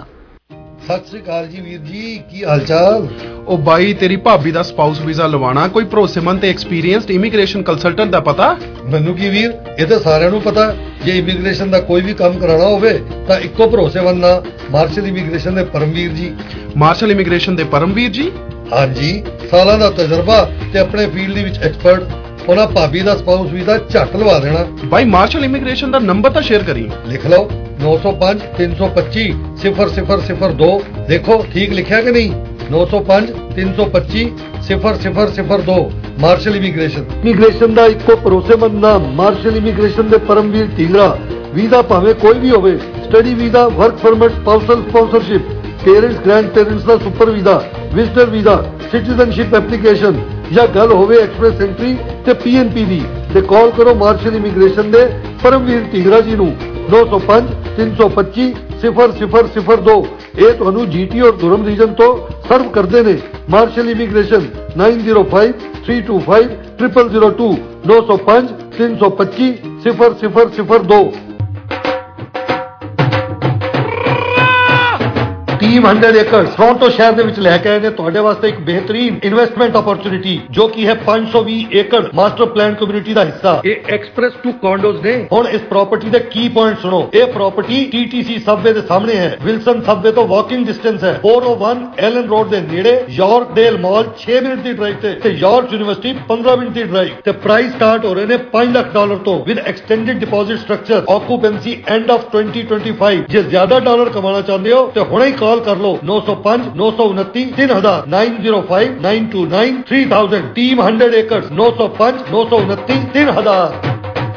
सत श्री अकाल जी वीर जी, की हाल चाल? ओ भाई, तेरी भाभी दा स्पाउस वीजा लवाना कोई भरोसेमंद ते एक्सपीरियंस्ड इमिग्रेशन कंसल्टेंट दा पता? ਮੈਨੂੰ ਕੀ ਵੀਰ, ਇਹ ਤਾਂ ਸਾਰਿਆਂ ਨੂੰ ਪਤਾ। ਜੇ ਇਮੀਗ੍ਰੇਸ਼ਨ ਦਾ ਕੋਈ ਵੀ ਕੰਮ ਕਰਾਉਣਾ ਹੋਵੇ ਤਾਂ ਇੱਕੋ ਭਰੋਸੇਮੰਦ ਨਾ ਮਾਰਸ਼ਲ ਇਮੀਗ੍ਰੇਸ਼ਨ ਦੇ ਪਰਮਵੀਰ ਜੀ। ਮਾਰਸ਼ਲ ਇਮੀਗ੍ਰੇਸ਼ਨ ਦੇ ਪਰਮਵੀਰ ਜੀ? ਹਾਂਜੀ, ਸਾਲਾਂ ਦਾ ਤਜਰਬਾ ਤੇ ਆਪਣੇ ਫੀਲਡ ਦੇ ਵਿੱਚ ਐਕਸਪਰਟ। ਉਹਨਾਂ ਭਾਬੀ ਦਾ ਸਪਾਊਸ ਵੀਜ਼ਾ ਝੱਟ ਲਵਾ ਦੇਣਾ। ਭਾਈ ਮਾਰਸ਼ਲ ਇਮੀਗ੍ਰੇਸ਼ਨ ਦਾ ਨੰਬਰ ਤਾਂ ਸ਼ੇਅਰ ਕਰੀ। ਲਿਖ ਲਓ नौ सौ पाँच तीन सौ पच्चीस सिफर सिफर सिफर दो। देखो ठीक लिखा कि नहीं? नौ सौ पाँच तीन सौ पच्चीस सिफर सिफर सिफर दो। मार्शल इमीग्रेशन इमीग्रेशन ਦਾ ਇੱਕੋ ਭਰੋਸੇਮੰਦ ਨਾਮ ਮਾਰਸ਼ਲ ਇਮੀਗ੍ਰੇਸ਼ਨ ਦੇ ਪਰਮਵੀਰ ਢੀਂਗਰਾ। ਵੀਜ਼ਾ ਭਾਵੇਂ ਕੋਈ ਵੀ ਹੋਵੇ, study visa, work permit, spousal sponsorship, parents grandparents ਦਾ super visa, visitor visa, citizenship application ਜਾਂ ਗੱਲ ਹੋਵੇ ਐਕਸਪ੍ਰੈਸ ਐਂਟਰੀ ਤੇ ਪੀਐਨਪੀ ਦੀ, ਤੇ ਕਾਲ ਕਰੋ ਮਾਰਸ਼ਲ ਇਮੀਗ੍ਰੇਸ਼ਨ ਦੇ ਪਰਮਵੀਰ ਢੀਂਗਰਾ ਜੀ ਨੂੰ नौ सौ पाँच तीन सौ पच्चीस सिफर सिफर सिफर दो। ਇਹ ਤੁਹਾਨੂੰ ਜੀਟੀ ਔਰ ਦੁਰਮ ਰੀਜਨ ਤੋਂ ਸਰਵ ਕਰਦੇ ਨੇ। Marshall immigration nine zero five three two five triple zero two नौ सौ पाँच तीन सौ पच्चीस सिफर सिफर सिफर दो। ਟੀਮ ਹੰਡਰਡ ਏਕੜਸ ਟੋਰਾਂਟੋ ਸ਼ਹਿਰ ਦੇ ਵਿੱਚ ਲੈ ਕੇ ਆਏ ਨੇ ਤੁਹਾਡੇ ਵਾਸਤੇ ਇੱਕ ਬਿਹਤਰੀਨ ਇਨਵੈਸਟਮੈਂਟ ਓਪਰਚੁਨਿਟੀ ਜੋ ਕਿ ਹੈ ਪੰਜ ਸੌ ਵੀਹ ਏਕੜ ਮਾਸਟਰ ਪਲਾਨ ਕਮਿਊਨਿਟੀ ਦਾ ਹਿੱਸਾ। ਇਹ ਐਕਸਪ੍ਰੈਸ ਟੂ ਕੰਡੋਜ਼ ਨੇ। ਹੁਣ ਇਸ ਪ੍ਰਾਪਰਟੀ ਦੇ ਕੀ ਪੁਆਇੰਟ ਸੁਣੋ। ਇਹ ਪ੍ਰਾਪਰਟੀ ਟੀਟੀਸੀ ਸਬਵੇ ਦੇ ਸਾਹਮਣੇ ਹੈ, ਵਿਲਸਨ ਸਬਵੇ ਤੋਂ ਵਾਕਿੰਗ ਡਿਸਟੈਂਸ ਹੈ, ਚਾਰ ਸੌ ਇੱਕ ਐਲਨ ਰੋਡ ਦੇ ਨੇੜੇ, ਯਾਰਕਡੇਲ ਮਾਲ ਛੇ ਮਿੰਟ ਦੀ ਡਰਾਈਵ ਤੇ ਤੇ ਯਾਰਕ ਯੂਨੀਵਰਸਿਟੀ ਪੰਦਰਾਂ ਮਿੰਟ ਦੀ ਡਰਾਈਵ ਤੇ ਪ੍ਰਾਈਸ ਸਟਾਰਟ ਹੋ ਰਹੇ ਨੇ ਪੰਜ ਲੱਖ ਡਾਲਰ ਤੋਂ with extended deposit structure, occupancy end of twenty twenty-five। ਜੇ ਜ਼ਿਆਦਾ ਡਾਲਰ ਕਮਾਉਣਾ ਚਾਹੁੰਦੇ ਹੋ ਤੇ ਹੁਣੇ ਹੀ ਕਾਲ ਕਰ ਲਓ ਨੌ ਸੌ ਪੰਜ ਨੌ ਸੌ ਉਨੱਤੀ ਤਿੰਨ ਹਜ਼ਾਰ nine zero five nine two nine three thousand। Team hundred acres ਨੌ ਸੌ ਪੰਜ ਨੌ ਸੌ ਉਨੱਤੀ ਤਿੰਨ ਹਜ਼ਾਰ।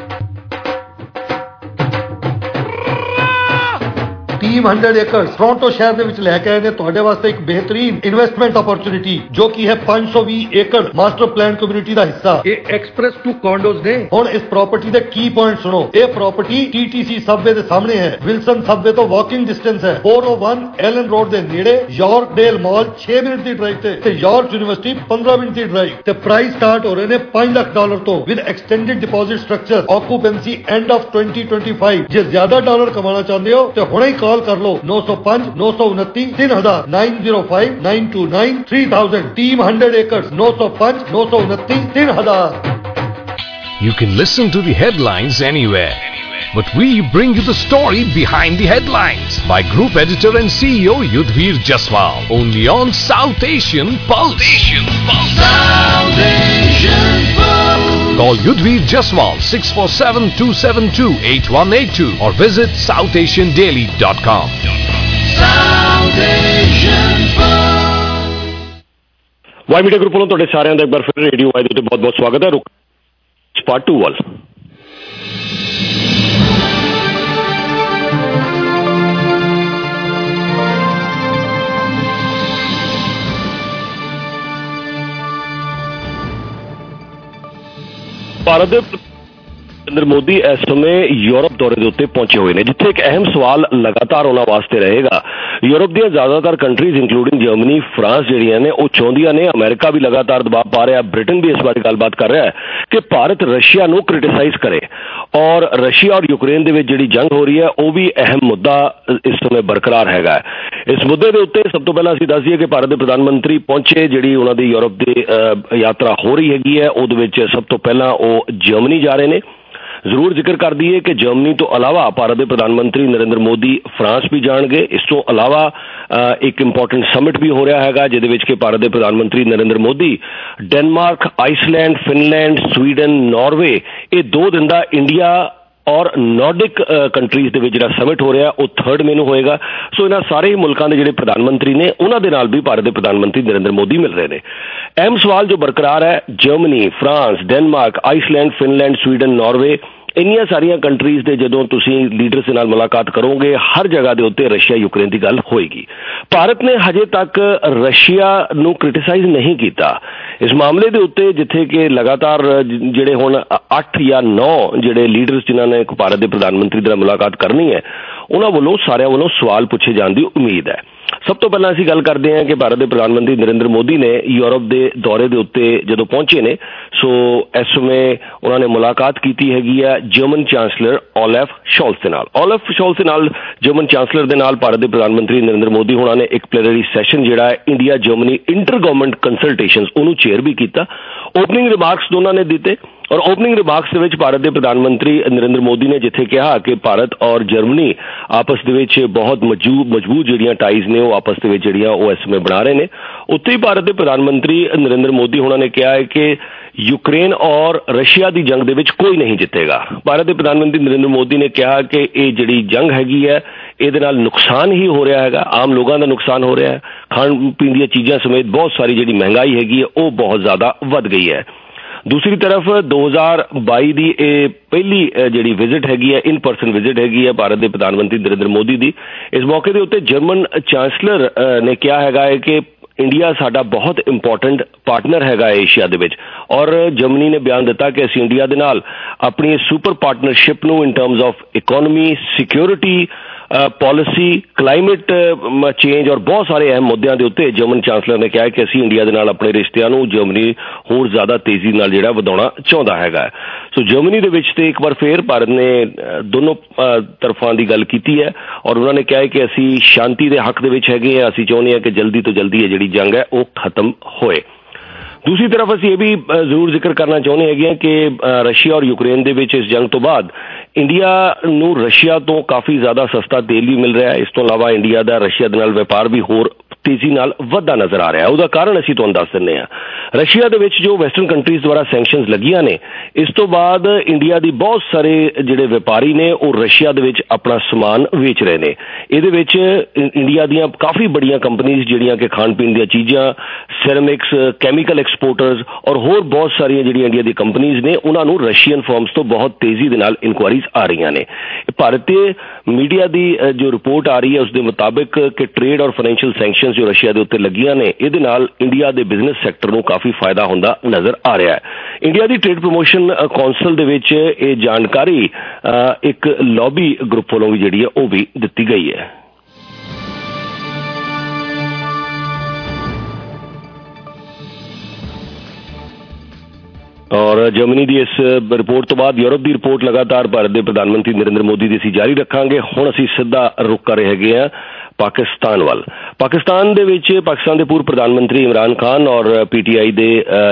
ਟੀਮ ਹੰਡਰਡ ਏਕੜਸ ਟੋਰਾਂਟੋ ਸ਼ਹਿਰ ਦੇ ਵਿੱਚ ਲੈ ਕੇ ਆਏ ਨੇ ਤੁਹਾਡੇ ਵਾਸਤੇ ਇੱਕ ਬਿਹਤਰੀਨ ਇਨਵੈਸਟਮੈਂਟ ਓਪਰਚੁਨਿਟੀ ਜੋ ਕਿ ਹੈ ਪੰਜ ਸੌ ਵੀਹ ਏਕੜ ਮਾਸਟਰ ਪਲਾਨ ਕਮਿਊਨਿਟੀ ਦਾ ਹਿੱਸਾ। ਇਹ ਐਕਸਪ੍ਰੈਸ ਟੂ ਕੰਡੋਜ਼ ਨੇ। ਹੁਣ ਇਸ ਪ੍ਰਾਪਰਟੀ ਦੇ ਕੀ ਪੁਆਇੰਟ ਸੁਣੋ। ਇਹ ਪ੍ਰਾਪਰਟੀ ਟੀਟੀਸੀ ਸਬਵੇ ਦੇ ਸਾਹਮਣੇ ਹੈ, ਵਿਲਸਨ ਸਬਵੇ ਤੋਂ ਵਾਕਿੰਗ ਡਿਸਟੈਂਸ ਹੈ, ਚਾਰ ਸੌ ਇੱਕ ਐਲਨ ਰੋਡ ਦੇ ਨੇੜੇ, ਯਾਰਕਡੇਲ ਮਾਲ ਛੇ ਮਿੰਟ ਦੀ ਡਰਾਈਵ ਤੇ ਤੇ ਯਾਰਕ ਯੂਨੀਵਰਸਿਟੀ ਪੰਦਰਾਂ ਮਿੰਟ ਦੀ ਡਰਾਈਵ ਤੇ ਪ੍ਰਾਈਸ ਸਟਾਰਟ ਹੋ ਰਹੇ ਨੇ ਪੰਜ ਲੱਖ ਡਾਲਰ ਤੋਂ with extended deposit structure, occupancy end of twenty twenty-five। ਜੇ ਜ਼ਿਆਦਾ ਡਾਲਰ ਕਮਾਉਣਾ ਚਾਹੁੰਦੇ ਹੋ ਤੇ ਹੁਣੇ ਹੀ ਕਾਲ ਕਰ ਲਓ ਨੌ ਸੌ ਪੰਜ ਨੌ ਸੌ ਉਨੱਤੀ ਤਿੰਨ ਹਜ਼ਾਰ nine zero five nine two nine three thousand। Team hundred acres ਨੌ ਸੌ ਪੰਜ ਨੌ ਸੌ ਉਨੱਤੀ ਤਿੰਨ ਹਜ਼ਾਰ। You can listen to the headlines anywhere, but we bring you the story behind the headlines by Group Editor and C E O Yudhvir Jaswal, only on South Asian Pulse. Asian Pulse. South Asian Pulse. Call Yudhvir Jaswal six four seven two seven two eight one eight two or visit south asian daily dot com. South Asian Pulse. Y Media group ਵੱਲੋਂ ਤੁਹਾਡੇ ਸਾਰਿਆਂ ਦਾ ਇੱਕ ਵਾਰ ਫਿਰ radio Y ਦੇ ਉੱਤੇ ਬਹੁਤ ਬਹੁਤ ਸਵਾਗਤ ਹੈ। ਰੁਕ ਪਾਰਟ ਟੂ ਵੱਲ। ਭਾਰਤ ਦੇ ਨਰਿੰਦਰ ਮੋਦੀ ਇਸ ਸਮੇਂ ਯੂਰਪ ਦੌਰੇ ਦੇ ਉੱਤੇ ਪਹੁੰਚੇ ਹੋਏ ਨੇ, ਜਿੱਥੇ ਇੱਕ ਅਹਿਮ ਸਵਾਲ ਲਗਾਤਾਰ ਉਹਨਾਂ ਵਾਸਤੇ ਰਹੇਗਾ। ਯੂਰਪ ਦੀਆਂ ਜ਼ਿਆਦਾਤਰ ਕੰਟਰੀਜ਼ ਇੰਕਲੂਡਿੰਗ ਜਰਮਨੀ, ਫਰਾਂਸ ਜਿਹੜੀਆਂ ਨੇ ਉਹ ਚਾਹੁੰਦੀਆਂ ਨੇ, ਅਮਰੀਕਾ ਵੀ ਲਗਾਤਾਰ ਦਬਾਅ ਪਾ ਰਿਹਾ, ਬ੍ਰਿਟਨ ਵੀ ਇਸ ਬਾਰੇ ਗੱਲਬਾਤ ਕਰ ਰਿਹਾ ਹੈ ਕਿ ਭਾਰਤ ਰਸ਼ੀਆ ਨੂੰ ਕ੍ਰਿਟਿਸਾਈਜ਼ ਕਰੇ। ਔਰ ਰਸ਼ੀਆ ਔਰ ਯੂਕਰੇਨ ਦੇ ਵਿੱਚ ਜਿਹੜੀ ਜੰਗ ਹੋ ਰਹੀ ਹੈ ਉਹ ਵੀ ਅਹਿਮ ਮੁੱਦਾ ਇਸ ਸਮੇਂ ਬਰਕਰਾਰ ਹੈਗਾ। ਇਸ ਮੁੱਦੇ ਦੇ ਉੱਤੇ ਸਭ ਤੋਂ ਪਹਿਲਾਂ ਅਸੀਂ ਦੱਸ ਦਈਏ ਕਿ ਭਾਰਤ ਦੇ ਪ੍ਰਧਾਨ ਮੰਤਰੀ ਪਹੁੰਚੇ, ਜਿਹੜੀ ਉਹਨਾਂ ਦੀ ਯੂਰਪ ਦੀ ਯਾਤਰਾ ਹੋ ਰਹੀ ਹੈਗੀ ਹੈ ਉਹਦੇ ਵਿੱਚ ਸਭ ਤੋਂ ਪਹਿਲਾਂ ਉਹ ਜਰਮਨੀ ਜਾ ਰਹੇ ਨੇ। ਜ਼ਰੂਰ ਜ਼ਿਕਰ ਕਰ ਦਈਏ ਕਿ ਜਰਮਨੀ ਤੋਂ ਇਲਾਵਾ ਭਾਰਤ ਦੇ ਪ੍ਰਧਾਨ ਮੰਤਰੀ ਨਰਿੰਦਰ ਮੋਦੀ ਫਰਾਂਸ ਵੀ ਜਾਣਗੇ। ਇਸ ਤੋਂ ਇਲਾਵਾ ਇੱਕ ਇੰਪੋਰਟੈਂਟ ਸਮਿਟ ਵੀ ਹੋ ਰਿਹਾ ਹੈਗਾ ਜਿਹਦੇ ਵਿੱਚ ਕਿ ਭਾਰਤ ਦੇ ਪ੍ਰਧਾਨ ਮੰਤਰੀ Narendra Modi Denmark, Iceland, Finland, Sweden, Norway ਇਹ ਦੋ ਦਿਨ ਦਾ ਇੰਡੀਆ ਔਰ ਨੌਰਡਿਕ ਕੰਟਰੀਜ਼ ਦੇ ਵਿੱਚ ਜਿਹੜਾ ਸਮਿਟ ਹੋ ਰਿਹਾ ਉਹ ਥਰਡ ਮਈ ਨੂੰ ਹੋਏਗਾ। ਸੋ ਇਹਨਾਂ ਸਾਰੇ ਮੁਲਕਾਂ ਦੇ ਜਿਹੜੇ ਪ੍ਰਧਾਨ ਮੰਤਰੀ ਨੇ ਉਹਨਾਂ ਦੇ ਨਾਲ ਵੀ ਭਾਰਤ ਦੇ ਪ੍ਰਧਾਨ ਮੰਤਰੀ ਨਰਿੰਦਰ ਮੋਦੀ ਮਿਲ ਰਹੇ ਨੇ। ਅਹਿਮ ਸਵਾਲ ਜੋ ਬਰਕਰਾਰ ਹੈ, Germany, France, Denmark, Iceland, Finland, Sweden, Norway ਇੰਨੀਆਂ ਸਾਰੀਆਂ ਕੰਟਰੀਜ਼ ਦੇ ਜਦੋਂ ਤੁਸੀਂ ਲੀਡਰਸ ਦੇ ਨਾਲ ਮੁਲਾਕਾਤ ਕਰੋਗੇ ਹਰ ਜਗ੍ਹਾ ਦੇ ਉੱਤੇ ਰਸ਼ੀਆ ਯੂਕਰੇਨ ਦੀ ਗੱਲ ਹੋਏਗੀ। ਭਾਰਤ ਨੇ ਹਜੇ ਤੱਕ ਰਸ਼ੀਆ ਨੂੰ ਕ੍ਰਿਟਿਸਾਈਜ਼ ਨਹੀਂ ਕੀਤਾ ਇਸ ਮਾਮਲੇ ਦੇ ਉੱਤੇ, ਜਿੱਥੇ ਕਿ ਲਗਾਤਾਰ ਜਿਹੜੇ ਹੁਣ ਅੱਠ ਜਾਂ ਨੌ ਜਿਹੜੇ ਲੀਡਰਸ ਜਿਨ੍ਹਾਂ ਨੇ ਭਾਰਤ ਦੇ ਪ੍ਰਧਾਨ ਮੰਤਰੀ ਦੇ ਨਾਲ ਮੁਲਾਕਾਤ ਕਰਨੀ ਹੈ ਉਹਨਾਂ ਵੱਲੋਂ ਸਾਰਿਆਂ ਵੱਲੋਂ ਸਵਾਲ ਪੁੱਛੇ ਜਾਣ ਦੀ ਉਮੀਦ ਹੈ। ਸਭ ਤੋਂ ਪਹਿਲਾਂ ਅਸੀਂ ਗੱਲ ਕਰਦੇ ਹਾਂ ਕਿ ਭਾਰਤ ਦੇ ਪ੍ਰਧਾਨ ਮੰਤਰੀ ਨਰਿੰਦਰ ਮੋਦੀ ਨੇ ਯੂਰਪ ਦੇ ਦੌਰੇ ਦੇ ਉੱਤੇ ਜਦੋਂ ਪਹੁੰਚੇ ਨੇ, ਸੋ ਇਸ ਸਮੇਂ ਉਹਨਾਂ ਨੇ ਮੁਲਾਕਾਤ ਕੀਤੀ ਹੈਗੀ ਹੈ ਜਰਮਨ ਚਾਂਸਲਰ ਓਲੈਫ ਸ਼ੋਲਸ ਦੇ ਨਾਲ। ਓਲੈਫ ਸ਼ੋਲਸ ਦੇ ਨਾਲ ਜਰਮਨ ਚਾਂਸਲਰ ਦੇ ਨਾਲ ਭਾਰਤ ਦੇ ਪ੍ਰਧਾਨ ਮੰਤਰੀ ਨਰਿੰਦਰ ਮੋਦੀ ਹੋਣਾ ਨੇ ਇੱਕ ਪਲੇਨਰੀ ਸੈਸ਼ਨ ਜਿਹੜਾ ਹੈ India Germany inter government consultations ਉਹਨੂੰ ਚੇਅਰ ਵੀ ਕੀਤਾ। ਓਪਨਿੰਗ ਰਿਮਾਰਕਸ ਦੋਨਾਂ ਨੇ ਦਿੱਤੇ ਔਰ ਓਪਨਿੰਗ ਰਿਮਾਰਕਸ ਦੇ ਵਿੱਚ ਭਾਰਤ ਦੇ ਪ੍ਰਧਾਨ ਮੰਤਰੀ ਨਰਿੰਦਰ ਮੋਦੀ ਨੇ ਜਿੱਥੇ ਕਿਹਾ ਕਿ ਭਾਰਤ ਔਰ ਜਰਮਨੀ ਆਪਸ ਦੇ ਵਿੱਚ ਬਹੁਤ ਮਜ਼ਬੂਤ ਮਜ਼ਬੂਤ ਜਿਹੜੀਆਂ ਟਾਈਜ਼ ਨੇ ਉਹ ਆਪਸ ਦੇ ਵਿੱਚ ਜਿਹੜੀਆਂ ਉਹ ਇਸ ਸਮੇਂ ਬਣਾ ਰਹੇ ਨੇ, ਉੱਥੇ ਹੀ ਭਾਰਤ ਦੇ ਪ੍ਰਧਾਨ ਮੰਤਰੀ ਨਰਿੰਦਰ ਮੋਦੀ ਹੋਣਾ ਨੇ ਕਿਹਾ ਹੈ ਕਿ ਯੂਕਰੇਨ ਔਰ ਰਸ਼ੀਆ ਦੀ ਜੰਗ ਦੇ ਵਿੱਚ ਕੋਈ ਨਹੀਂ ਜਿੱਤੇਗਾ। ਭਾਰਤ ਦੇ ਪ੍ਰਧਾਨ ਮੰਤਰੀ ਨਰਿੰਦਰ ਮੋਦੀ ਨੇ ਕਿਹਾ ਕਿ ਇਹ ਜਿਹੜੀ ਜੰਗ ਹੈਗੀ ਹੈ ਇਹਦੇ ਨਾਲ ਨੁਕਸਾਨ ਹੀ ਹੋ ਰਿਹਾ ਹੈਗਾ, ਆਮ ਲੋਕਾਂ ਦਾ ਨੁਕਸਾਨ ਹੋ ਰਿਹਾ ਹੈ, ਖਾਣ ਪੀਣ ਦੀਆਂ ਚੀਜ਼ਾਂ ਸਮੇਤ ਬਹੁਤ ਸਾਰੀ ਜਿਹੜੀ ਮਹਿੰਗਾਈ ਹੈਗੀ ਹੈ ਉਹ ਬਹੁਤ ਜ਼ਿਆਦਾ ਵੱਧ ਗਈ ਹੈ। ਦੂਸਰੀ ਤਰਫ ਦੋ ਹਜ਼ਾਰ ਬਾਈ ਦੀ ਇਹ ਪਹਿਲੀ ਜਿਹੜੀ ਵਿਜ਼ਿਟ ਹੈਗੀ ਹੈ ਇਨ ਪਰਸਨ ਵਿਜ਼ਿਟ ਹੈਗੀ ਹੈ ਭਾਰਤ ਦੇ ਪ੍ਰਧਾਨ ਮੰਤਰੀ ਨਰਿੰਦਰ ਮੋਦੀ ਦੀ। ਇਸ ਮੌਕੇ ਦੇ ਉੱਤੇ ਜਰਮਨ ਚਾਂਸਲਰ ਨੇ ਕਿਹਾ ਹੈਗਾ ਹੈ ਕਿ ਇੰਡੀਆ ਸਾਡਾ ਬਹੁਤ ਇੰਪੋਰਟੈਂਟ ਪਾਰਟਨਰ ਹੈਗਾ ਏਸ਼ੀਆ ਦੇ ਵਿੱਚ ਔਰ ਜਰਮਨੀ ਨੇ ਬਿਆਨ ਦਿੱਤਾ ਕਿ ਅਸੀਂ ਇੰਡੀਆ ਦੇ ਨਾਲ ਆਪਣੀ ਸੁਪਰ ਪਾਰਟਨਰਸ਼ਿਪ ਨੂੰ in terms of economy, security policy, climate change और बहुत सारे अहम मुद्दों के उत्ते जर्मन चांसलर ने कहा कि असी इंडिया दे नाल अपने रिश्तियां नूं जर्मनी होर ज़्यादा तेजी नाल जिहड़ा वधाउणा चाहुंदा हैगा। सो जर्मनी दे विच ते एक बार फिर भारत ने दोनों तरफां दी गल कीती है और उन्होंने कहा है कि असी शांति दे हक दे विच हैगे आ, असी चाहुंदे हां कि जल्दी तो जल्दी ये जिहड़ी जंग है वो खत्म होए। दूसरी तरफ असी ये भी जरूर जिक्र करना चाहते हैं कि रशिया और यूक्रेन दे विच इस जंग तो बाद इंडिया नूं रशिया तो काफ़ी ज़्यादा सस्ता तेल भी मिल रहा है। इस तो इलावा इंडिया का रशिया दे नाल व्यापार भी होर तेजी नाल वधदा नज़र आ रहा है। उसका कारण असीं तुहानूं दस दिंदे हां। रशिया दे विच जो वैसटर्न कंट्रीज़ द्वारा सैंक्शनस लगियां ने, इस तो बाद इंडिया दी बहुत सारे जिहड़े व्यापारी ने वो रशिया दे विच अपना समान वेच रहे ने। इहदे विच इंडिया दीयां काफ़ी बड़ियां कंपनीज़ जिहड़ियां कि खाण पीण दीयां चीज़ां, सैरेमिक्स, कैमिकल एक्सपोर्टर्स और होर बहुत सारियां जिहड़ियां इंडिया दी कंपनीज़ ने उन्हां नूं रशियन फर्म्स तो बहुत तेजी दे नाल इनकुआरीज आ रही ने। भारतीय मीडिया की जो रिपोर्ट आ रही है उसके मुताबिक कि ट्रेड और फाइनेंशियल सैंक्शनस जो रशिया के उत्ते लगियां ने, इहदे नाल इंडिया के बिजनेस सैक्टर नूं काफ़ी फायदा होंदा नज़र आ रहा है। इंडिया की ट्रेड प्रमोशन कौंसल दे विच ये जानकारी एक लॉबी ग्रुप वालों भी जिहड़ी है वो भी दित्ती गई है। और जर्मनी की इस रिपोर्ट तो बाद यूरोप की रिपोर्ट लगातार भारत के प्रधानमंत्री नरेंद्र मोदी की असीं जारी रखांगे। हुण असीं सीधा रुख कर रहे हैं पाकिस्तान वाल। पाकिस्तान दे विच पाकिस्तान के पूर्व प्रधानमंत्री इमरान खान और पीटीआई के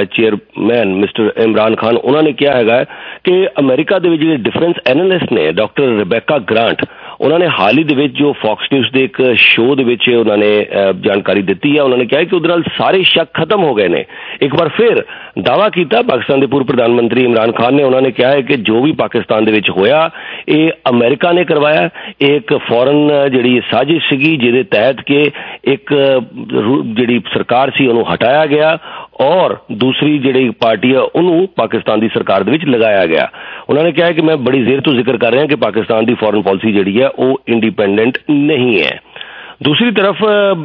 चेयरमैन मिस्टर इमरान खान उन्होंने कहा है कि अमेरिका के जो डिफेंस एनालिस्ट ने डॉक्टर रिबेका ग्रांट, उन्होंने हाल ही दे जो फॉक्स न्यूज़ के एक शो के उन्होंने जानकारी दी है। उन्होंने कहा कि उधर सारे शक खत्म हो गए ने। एक बार फिर दावा किया पाकिस्तान के पूर्व प्रधानमंत्री इमरान खान ने, उन्होंने कहा है कि जो भी पाकिस्तान दे विच होया ये अमेरिका ने करवाया, एक फॉरन जिहड़ी साजिश सीगी जिहदे तहत के एक जिहड़ी सरकार सी उन्होंने हटाया गया और दूसरी जिहड़ी पार्टी है उन्होंने पाकिस्तान की सरकार दे विच लगाया गया। उन्होंने कहा है कि मैं बड़ी देर तो जिक्र कर रहा कि पाकिस्तान की फॉरन पॉलिसी जिहड़ी है वो इंडिपेंडेंट नहीं है। दूसरी तरफ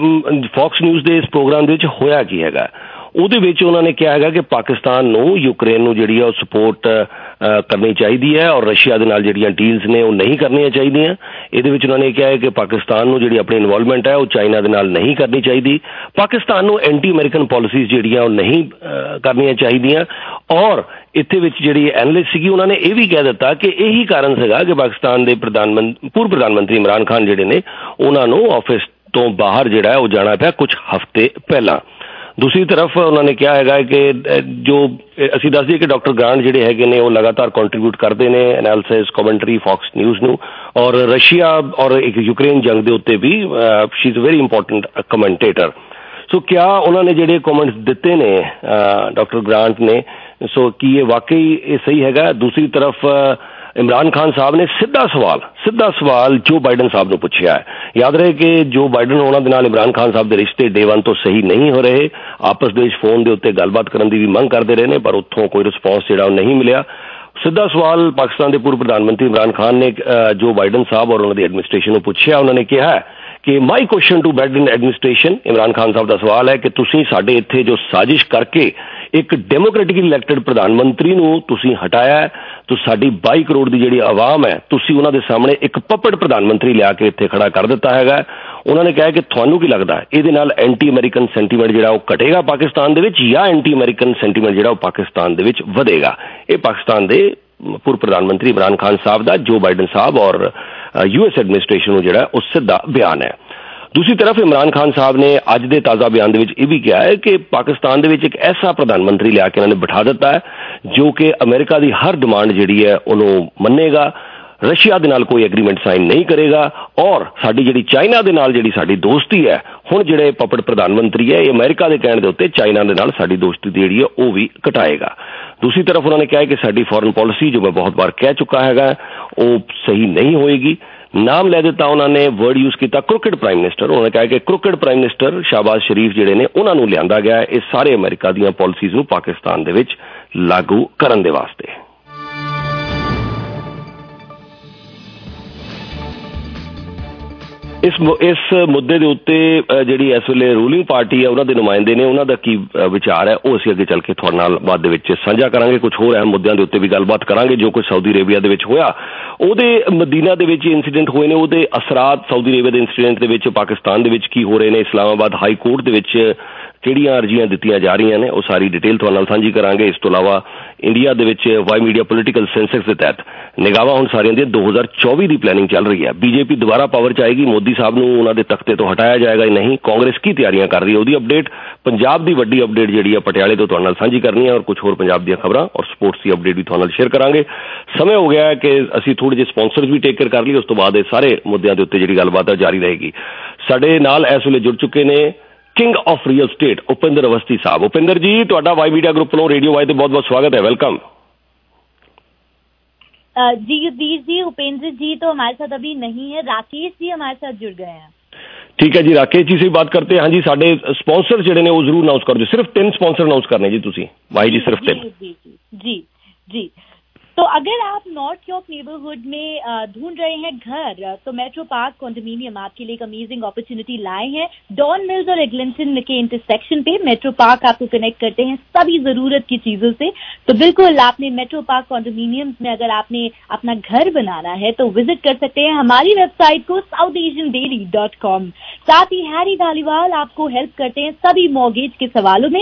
फॉक्स न्यूज़ के इस प्रोग्राम के होया की हैगा, ਉਹਦੇ ਵਿੱਚ ਉਹਨਾਂ ਨੇ ਕਿਹਾ ਹੈਗਾ ਕਿ ਪਾਕਿਸਤਾਨ ਨੂੰ ਯੂਕਰੇਨ ਨੂੰ ਜਿਹੜੀ ਆ ਉਹ ਸਪੋਰਟ ਕਰਨੀ ਚਾਹੀਦੀ ਹੈ ਔਰ ਰਸ਼ੀਆ ਦੇ ਨਾਲ ਜਿਹੜੀਆਂ ਡੀਲਸ ਨੇ ਉਹ ਨਹੀਂ ਕਰਨੀਆਂ ਚਾਹੀਦੀਆਂ। ਇਹਦੇ ਵਿੱਚ ਉਹਨਾਂ ਨੇ ਕਿਹਾ ਹੈ ਕਿ ਪਾਕਿਸਤਾਨ ਨੂੰ ਜਿਹੜੀ ਆਪਣੀ ਇਨਵੋਲਵਮੈਂਟ ਹੈ ਉਹ ਚਾਈਨਾ ਦੇ ਨਾਲ ਨਹੀਂ ਕਰਨੀ ਚਾਹੀਦੀ। ਪਾਕਿਸਤਾਨ ਨੂੰ ਐਂਟੀ ਅਮਰੀਕਨ ਪਾਲਿਸੀਜ਼ ਜਿਹੜੀਆਂ ਉਹ ਨਹੀਂ ਕਰਨੀਆਂ ਚਾਹੀਦੀਆਂ ਔਰ ਇੱਥੇ ਵਿੱਚ ਜਿਹੜੀ ਐਨਲਿਸਟ ਸੀਗੀ ਉਹਨਾਂ ਨੇ ਇਹ ਵੀ ਕਹਿ ਦਿੱਤਾ ਕਿ ਇਹੀ ਕਾਰਨ ਸੀਗਾ ਕਿ ਪਾਕਿਸਤਾਨ ਦੇ ਪ੍ਰਧਾਨ ਮੰਤਰੀ ਪੂਰਵ ਪ੍ਰਧਾਨ ਮੰਤਰੀ ਇਮਰਾਨ ਖਾਨ ਜਿਹੜੇ ਨੇ ਉਹਨਾਂ ਨੂੰ ਆਫਿਸ ਤੋਂ ਬਾਹਰ ਜਿਹੜਾ ਹੈ ਉਹ ਜਾਣਾ ਪਿਆ ਕੁਝ ਹਫ਼ਤੇ ਪਹਿਲਾਂ। दूसरी तरफ उन्होंने कहा है कि जो असी दस दिए कि डॉक्टर ग्रांट जिहड़े हैगे ने वो लगातार कंट्रीब्यूट करते हैं एनालिसिस कमेंटरी फॉक्स न्यूज़ नूं और रशिया और एक यूक्रेन जंग के उत्ते भी she is very important commentator. So क्या उन्होंने जिहड़े कमेंट्स दिते ने डॉक्टर ग्रांट ने, सो कि ये वाकई ये सही हैगा। दूसरी तरफ इमरान खान साहब ने सीधा सवाल सीधा सवाल जो बाइडन साहब ने पूछा है। याद रहे कि जो बाइडन उन्होंने नाल इमरान खान साहब के रिश्ते डे वन तो सही नहीं हो रहे, आपस में फोन के उत्ते गलबात करने की भी मंग करते रहे ने, पर उत्थों कोई रिस्पॉन्स जिहड़ा नहीं मिला। सीधा सवाल पाकिस्तान के पूर्व प्रधानमंत्री इमरान खान ने जो बाइडन साहब और उन्होंने एडमिनिस्ट्रेशन को पूछा। उन्होंने कहा है कि my question to Biden administration, Imran Khan साहब का सवाल है कि तुसीं साडे इत्थे जो साजिश करके एक डेमोक्रेटिकली इलैक्टेड प्रधानमंत्री नूं तुसीं हटाया है, तो साडी बाई करोड़ की जिहड़ी आवाम है तुसीं उन्हां दे सामने एक पपट प्रधानमंत्री लिया के इत्थे खड़ा कर दिता हैगा। उन्होंने कहा कि तुहानूं की लगदा है इहदे नाल एंटी अमेरिकन सेंटीमेंट जिहड़ा वो घटेगा पाकिस्तान दे विच या एंटी अमेरिकन सेंटीमेंट जिहड़ा वो पाकिस्तान दे विच वधेगा। ये पाकिस्तान दे पूर्व प्रधानमंत्री इमरान खान साहब का जो बाइडन साहब और यूएस एडमिनिस्ट्रेशन को जिहड़ा उस सीधा बयान है। दूसरी तरफ इमरान खान साहब ने अज के ताज़ा बयान दे विच यह भी कहा है कि पाकिस्तान दे विच एक ऐसा प्रधानमंत्री लिया के उन्होंने बिठा दिता है जो कि अमेरिका की हर डिमांड जिहड़ी है उन्होंने मन्नेगा, रशिया दे नाल कोई एग्रीमेंट साइन नहीं करेगा और साडी जिहड़ी चाइना दे नाल जिहड़ी साडी दोस्ती है, हुण जिहड़े पपट प्रधानमंत्री है ये अमेरिका के कहण दे उत्ते चाइना दे नाल साडी दोस्ती जिहड़ी है वो भी घटाएगा। दूसरी तरफ उन्होंने कहा है कि साडी फॉरेन पॉलिसी जो मैं बहुत बार कह चुका है वो सही नहीं होएगी। नाम लै दिता उन्होंने, वर्ड यूज किया क्रुकेड प्राइम मिनिस्टर। उन्होंने कहा कि crooked prime minister Shehbaz Sharif जिहड़े ने उन्होंने लिया गया है इस सारे अमेरिका दी पॉलिसीज़ नूं पाकिस्तान दे विच लागू करन दे वास्ते। ਇਸ ਇਸ ਮੁੱਦੇ ਦੇ ਉੱਤੇ ਜਿਹੜੀ ਇਸ ਵੇਲੇ ਰੂਲਿੰਗ ਪਾਰਟੀ ਹੈ ਉਹਨਾਂ ਦੇ ਨੁਮਾਇੰਦੇ ਨੇ, ਉਹਨਾਂ ਦਾ ਕੀ ਵਿਚਾਰ ਹੈ, ਉਹ ਅਸੀਂ ਅੱਗੇ ਚੱਲ ਕੇ ਤੁਹਾਡੇ ਨਾਲ ਬਾਅਦ ਦੇ ਵਿੱਚ ਸਾਂਝਾ ਕਰਾਂਗੇ। ਕੁਝ ਹੋਰ ਅਹਿਮ ਮੁੱਦਿਆਂ ਦੇ ਉੱਤੇ ਵੀ ਗੱਲਬਾਤ ਕਰਾਂਗੇ। ਜੋ ਕੁਝ ਸਾਊਦੀ ਅਰੇਬੀਆ ਦੇ ਵਿੱਚ ਹੋਇਆ, ਉਹਦੇ ਮਦੀਨਾ ਦੇ ਵਿੱਚ ਇੰਸੀਡੈਂਟ ਹੋਏ ਨੇ, ਉਹਦੇ ਅਸਰਾਤ ਸਾਊਦੀ ਅਰੇਬੀਆ ਦੇ ਇੰਸੀਡੈਂਟ ਦੇ ਵਿੱਚ ਪਾਕਿਸਤਾਨ ਦੇ ਵਿੱਚ ਕੀ ਹੋ ਰਹੇ ਨੇ, ਇਸਲਾਮਾਬਾਦ ਹਾਈ ਕੋਰਟ ਦੇ ਵਿੱਚ ਕਿਹੜੀਆਂ ਅਰਜ਼ੀਆਂ ਦਿੱਤੀਆਂ ਜਾ ਰਹੀਆਂ ਨੇ, ਉਹ ਸਾਰੀ ਡਿਟੇਲ ਤੁਹਾਡੇ ਨਾਲ ਸਾਂਝੀ ਕਰਾਂਗੇ। ਇਸ ਤੋਂ ਇਲਾਵਾ ਇੰਡੀਆ ਦੇ ਵਿੱਚ ਵਾਈ ਮੀਡੀਆ ਪੋਲੀਟੀਕਲ ਸੈਂਸਸ ਦੇ ਤਹਿਤ ਨਿਗਾਹਾਂ ਹੁਣ ਸਾਰਿਆਂ ਦੀਆਂ ਦੋ ਹਜ਼ਾਰ ਚੌਵੀ ਦੀ ਪਲੈਨਿੰਗ ਚੱਲ ਰਹੀ ਹੈ। ਬੀਜੇਪੀ ਦੁਬਾਰਾ ਪਾਵਰ 'ਚ ਆਏਗੀ, ਮੋਦੀ ਸਾਹਿਬ ਨੂੰ ਉਹਨਾਂ ਦੇ ਤਖਤੇ ਤੋਂ ਹਟਾਇਆ ਜਾਏਗਾ ਜਾਂ ਨਹੀਂ, ਕਾਂਗਰਸ ਕੀ ਤਿਆਰੀਆਂ ਕਰ ਰਹੀ ਹੈ, ਉਹਦੀ ਅਪਡੇਟ, ਪੰਜਾਬ ਦੀ ਵੱਡੀ ਅਪਡੇਟ ਜਿਹੜੀ ਹੈ ਪਟਿਆਲੇ ਤੋਂ ਤੁਹਾਡੇ ਨਾਲ ਸਾਂਝੀ ਕਰਨੀ ਹੈ, ਔਰ ਕੁਝ ਹੋਰ ਪੰਜਾਬ ਦੀਆਂ ਖਬਰਾਂ ਔਰ ਸਪੋਰਟਸ ਦੀ ਅਪਡੇਟ ਵੀ ਤੁਹਾਡੇ ਨਾਲ ਸ਼ੇਅਰ ਕਰਾਂਗੇ। ਸਮੇਂ ਹੋ ਗਿਆ ਹੈ ਕਿ ਅਸੀਂ ਥੋੜੇ ਜਿਹੇ ਸਪਾਂਸਰਸ ਵੀ ਟੇਕ ਕੇਅਰ ਕਰ ਲਈ, ਉਸ ਤੋਂ ਬਾਅਦ ਇਹ ਸਾਰੇ ਮੁੱਦਿਆਂ ਦੇ ਉੱਤੇ ਜਿਹੜੀ ਗੱਲਬਾਤ ਹੈ ਜਾਰੀ ਰਹੇਗੀ। ਸਾਡੇ ਨਾਲ ਇਸ ਵੇਲੇ ਜੁੜ ਚੁੱਕੇ ਨੇ king of real estate Upinder Awasthi ਸਾਹਿਬ। ਉਪਿੰਦਰ ਜੀ, ਤੁਹਾਡਾ ਵਾਈ ਮੀਡੀਆ ਗਰੁੱਪ ਵੱਲੋਂ ਰੇਡੀਓ ਵਾਈ ਤੇ ਬਹੁਤ ਬਹੁਤ ਸਵਾਗਤ है, वेलकम। जी युद्धीर जी, उपेंद्र जी तो हमारे साथ अभी नहीं है, राकेश जी हमारे साथ जुड़ गए हैं। ठीक है जी, राकेश जी से बात करते हैं। हाँ जी, साडे स्पॉन्सर जिहड़े ने वो जरूर अनाउंस कर दो। सिर्फ तीन स्पॉन्सर अनाउंस करने जी तुसी वाई जी, सिर्फ तीन। जी जी जी जी तो अगर आप नॉर्थ यॉर्क नेबरहुड में ढूंढ रहे हैं घर, तो मेट्रो पार्क कॉन्डोमिनियम आपके लिए एक अमेजिंग अपॉर्चुनिटी लाए हैं। डॉन मिल्स और एग्लिंटन के इंटरसेक्शन पे मेट्रो पार्क आपको कनेक्ट करते हैं सभी जरूरत की चीजों से। तो बिल्कुल आपने मेट्रो पार्क कॉन्डोमिनियम में अगर आपने अपना घर बनाना है तो विजिट कर सकते हैं हमारी वेबसाइट को South Asian Daily dot com. साथ ही हैरी धालीवाल आपको हेल्प करते हैं सभी मॉर्गेज के सवालों में।